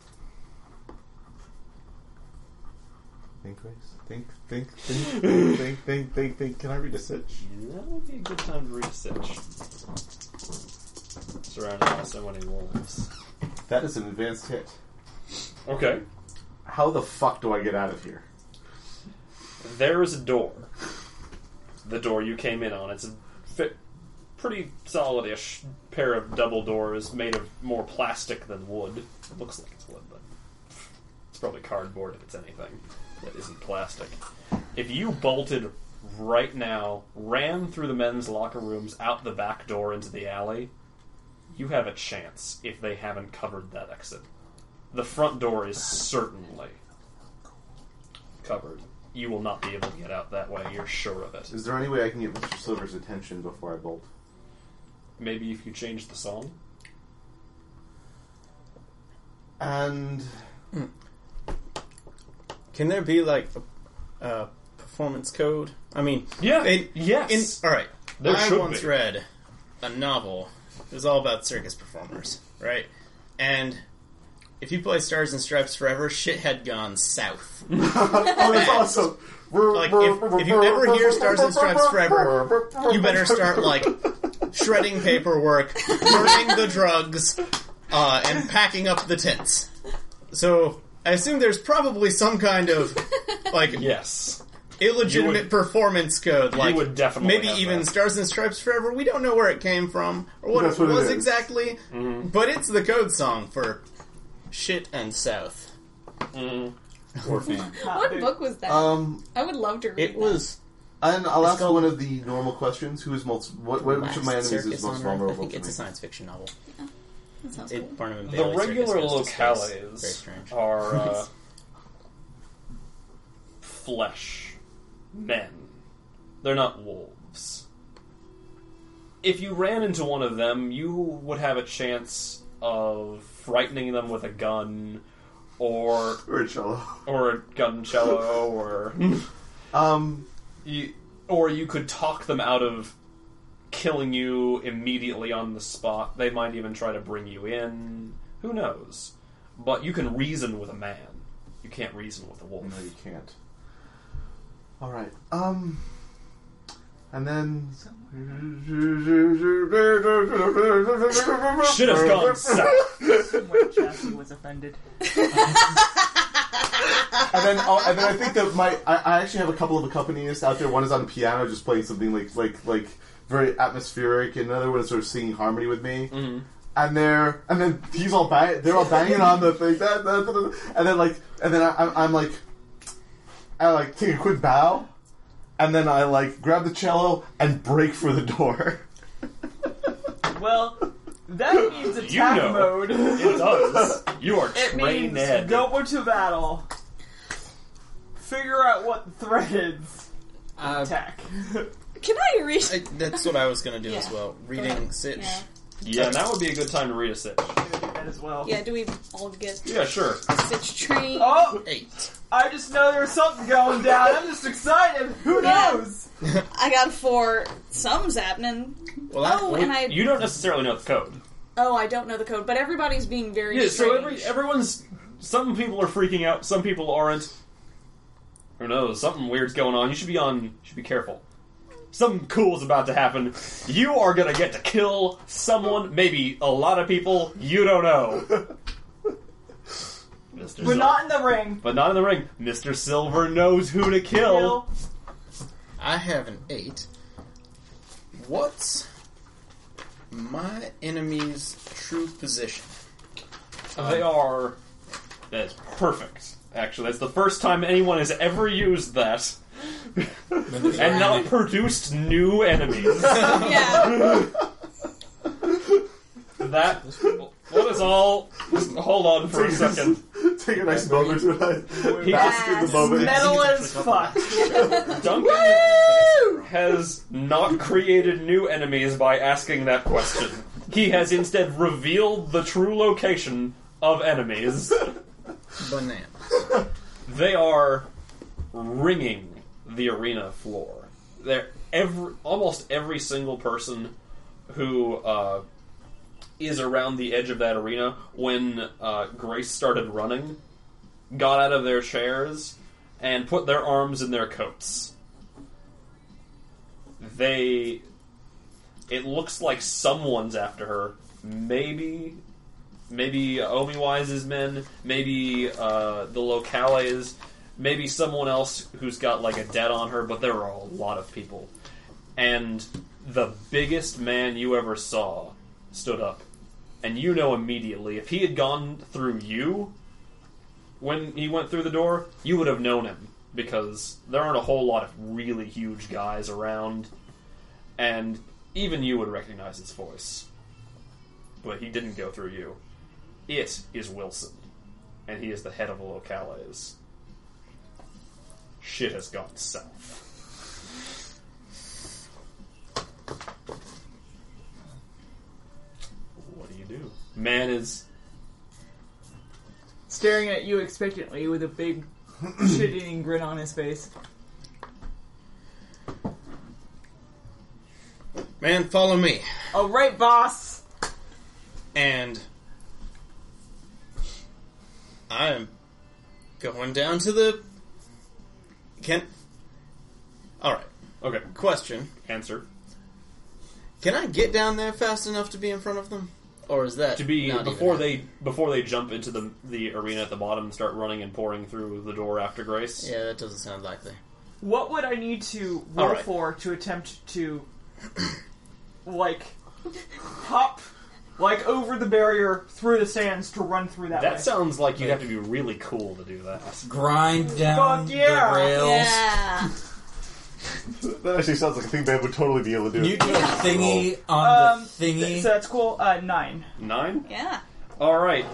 Think, Grace. Think, think, think, think, think, think, think, think. Can I read a sitch? That would be a good time to read a sitch. Surrounded by so many wolves. That is an advanced hit. Okay. How the fuck do I get out of here? there is a door. The door you came in on. It's a fit, pretty solid-ish pair of double doors made of more plastic than wood. It looks like it's wood, but it's probably cardboard if it's anything that isn't plastic. If you bolted right now, ran through the men's locker rooms, out the back door into the alley, you have a chance if they haven't covered that exit. The front door is certainly covered. You will not be able to get out that way, you're sure of it. Is there any way I can get Mister Silver's attention before I bolt? Maybe if you change the song? And... Can there be, like, a, a performance code? I mean... Yeah, in, yes. In, alright, There I should once be. read a novel. It was all about circus performers, right? And if you play Stars and Stripes Forever, shit had gone south. oh, that's awesome! Like, if, if you ever hear Stars and Stripes Forever, you better start, like, shredding paperwork, burning the drugs, uh, and packing up the tents. So, I assume there's probably some kind of, like, Yes. illegitimate would- performance code. Like, would definitely maybe have even that. Stars and Stripes Forever. We don't know where it came from or what That's it what it was is. exactly, Mm-hmm. but it's the code song for shit and south. Mm. Poor fan. What book was that? Um, I would love to read It was and I'll It's ask called- one of the normal questions. Who is most... What, what, which of my Last enemies Circus is most on Earth. vulnerable I think to it's me? a science fiction novel. that. That sounds It, cool. Barnum and The Bailey regular Circus goes to space. Very locales strange. are uh, flesh men. They're not wolves. If you ran into one of them, you would have a chance of frightening them with a gun, or Or a cello. or a guncello, or Um, you, or you could talk them out of killing you immediately on the spot. They might even try to bring you in. Who knows? But you can reason with a man. You can't reason with a wolf. no, you can't. Alright, um... And then... Should have gone south. Somewhere Chassie was offended. And then, oh, and then I think that my I, I actually have a couple of accompanists out there. One is on piano, just playing something like like like very atmospheric, and another one is sort of singing harmony with me. Mm-hmm. And they're and then he's all bang, they're all banging on the thing, that, that, that, and then like and then I, I'm, I'm like I like take a quick bow, and then I like grab the cello and break for the door. Well, that means attack You know. mode. It does. You are It trained means Ed. go to battle. Figure out what the threat is. Uh, Attack. Can I read? I, that's what I was going to do Yeah. as well. Go Reading ahead. Sitch. Yeah. Yeah, that would be a good time to read a sitch. That as well. Yeah, do we all get Yeah, sure. Stitch train? Oh, Eight. I just know there's something going down. I'm just excited. Who Yeah. knows? I got four. Something's happening. Well, I, Oh, and I You don't necessarily know the code. oh I don't know the code, but everybody's being very Yeah, so strange. every everyone's. Some people are freaking out. Some people aren't. Who knows? Something weird's going on. You should be on. You should be careful. Something cool is about to happen. You are gonna get to kill someone. Maybe a lot of people. You don't know. Mister We're Sil- not in the ring. but not in the ring. Mister Silver knows who to kill. Kill. I have an eight. What's my enemy's true position? They are. That is perfect. Actually, that's the first time anyone has ever used that. And not produced new enemies. Yeah. That. What is all. Just hold on for a second. Take a nice moment to He bask in the moment. Metal as fuck. Duncan has not created new enemies by asking that question. He has instead revealed the true location of enemies. Bananas. They are ringing the arena floor. They're every, almost every single person who uh, is around the edge of that arena when uh, Grace started running got out of their chairs and put their arms in their coats. They... It looks like someone's after her. Maybe... Maybe Omiwise's men, maybe uh, the locales, maybe someone else who's got like a debt on her, but there are a lot of people. And the biggest man you ever saw stood up. And you know immediately, if he had gone through you when he went through the door, you would have known him. Because there aren't a whole lot of really huge guys around. And even you would recognize his voice. But he didn't go through you. It is Wilson. And he is the head of the locales. Shit has gone south. What do you do? Man is Staring at you expectantly with a big shit-eating grin on his face. Man, follow me. All right, boss. And I'm going down to the... Can... Alright, okay. question. Answer. Can I get down there fast enough to be in front of them? Or is that To be not before even they before they jump into the the arena at the bottom and start running and pouring through the door after Grace. Yeah, that doesn't sound likely. What would I need to roll All right. for to attempt to, like, hop, like, over the barrier through the sands to run through that, That way? sounds like you'd have to be really cool to do that. Grind down Fuck yeah. the rails. Yeah. That actually sounds like a thing Babe would totally be able to do. You do a thingy on Um, the thingy. So that's cool. Uh, nine. Nine? Yeah. Alright.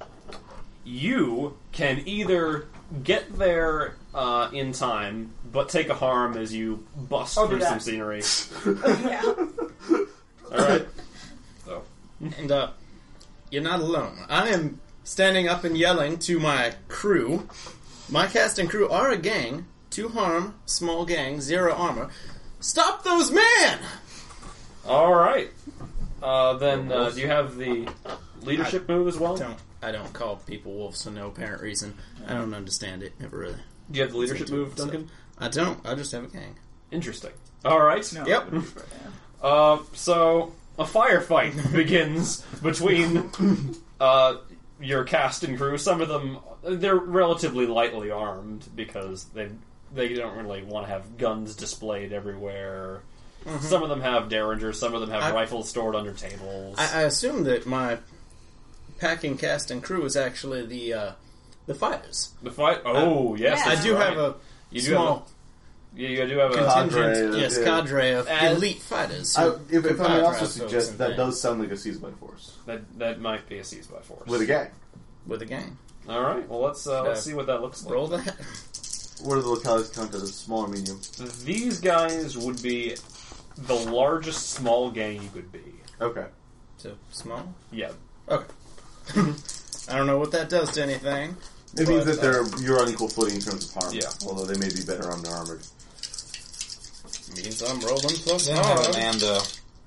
You can either get there uh, in time, but take a harm as you bust I'll do through some that. scenery. Yeah. Alright. So. And, uh, you're not alone. I am standing up and yelling to my crew. My cast and crew are a gang. Two harm, small gang, zero armor. Stop those men! Alright. Uh, then, uh, do you have the leadership move as well? Don't I don't call people wolves for no apparent reason. I don't understand it. Never really. Do you have the leadership move, So- Duncan? I don't. I just have a gang. Interesting. Alright. No. Yep. Uh, so, a firefight begins between uh, your cast and crew. Some of them, they're relatively lightly armed because they they don't really want to have guns displayed everywhere. Mm-hmm. Some of them have derringers, some of them have I- rifles stored under tables. I, I assume that my packing cast and crew is actually the uh, the fighters. the fight? Oh, yes. Yeah. I that's do right. have a You do small have a, yeah, you do have a... contingent, Cadre, yes, yeah. cadre of As- elite fighters. I, who if, if I may fire also folks suggest, and that things. does sound like a seized by force. That, that might be a seize by force. With a gang. with a gang. Alright, well, let's, uh, let's Uh, see what that looks like. Roll that. What are the localities counted as, small or medium? These guys would be the largest small gang you could be. Okay. So small. Yeah. Okay. I don't know what that does to anything. It means but, that they're you're on equal footing in terms of harm. Yeah. Although they may be better armed or armored. uh, means I'm rolling plus Then I have hard. Amanda.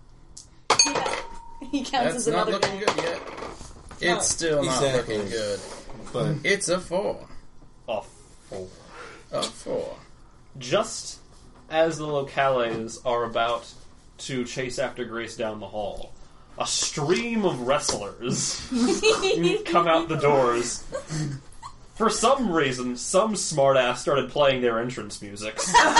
He counts That's as not another looking gang. good yet. It's still not Exactly. looking good. But It's a four. A four. A four. Just as the locales are about to chase after Grace down the hall, a stream of wrestlers come out the doors. For some reason, some smartass started playing their entrance music.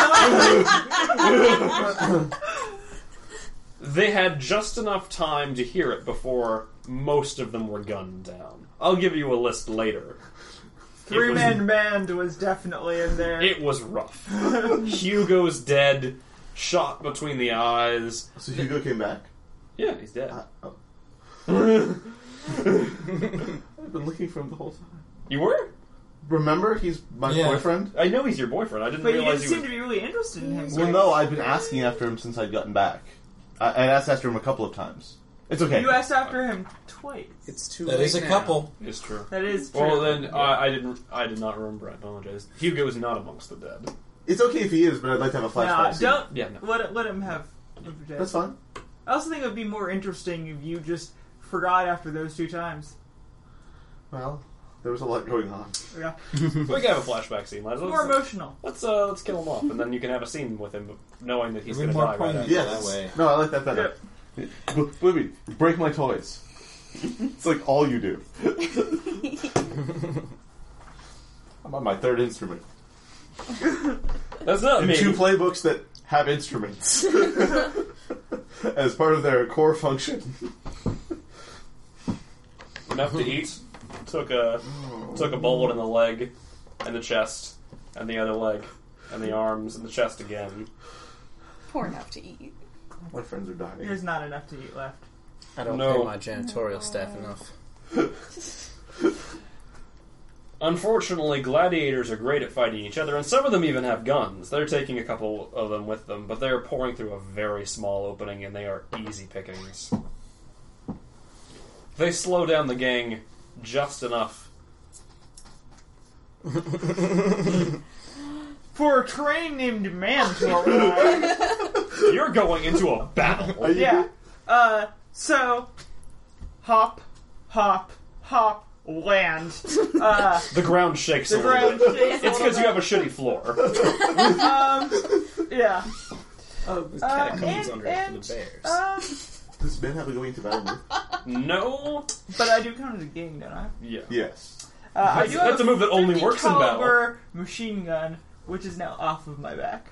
They had just enough time to hear it before most of them were gunned down. I'll give you a list later. Three It was- man band was definitely in there. It was rough. Hugo's dead, shot between the eyes. So Hugo came back? Yeah, he's dead. Uh, oh. I've been looking for him the whole time. You were? Remember, he's my Yeah. boyfriend? I know he's your boyfriend. I didn't but you realize didn't he seem was... to be really interested in him. Well, so- no, I've been asking after him since I'd gotten back. I, I asked after him a couple of times. It's okay. You asked after him twice. It's too that late is a now. couple. It's true. That is true. Well, then I, I didn't. I did not remember. I apologize. Hugo is not amongst the dead. It's okay if he is, but I'd like to have a flashback Nah, scene. don't Yeah, no. let it, let him have. That's fine. I also think it would be more interesting if you just forgot after those two times. Well, there was a lot going on. Yeah, We can have a flashback scene. Let's more let's, emotional. let's, uh, let's kill him off, and then you can have a scene with him, knowing that he's It'd going be to more die right poignant. after. Yes. that way. No, I like that better. B- Believe me, you break my toys. It's like all you do. I'm on my third instrument. That's not And me. two playbooks that have instruments as part of their core function. Enough to eat. Took a took a bullet in the leg, and the chest, and the other leg, and the arms, and the chest again. Poor enough to eat. My friends are dying. There's not enough to eat left. I don't No. pay my janitorial staff enough. Unfortunately, gladiators are great at fighting each other, and some of them even have guns. They're taking a couple of them with them, but they are pouring through a very small opening, and they are easy pickings. They slow down the gang just enough. For a train named Man to arrive. You're going into a battle. Yeah. Uh, so, hop, hop, hop, land. Uh, The ground shakes the a little ground bit. shakes a It's because you little have a shitty floor. bit. Um, yeah. Oh, the Uh, catacombs and, under it and, for the bears. um, Does Ben have a going to battle move? No. but I do count as a gang, don't I? Yeah. Yes. Uh, I That's- do have that's a move that only fifty works in battle. caliber machine gun, which is now off of my back.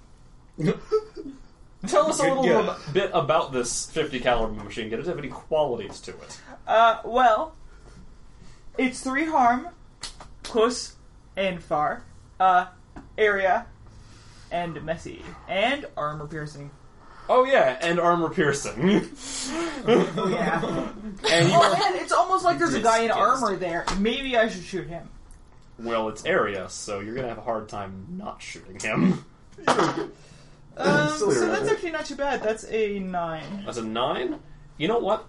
Tell us a Good little guy. bit about this fifty caliber machine gun. Does it have any qualities to it? Uh, well, it's three harm, close and far, uh, area, and messy, and armor piercing. Oh yeah, and armor piercing. Oh yeah. And you Oh are, man, it's almost like there's a guy in Yes. armor there. Maybe I should shoot him. well, it's area, so you're gonna have a hard time not shooting him. Um, so Silly that's rabbit. actually not too bad. That's a nine. That's a nine. You know what?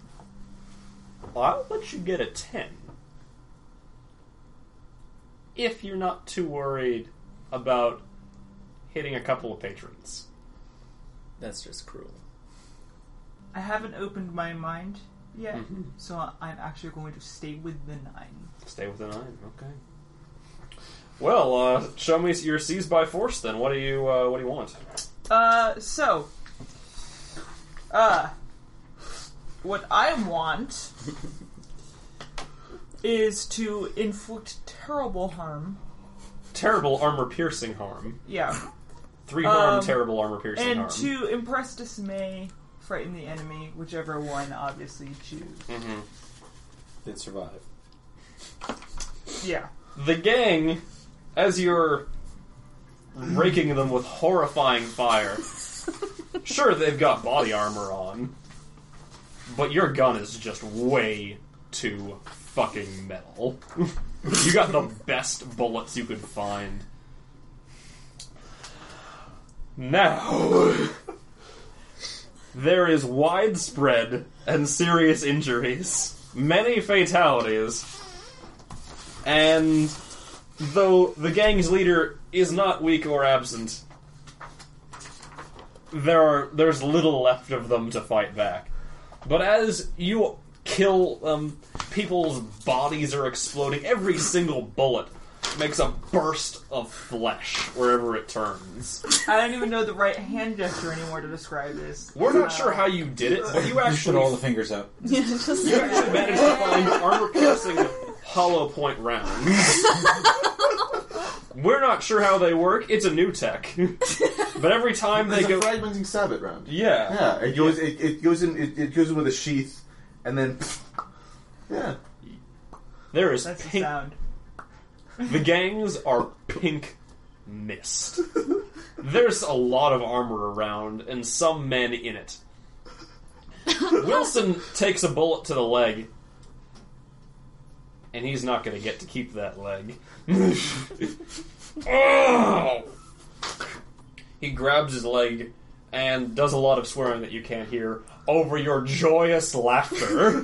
I'll let you get a ten. If you're not too worried about hitting a couple of patrons. That's just cruel. I haven't opened my mind yet, Mhm. so I'm actually going to stay with the nine. Stay with a nine, okay. Well, uh, show me your Seize by Force then. What do you, uh, what do you want? Uh, so, uh, what I want is to inflict terrible harm. Terrible armor-piercing harm. Yeah. Three harm, Um, terrible armor-piercing And harm. to impress, dismay, frighten the enemy, whichever one obviously you choose. Mm-hmm. Did survive. Yeah. The gang, as you're raking them with horrifying fire, sure, they've got body armor on, but your gun is just way too fucking metal. You got the best bullets you could find. Now, there is widespread and serious injuries, many fatalities, and though the gang's leader is not weak or absent, there are there's little left of them to fight back. But as you kill them, people's bodies are exploding. Every single bullet makes a burst of flesh wherever it turns. I don't even know the right hand gesture anymore to describe this. We're not Uh, sure how you did it, but you Just put actually all the fingers up. Yeah, just you actually managed to find armor-piercing hollow point rounds. We're not sure how they work. It's a new tech, but every time they There's go, a fragmenting sabot round. yeah, Yeah, it goes. It, it goes in. It, it goes in with a sheath, and then yeah. there is That's the pink. sound. The gangs are pink mist. There's a lot of armor around, and some men in it. Wilson takes a bullet to the leg, and he's not going to get to keep that leg. Oh! He grabs his leg and does a lot of swearing that you can't hear over your joyous laughter.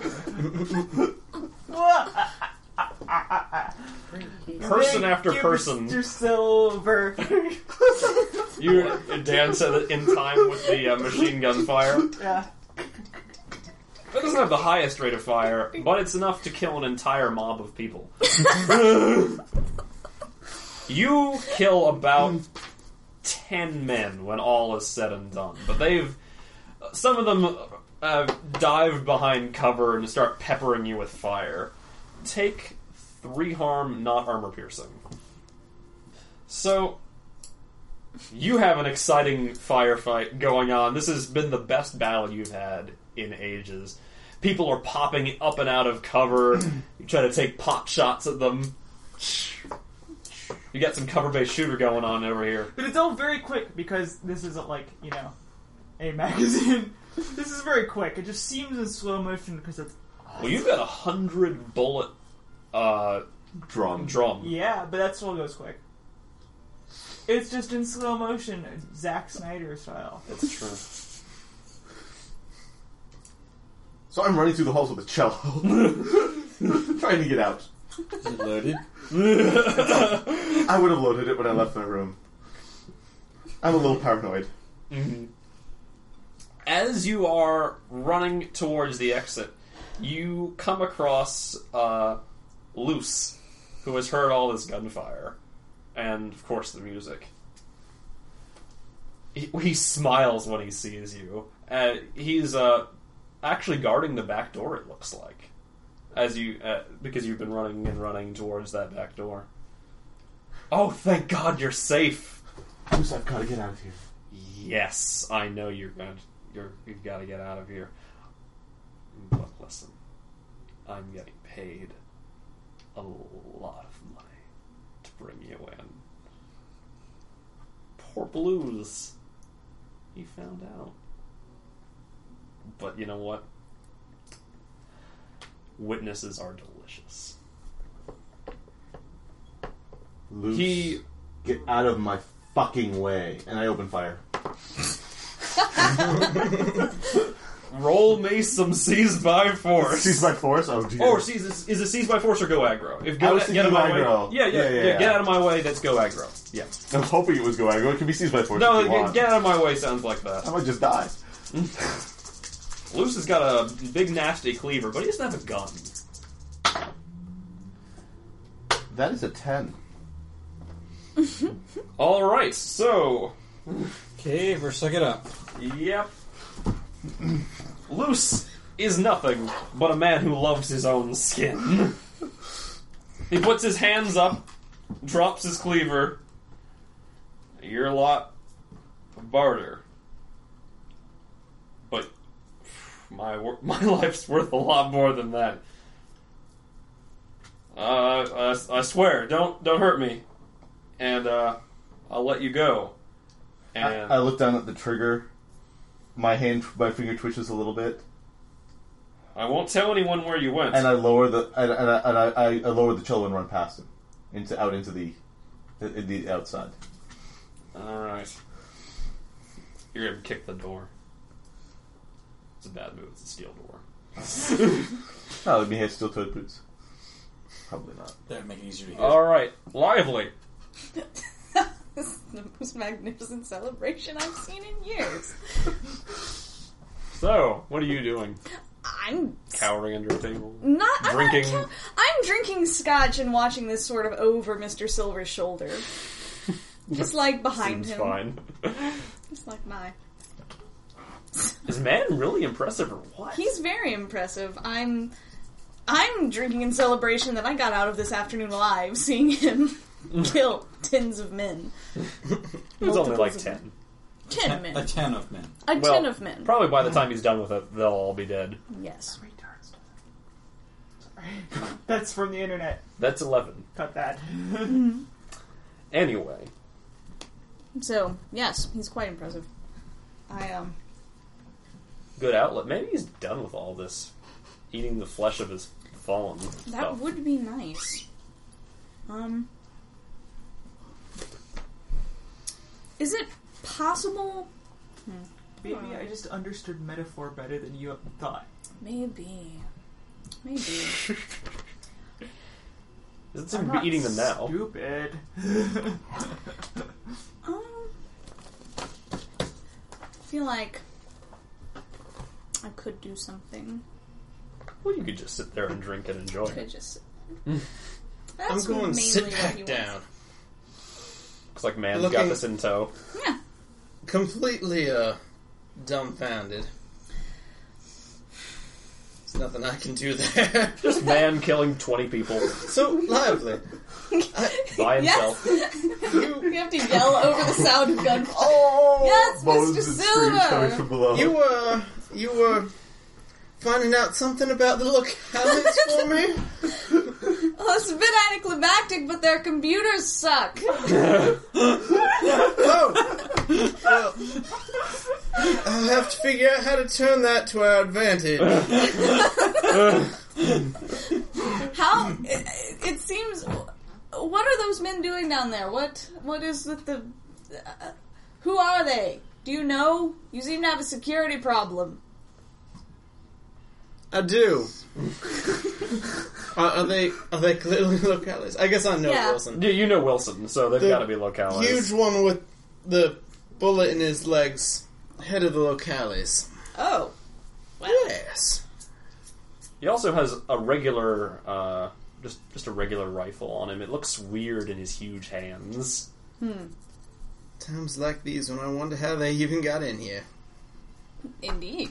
Person after Thank you, person. Mister Silver. You dance at it in time with the uh, machine gun fire. Yeah. It doesn't have the highest rate of fire, but it's enough to kill an entire mob of people. You kill about ten men when all is said and done, but they've... Some of them uh, dive behind cover and start peppering you with fire. Take three harm, not armor piercing. So, you have an exciting firefight going on. This has been the best battle you've had in ages. People are popping up and out of cover. You try to take pot shots at them. You got some cover-based shooter going on over here. But it's all very quick because this isn't like, you know, a magazine. This is very quick. It just seems in slow motion because it's... Well, you've got a hundred bullet uh, Drum. drum. Yeah, but that still goes quick. It's just in slow motion, Zack Snyder style. That's true. So I'm running through the halls with a cello. Trying to get out. Is it loaded? I would have loaded it when I left my room. I'm a little paranoid. Mm-hmm. As you are running towards the exit, you come across uh, Luce, who has heard all this gunfire. And, of course, the music. He, he smiles when he sees you. Uh, he's uh, actually guarding the back door, it looks like. As you, uh, because you've been running and running towards that back door. Oh, thank God you're safe! Bruce, I've got to get out of here. Yes, I know you're going to, you're, you've got to get out of here. But listen, I'm getting paid a lot of money to bring you in. Poor Blues. He found out. But you know what? Witnesses are delicious. Luce, He... get out of my fucking way. And I open fire. Roll me some seized by force. Seized by force? Oh, dear. Or seize, is it seized by force or go aggro? If I go was get thinking out of my aggro. way, yeah, yeah, Yeah, yeah, yeah, yeah. get out of my way. That's go aggro. Yeah. I was hoping it was go aggro. It can be seized by force No, if you get, want. get out of my way sounds like that. I might just die. Luce has got a big nasty cleaver, but he doesn't have a gun. That is a ten. All right, so Okay, we're suck it up. yep, Luce is nothing but a man who loves his own skin. He puts his hands up, drops his cleaver. Your lot of barter, but my wor- my life's worth a lot more than that. Uh, I, I swear, don't don't hurt me, and uh, I'll let you go. I, And I look down at the trigger. My hand, my finger twitches a little bit, I won't tell anyone where you went. and I lower the and, and, I, and I, I, I lower the cello and run past him, into out into the, the, the outside. All right, you're gonna kick the door. It's a bad move. It's a steel door. Oh, let me have steel toed boots. Probably not. That would make it easier to hit. All right, lively. This is the most magnificent celebration I've seen in years. So, what are you doing? I'm Cowering under a table? not I'm Drinking. Not, I'm drinking scotch and watching this sort of over Mister Silver's shoulder, just like behind Seems him, fine. just like my. Is man really impressive or what? He's very impressive. I'm. I'm drinking in celebration that I got out of this afternoon alive, seeing him kill tens of men. It was only like Multiples of ten. Ten of men. A ten of men. A Well, ten of men. Probably by the time he's done with it, they'll all be dead. Yes. Sorry. That's from the internet. That's eleven. Cut that. Anyway. So yes, he's quite impressive. I um. Good outlet. Maybe he's done with all this eating the flesh of his fallen That stuff. would be nice. Um. Is it possible? Maybe I just understood metaphor better than you thought. Maybe. Maybe. Is it I'm some not eating them now? Stupid. um. I feel like I could do something. Well, you could just sit there and drink and enjoy Could it. just. I'm That's going mainly sit what back he down. wants. Looks like man's Looking- got this in tow. Yeah. Completely, uh, dumbfounded. There's nothing I can do there. Just man killing twenty people. So lively. I, by himself. Yes! You have to yell over the sound of gunfire. Oh! Yes, Moans Mister and screams coming Silver! from below. You were you were finding out something about the localities for me. Well, it's a bit anticlimactic, but their computers suck. Oh, well, I'll have to figure out how to turn that to our advantage. How? It, it seems. What are those men doing down there? What? What is with the? Uh, who are they? Do you know? You seem to have a security problem. I do. are, are they are they clearly locales? I guess I know Yeah. Wilson. You, you know Wilson, so they've The got to be locales. Huge one with the bullet in his legs. Head of the locales. Oh. Well. Yes. He also has a regular, uh, just just a regular rifle on him. It looks weird in his huge hands. Hmm. Times like these when I wonder how they even got in here. Indeed.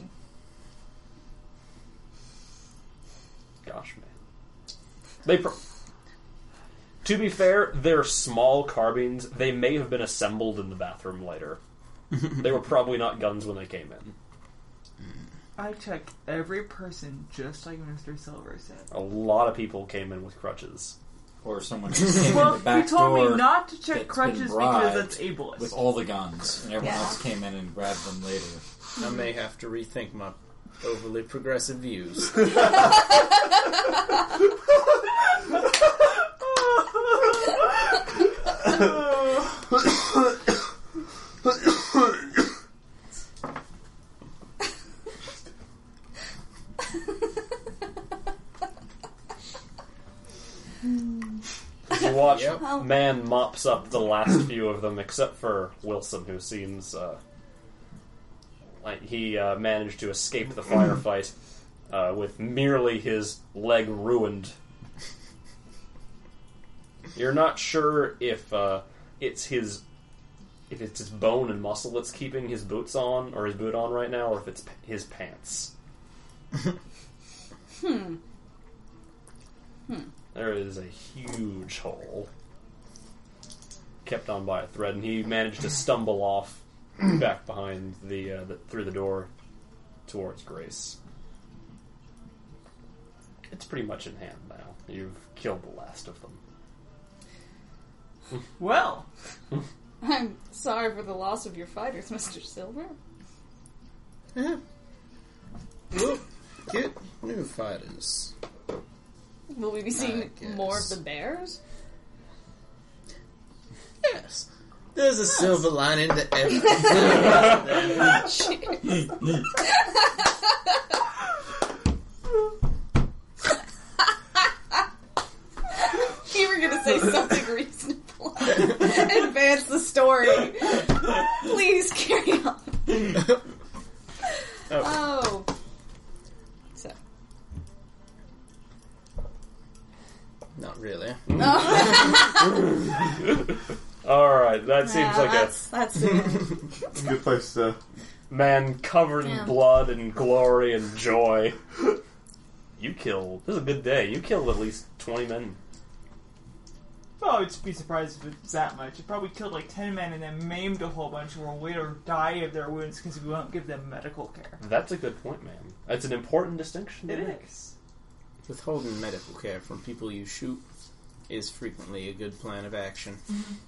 Gosh, man. They. Pro- to be fair, they're small carbines. They may have been assembled in the bathroom later. They were probably not guns when they came in. I checked every person, just like Mister Silver said. A lot of people came in with crutches. Or someone just came Well, in the back he told door me not to check that's been crutches because bribed that's ableist. with all the guns, and everyone Yeah. else came in and grabbed them later. I may have to rethink my overly progressive views. You watch, Yep. man mops up the last few of them, except for Wilson, who seems uh, like he uh, managed to escape the firefight uh, with merely his leg ruined. You're not sure if uh, it's his if it's his bone and muscle that's keeping his boots on or his boot on right now, or if it's p- his pants. Hmm. Hmm. There is a huge hole kept on by a thread, and he managed to stumble off back behind the, uh, the through the door towards Grace. It's pretty much in hand now. You've killed the last of them. Well, I'm sorry for the loss of your fighters, Mister Silver. Yeah. We'll get new fighters. Will we be seeing I guess. more of the bears? Yes. There's a silver lining to everything. You were gonna say something reasonable. Advance the story. Please carry on. Oh. Oh. So. Not really. Alright, that seems Yeah, like that's, that's the end. It's a good place to... a man covered in Yeah. blood and glory and joy. You killed... This is a good day. You killed at least twenty men. well, I would be surprised if it's that much. It probably killed like ten men and then maimed a whole bunch who will later die of their wounds because we won't give them medical care. That's a good point, man. That's an important distinction to It make. is. Withholding medical care from people you shoot is frequently a good plan of action.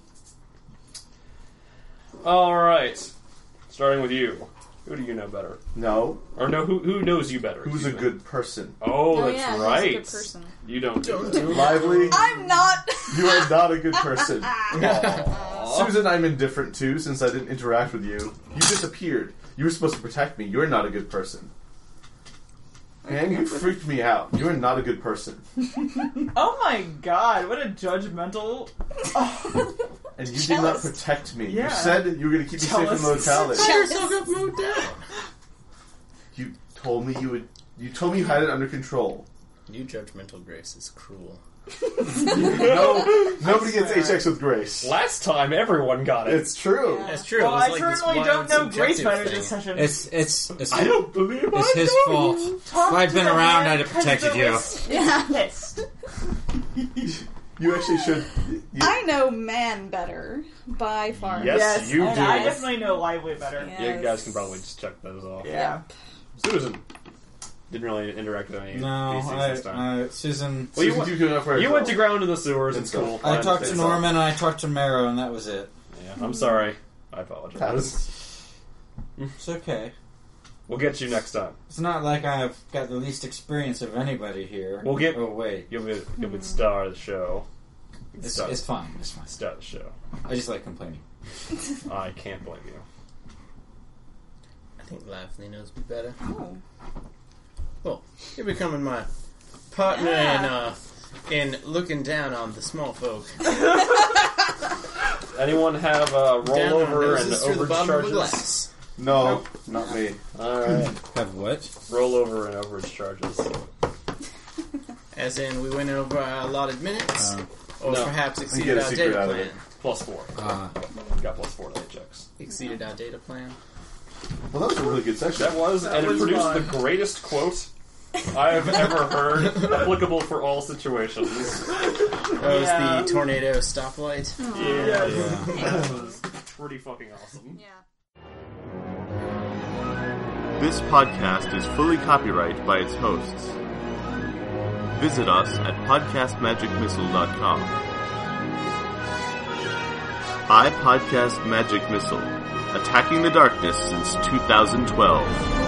Alright. Starting with you. Who do you know better? No. Or no, who who knows you better? Who's a excuse me. good person? Oh, Oh, that's yeah, he's a right. good person. You don't do Don't that. do Lively, I'm not. you are not a good person. Aw. Susan, I'm indifferent to since I didn't interact with you. You disappeared. You were supposed to protect me. You're not a good person. And you freaked me out. You're not a good person. Oh my god, what a judgmental. And you did not Jealous. protect me. Yeah. You said you were going to keep me safe from the Jealous. locality. Yourself got mowed down. You told me you would. You told me you had it under control. You judgmental Grace is cruel. No, nobody gets swear. H X with grace. Last time, everyone got it. It's true. Yeah. That's true. Well, It's I like this certainly wild, don't know Grace subjective better thing. this session. It's it's it's, I don't believe it's I his know fault. you. Talk If I'd to been the around, man I'd have protected you. because Yeah. pissed. You actually should. You, I know man better by far. Yes. Yes, you and do. I definitely know Lively better. Yeah. You guys can probably just check those off. Yeah. Susan didn't really interact with any No, P Cs I, this time. uh, Susan. Well, you Susan, went- do good enough for You yourself. went to ground in the sewers. It's It's cool. I talked to understand. Norman and I talked to Marrow, and that was it. Yeah, I'm sorry. I apologize. That was- It's okay. We'll get you next time. It's not like I've got the least experience of anybody here. We'll get- Oh wait, You'll be you'll be the star of the show. it's, Star, it's fine. It's fine. star of the show. I just like complaining. I can't blame you. I think Lively knows me better. Oh. Well, you're becoming my partner Yeah. in uh, in looking down on the small folk. Anyone have uh, Down on rollover and noses through the bottom of a overage charges? glass. No, not me. All right, Have what? rollover and overage charges. As in, we went over our allotted minutes, Uh, or no. perhaps get exceeded a our secret data out of plan. it. Plus four. uh, Got plus four to the checks. Exceeded our data plan. Well, that was a really good session. That was, That and was it produced fun. the greatest quote I have ever heard, applicable for all situations. That was Yeah. the tornado stoplight. Yeah, yeah. that was pretty fucking awesome. Yeah. This podcast is fully copyrighted by its hosts. Visit us at podcast magic missile dot com. I Podcast Magic Missile, attacking the darkness since two thousand twelve.